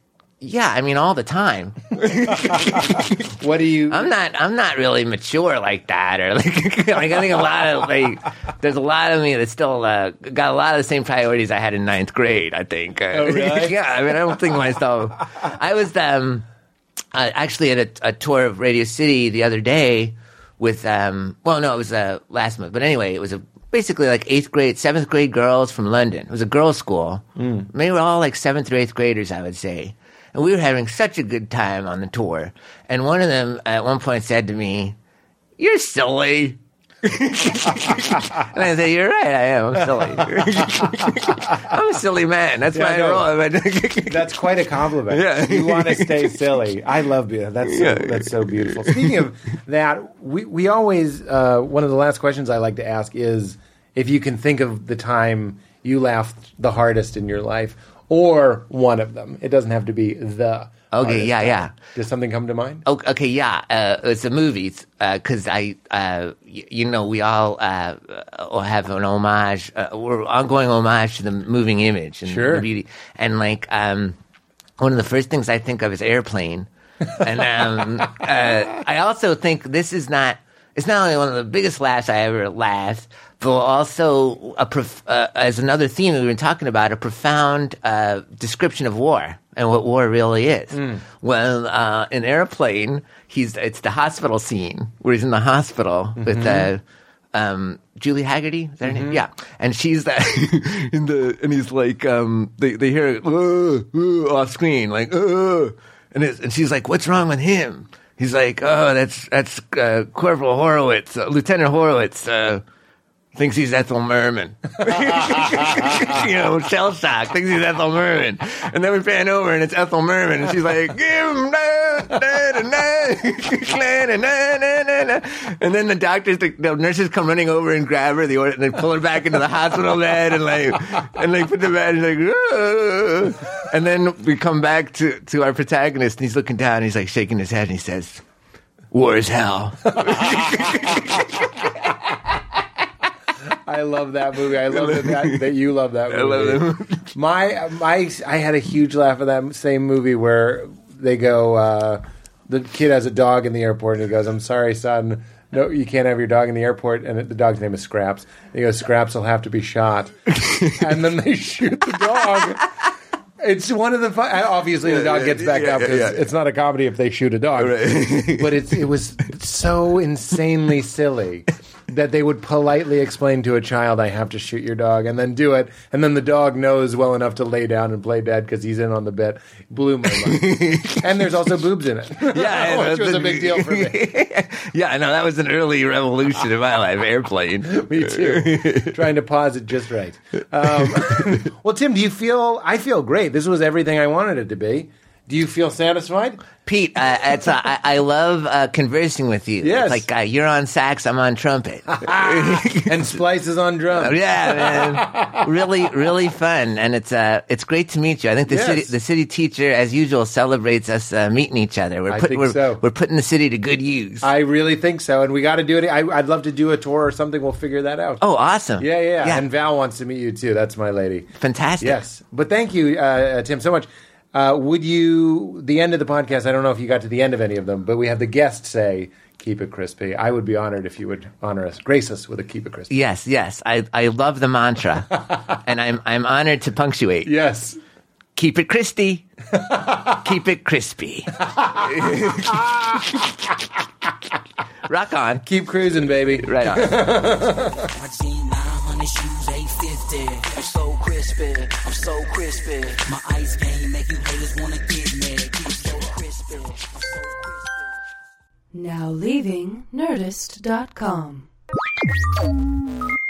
Yeah, I mean, all the time. What do you? I'm not really mature like that, or like I think a lot of there's a lot of me that's still got a lot of the same priorities I had in 9th grade. I think. Oh, really? Yeah, I mean, I don't think myself. I was actually at a tour of Radio City the other day with it was last month, but anyway, it was basically like 8th grade, 7th grade girls from London. It was a girls' school. They were all like 7th or 8th graders, I would say. And we were having such a good time on the tour. And one of them at one point said to me, "You're silly." And I said, "You're right, I am. I'm silly." I'm a silly man. That's my role. That's quite a compliment. Yeah. You want to stay silly. I love you. That's so beautiful. Speaking of that, we always, one of the last questions I like to ask is if you can think of the time you laughed the hardest in your life, or one of them. It doesn't have to be the Okay, yeah. Does something come to mind? Okay, yeah. It's a movie because we all have an homage. We're ongoing homage to the moving image and Sure. the beauty. And like one of the first things I think of is Airplane. And I also think this is not. It's not only one of the biggest laughs I ever laughed, but also as another theme we've been talking about, a profound description of war and what war really is. Well, in Airplane, it's the hospital scene where he's in the hospital with Julie Haggerty. Is that her name? Yeah, and she's and he's like, they hear it off screen, like, and she's like, "What's wrong with him?" He's like, "Oh, that's Corporal Horowitz, Lieutenant Horowitz." Thinks he's Ethel Merman. Shell shock. Thinks he's Ethel Merman. And then we pan over and it's Ethel Merman. And she's like, "Give him and then the nurses come running over and grab her. And they pull her back into the hospital bed and put the bed and and then we come back to our protagonist and he's looking down and he's like shaking his head and he says, "War is hell." I love that movie. I love that you love that movie. I love that movie. I had a huge laugh at that same movie where they go, the kid has a dog in the airport and he goes, "I'm sorry, son. No, you can't have your dog in the airport." And the dog's name is Scraps. And he goes, "Scraps will have to be shot." And then they shoot the dog. It's one of the obviously the dog gets back up because it's not a comedy if they shoot a dog. Right. But it was so insanely silly that they would politely explain to a child, "I have to shoot your dog," and then do it, and then the dog knows well enough to lay down and play dead because he's in on the bit. Blew my mind. And there's also boobs in it. Yeah, which was a big deal for me. Yeah, I know that was an early revolution in my life. Airplane. Me too. Trying to pause it just right. Well, Tim, I feel great. This was everything I wanted it to be. Do you feel satisfied? Pete, I love conversing with you. Yes. It's like you're on sax, I'm on trumpet. And Splice is on drums. Yeah, man. Really, really fun. And it's great to meet you. I think the city teacher, as usual, celebrates us meeting each other. We're putting the city to good use. I really think so. And we got to do it. I'd love to do a tour or something. We'll figure that out. Oh, awesome. Yeah. And Val wants to meet you, too. That's my lady. Fantastic. Yes. But thank you, Tim, so much. The end of the podcast, I don't know if you got to the end of any of them, but we have the guest say, "Keep it crispy." I would be honored if you would grace us with a "Keep it crispy." Yes. I love the mantra. And I'm honored to punctuate. Yes. Keep it crispy. Keep it crispy. Rock on. Keep cruising, baby. Right on. My jean 900 shoes 850. I'm so crispy. I'm so crispy. My ice game make you haters wanna get mad. I'm so crispy. I'm so crispy. Now leaving Nerdist.com.